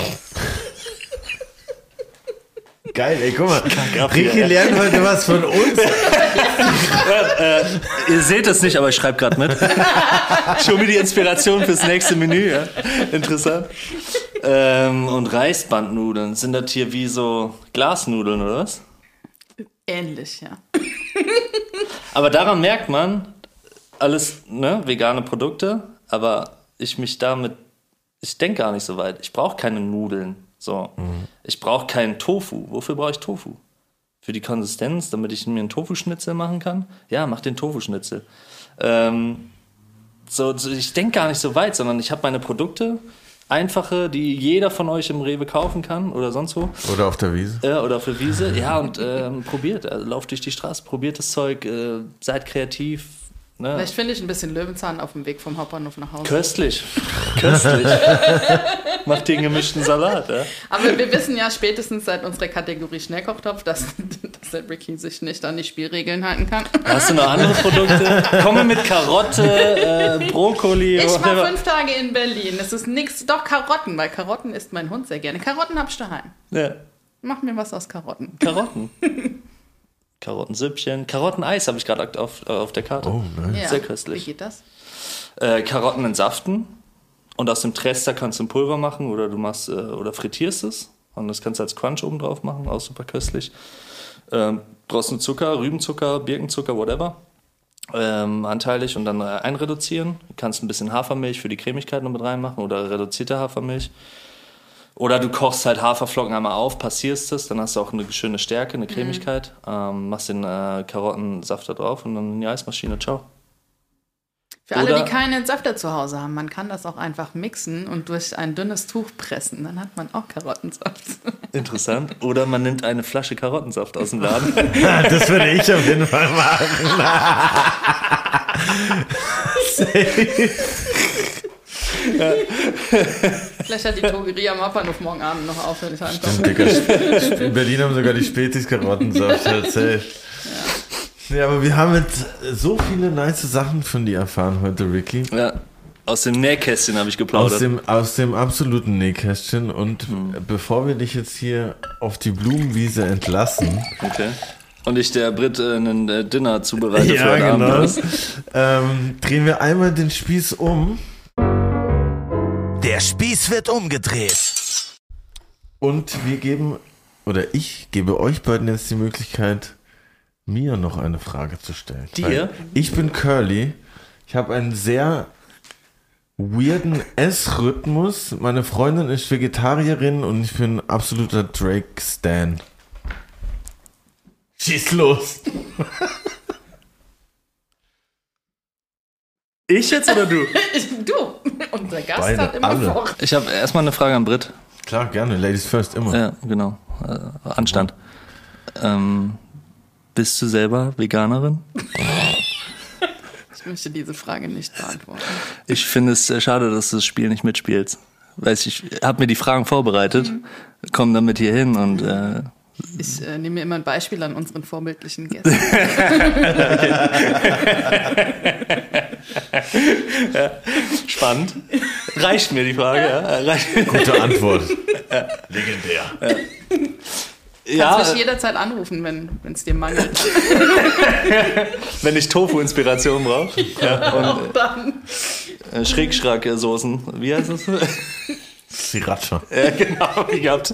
Geil, ey, guck mal. Ricky lernt heute was von uns. Ihr seht es nicht, aber ich schreibe gerade mit. Ich hole mir die Inspiration fürs nächste Menü. Ja. Interessant. Und Reisbandnudeln. Sind das hier wie so Glasnudeln, oder was? Ähnlich, ja. Aber daran merkt man, alles vegane Produkte, aber ich denke gar nicht so weit. Ich brauche keine Nudeln. So. Ich brauche keinen Tofu. Wofür brauche ich Tofu? Für die Konsistenz, damit ich mir einen Tofu-Schnitzel machen kann? Ja, mach den Tofu-Schnitzel. Ich denke gar nicht so weit, sondern ich habe meine Produkte, einfache, die jeder von euch im Rewe kaufen kann oder sonst wo. Oder auf der Wiese. Oder auf der Wiese. Ja, und probiert. Also, lauft durch die Straße, probiert das Zeug, seid kreativ. Ne? Vielleicht finde ich ein bisschen Löwenzahn auf dem Weg vom Hauptbahnhof nach Hause. Köstlich. Köstlich. Macht den gemischten Salat. Ja? Aber wir wissen ja spätestens seit unserer Kategorie Schnellkochtopf, dass der Ricky sich nicht an die Spielregeln halten kann. Hast du noch andere Produkte? Komme mit Karotte, Brokkoli. Ich war 5 Tage in Berlin. Es ist nichts. Doch Karotten, weil Karotten isst mein Hund sehr gerne. Karotten hab ich daheim. Ja. Mach mir was aus Karotten. Karotten. Karottensüppchen. Karotteneis habe ich gerade auf der Karte. Oh, nice. Ja. Sehr köstlich. Wie geht das? Karotten entsaften und aus dem Trester kannst du ein Pulver machen oder du machst oder frittierst es und das kannst du als Crunch oben drauf machen, auch super köstlich. Brauchst du Zucker, Rübenzucker, Birkenzucker, whatever, anteilig und dann einreduzieren. Du kannst ein bisschen Hafermilch für die Cremigkeit noch mit reinmachen oder reduzierte Hafermilch. Oder du kochst halt Haferflocken einmal auf, passierst es, dann hast du auch eine schöne Stärke, eine Cremigkeit, machst den Karottensaft da drauf und dann in die Eismaschine, ciao. Für alle, die keinen Entsafter zu Hause haben, man kann das auch einfach mixen und durch ein dünnes Tuch pressen. Dann hat man auch Karottensaft. Interessant. Oder man nimmt eine Flasche Karottensaft aus dem Laden. Das würde ich auf jeden Fall machen. Ja. Vielleicht hat die Drogerie am Hauptbahnhof morgen Abend noch auf, wenn ich ankomme. In Berlin haben sogar die Spätis Karottensaft erzählt. Ja, aber wir haben jetzt so viele nice Sachen von dir erfahren heute, Ricky. Ja, aus dem Nähkästchen habe ich geplaudert. Aus dem absoluten Nähkästchen. Und bevor wir dich jetzt hier auf die Blumenwiese entlassen. Okay. Und ich der Brit einen Dinner zubereite für heute Abend. Drehen wir einmal den Spieß um. Der Spieß wird umgedreht. Und ich gebe euch beiden jetzt die Möglichkeit, mir noch eine Frage zu stellen. Dir? Weil ich bin Curly. Ich habe einen sehr weirden Essrhythmus. Meine Freundin ist Vegetarierin und ich bin ein absoluter Drake-Stan. Schieß los. Ich jetzt oder du? Du, unser Gast Beide, hat immer alle. vor. Ich habe erstmal eine Frage an Brit. Klar, gerne. Ladies first, immer. Ja, genau. Anstand. Bist du selber Veganerin? Ich möchte diese Frage nicht beantworten. Ich finde es sehr schade, dass du das Spiel nicht mitspielst. weiß ich habe mir die Fragen vorbereitet, komme damit hier hin und Ich nehme mir immer ein Beispiel an unseren vorbildlichen Gästen. spannend. Reicht mir die Frage, ja? Gute Antwort. Legendär. Kannst mich jederzeit anrufen, wenn es dir mangelt. Wenn ich Tofu-Inspiration brauche. Ja, und Dann. Schrägschrack-Soßen. Wie heißt das? Sriracha. Ja, genau, wie gehabt.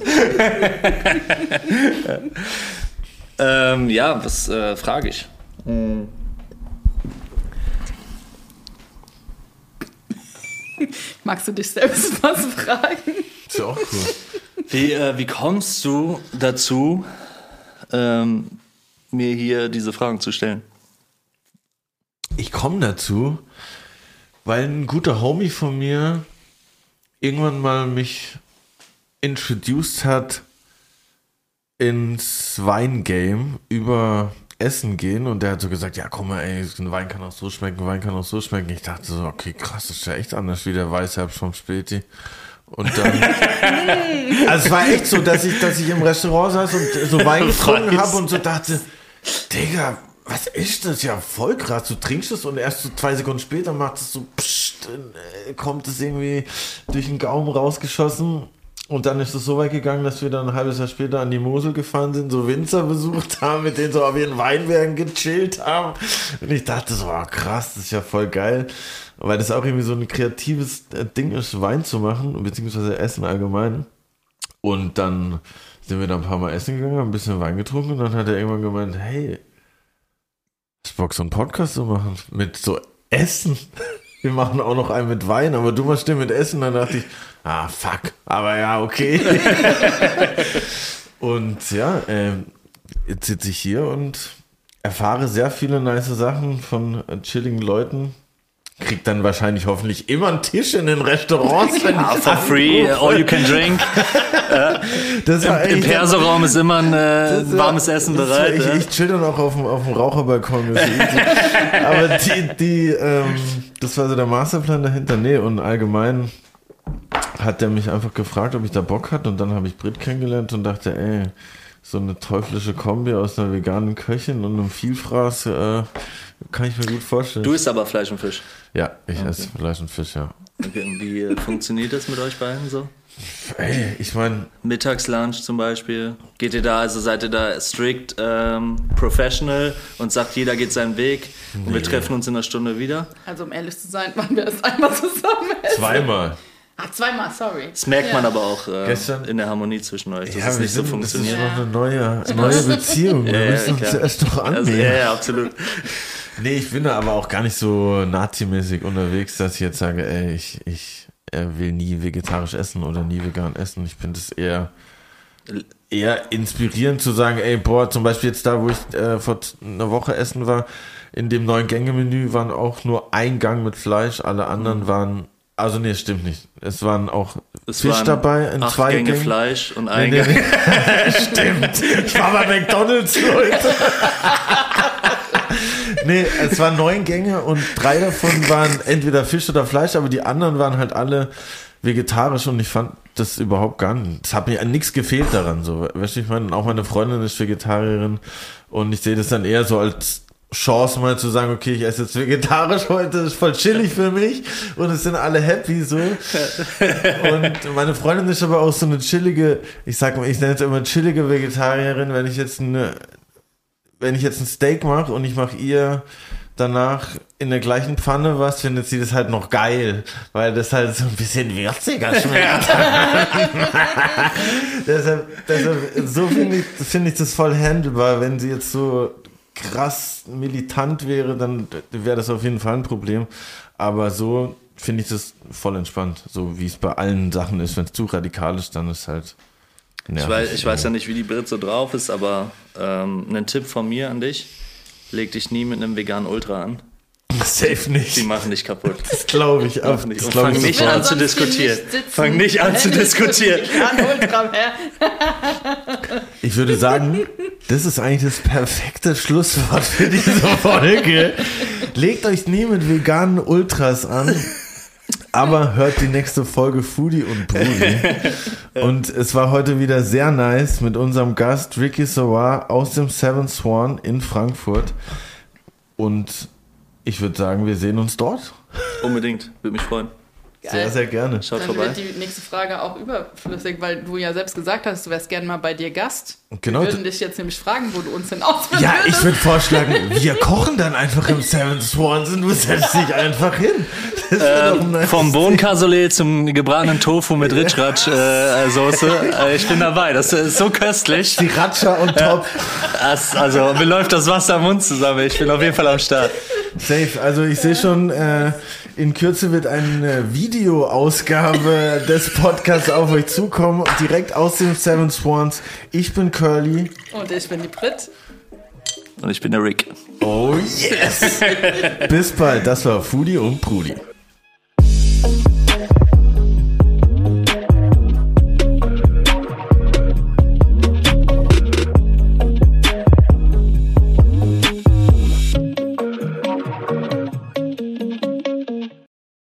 Was frage ich? Magst du dich selbst was fragen? Ist ja auch cool. Wie kommst du dazu, mir hier diese Fragen zu stellen? Ich komme dazu, weil ein guter Homie von mir irgendwann mal mich introduced hat ins Weingame über Essen gehen und der hat so gesagt, ja komm mal ey, ein Wein kann auch so schmecken, Wein kann auch so schmecken. Ich dachte so, okay krass, das ist ja echt anders wie der Weißherbst vom Späti. Und dann, also es war echt so, dass ich im Restaurant saß und so Wein getrunken habe und so dachte, Digga, was ist das? Ja, voll krass. Du trinkst es und erst so 2 Sekunden später macht es so, kommt es irgendwie durch den Gaumen rausgeschossen. Und dann ist es so weit gegangen, dass wir dann ein halbes Jahr später an die Mosel gefahren sind, so Winzer besucht haben, mit denen so auf ihren Weinbergen gechillt haben. Und ich dachte so, krass, das ist ja voll geil. Weil das auch irgendwie so ein kreatives Ding ist, Wein zu machen, beziehungsweise Essen allgemein. Und dann sind wir da ein paar Mal essen gegangen, haben ein bisschen Wein getrunken und dann hat er irgendwann gemeint, hey, hast du Bock, so einen Podcast zu machen? Mit so Essen? Wir machen auch noch einen mit Wein, aber du machst den mit Essen. Dann dachte ich, fuck, aber ja, okay. Und ja, jetzt sitze ich hier und erfahre sehr viele nice Sachen von chilligen Leuten. Krieg dann wahrscheinlich hoffentlich immer einen Tisch in den Restaurants. Wenn ich For free, all you can drink. Im Perso-Raum ist immer ein warmes Essen bereit. Ich chill dann auch auf dem Raucherbalkon. Aber das war so der Masterplan dahinter. Nee, und allgemein hat der mich einfach gefragt, ob ich da Bock hatte. Und dann habe ich Brit kennengelernt und dachte, ey, so eine teuflische Kombi aus einer veganen Köchin und einem Vielfraß kann ich mir gut vorstellen. Du isst aber Fleisch und Fisch? Ja, ich esse Fleisch und Fisch, ja. Okay, und wie funktioniert das mit euch beiden so? Ey, ich meine... Mittagslunch zum Beispiel. Geht ihr da, also seid ihr da strict professional und sagt, jeder geht seinen Weg und wir treffen uns in einer Stunde wieder? Also um ehrlich zu sein, waren wir das einmal zusammen essen. Zweimal. Zweimal, sorry. Das merkt man aber auch Gestern in der Harmonie zwischen euch, dass ja, es nicht so funktioniert. Das ist noch eine neue Beziehung. Wir müssen uns zuerst doch annehmen. Ja, absolut. Nee, ich bin da aber auch gar nicht so nazimäßig unterwegs, dass ich jetzt sage, ey, ich will nie vegetarisch essen oder nie vegan essen. Ich finde es eher inspirierend zu sagen, ey, boah, zum Beispiel jetzt da, wo ich vor einer Woche essen war, in dem 9-Gänge-Menü waren auch nur ein Gang mit Fleisch, alle anderen waren, also nee, stimmt nicht. Es waren auch Fisch dabei in 2 Gängen. Fleisch und ein Gang. Stimmt. Ich war bei McDonald's, Leute. Nee, es waren 9 Gänge und 3 davon waren entweder Fisch oder Fleisch, aber die anderen waren halt alle vegetarisch und ich fand das überhaupt gar nicht. Es hat mir an nichts gefehlt daran. So. Weißt du, ich meine, auch meine Freundin ist Vegetarierin und ich sehe das dann eher so als Chance mal zu sagen, okay, ich esse jetzt vegetarisch heute, das ist voll chillig für mich und es sind alle happy so. Und meine Freundin ist aber auch so eine chillige, ich nenne es immer chillige Vegetarierin, wenn ich jetzt ein Steak mache und ich mache ihr danach in der gleichen Pfanne was, findet sie das halt noch geil, weil das halt so ein bisschen würziger schmeckt. deshalb so finde ich das voll handelbar. Wenn sie jetzt so krass militant wäre, dann wäre das auf jeden Fall ein Problem. Aber so finde ich das voll entspannt, so wie es bei allen Sachen ist. Wenn es zu radikal ist, dann ist halt nervig. Ich weiß ja nicht, wie die Brit so drauf ist, aber ein Tipp von mir an dich: Leg dich nie mit einem veganen Ultra an. Safe nicht. Die machen dich kaputt. Das glaube ich auch. Und fang nicht an zu diskutieren. Fang nicht an zu diskutieren. Ich würde sagen, das ist eigentlich das perfekte Schlusswort für diese Folge. Legt euch nie mit veganen Ultras an. Aber hört die nächste Folge Foodie und Brudi. Und es war heute wieder sehr nice mit unserem Gast Ricky Sawar aus dem Seven Swan in Frankfurt. Und ich würde sagen, wir sehen uns dort. Unbedingt, würde mich freuen. Sehr, sehr gerne. Schaut Dann vorbei. wird die nächste Frage auch überflüssig, weil du ja selbst gesagt hast, du wärst gerne mal bei dir Gast. Genau. Wir würden dich jetzt nämlich fragen, wo du uns denn ausführen Ja, würdest. ich würde vorschlagen, wir kochen dann einfach im Seven Swans und du setzt dich einfach hin. Das wär doch ein nice Vom Ding. Bohnencassoulet zum gebratenen Tofu mit Ritschratsch-Soße. Ich bin dabei, das ist so köstlich. Sriracha und top. Also, mir läuft das Wasser im Mund zusammen. Ich bin auf jeden Fall am Start. Safe. Also ich sehe schon, in Kürze wird eine Videoausgabe des Podcasts auf euch zukommen. Direkt aus dem Seven Swans. Ich bin Curly. Und ich bin die Brit. Und ich bin der Rick. Oh yes. Bis bald. Das war Foodie und Brudi.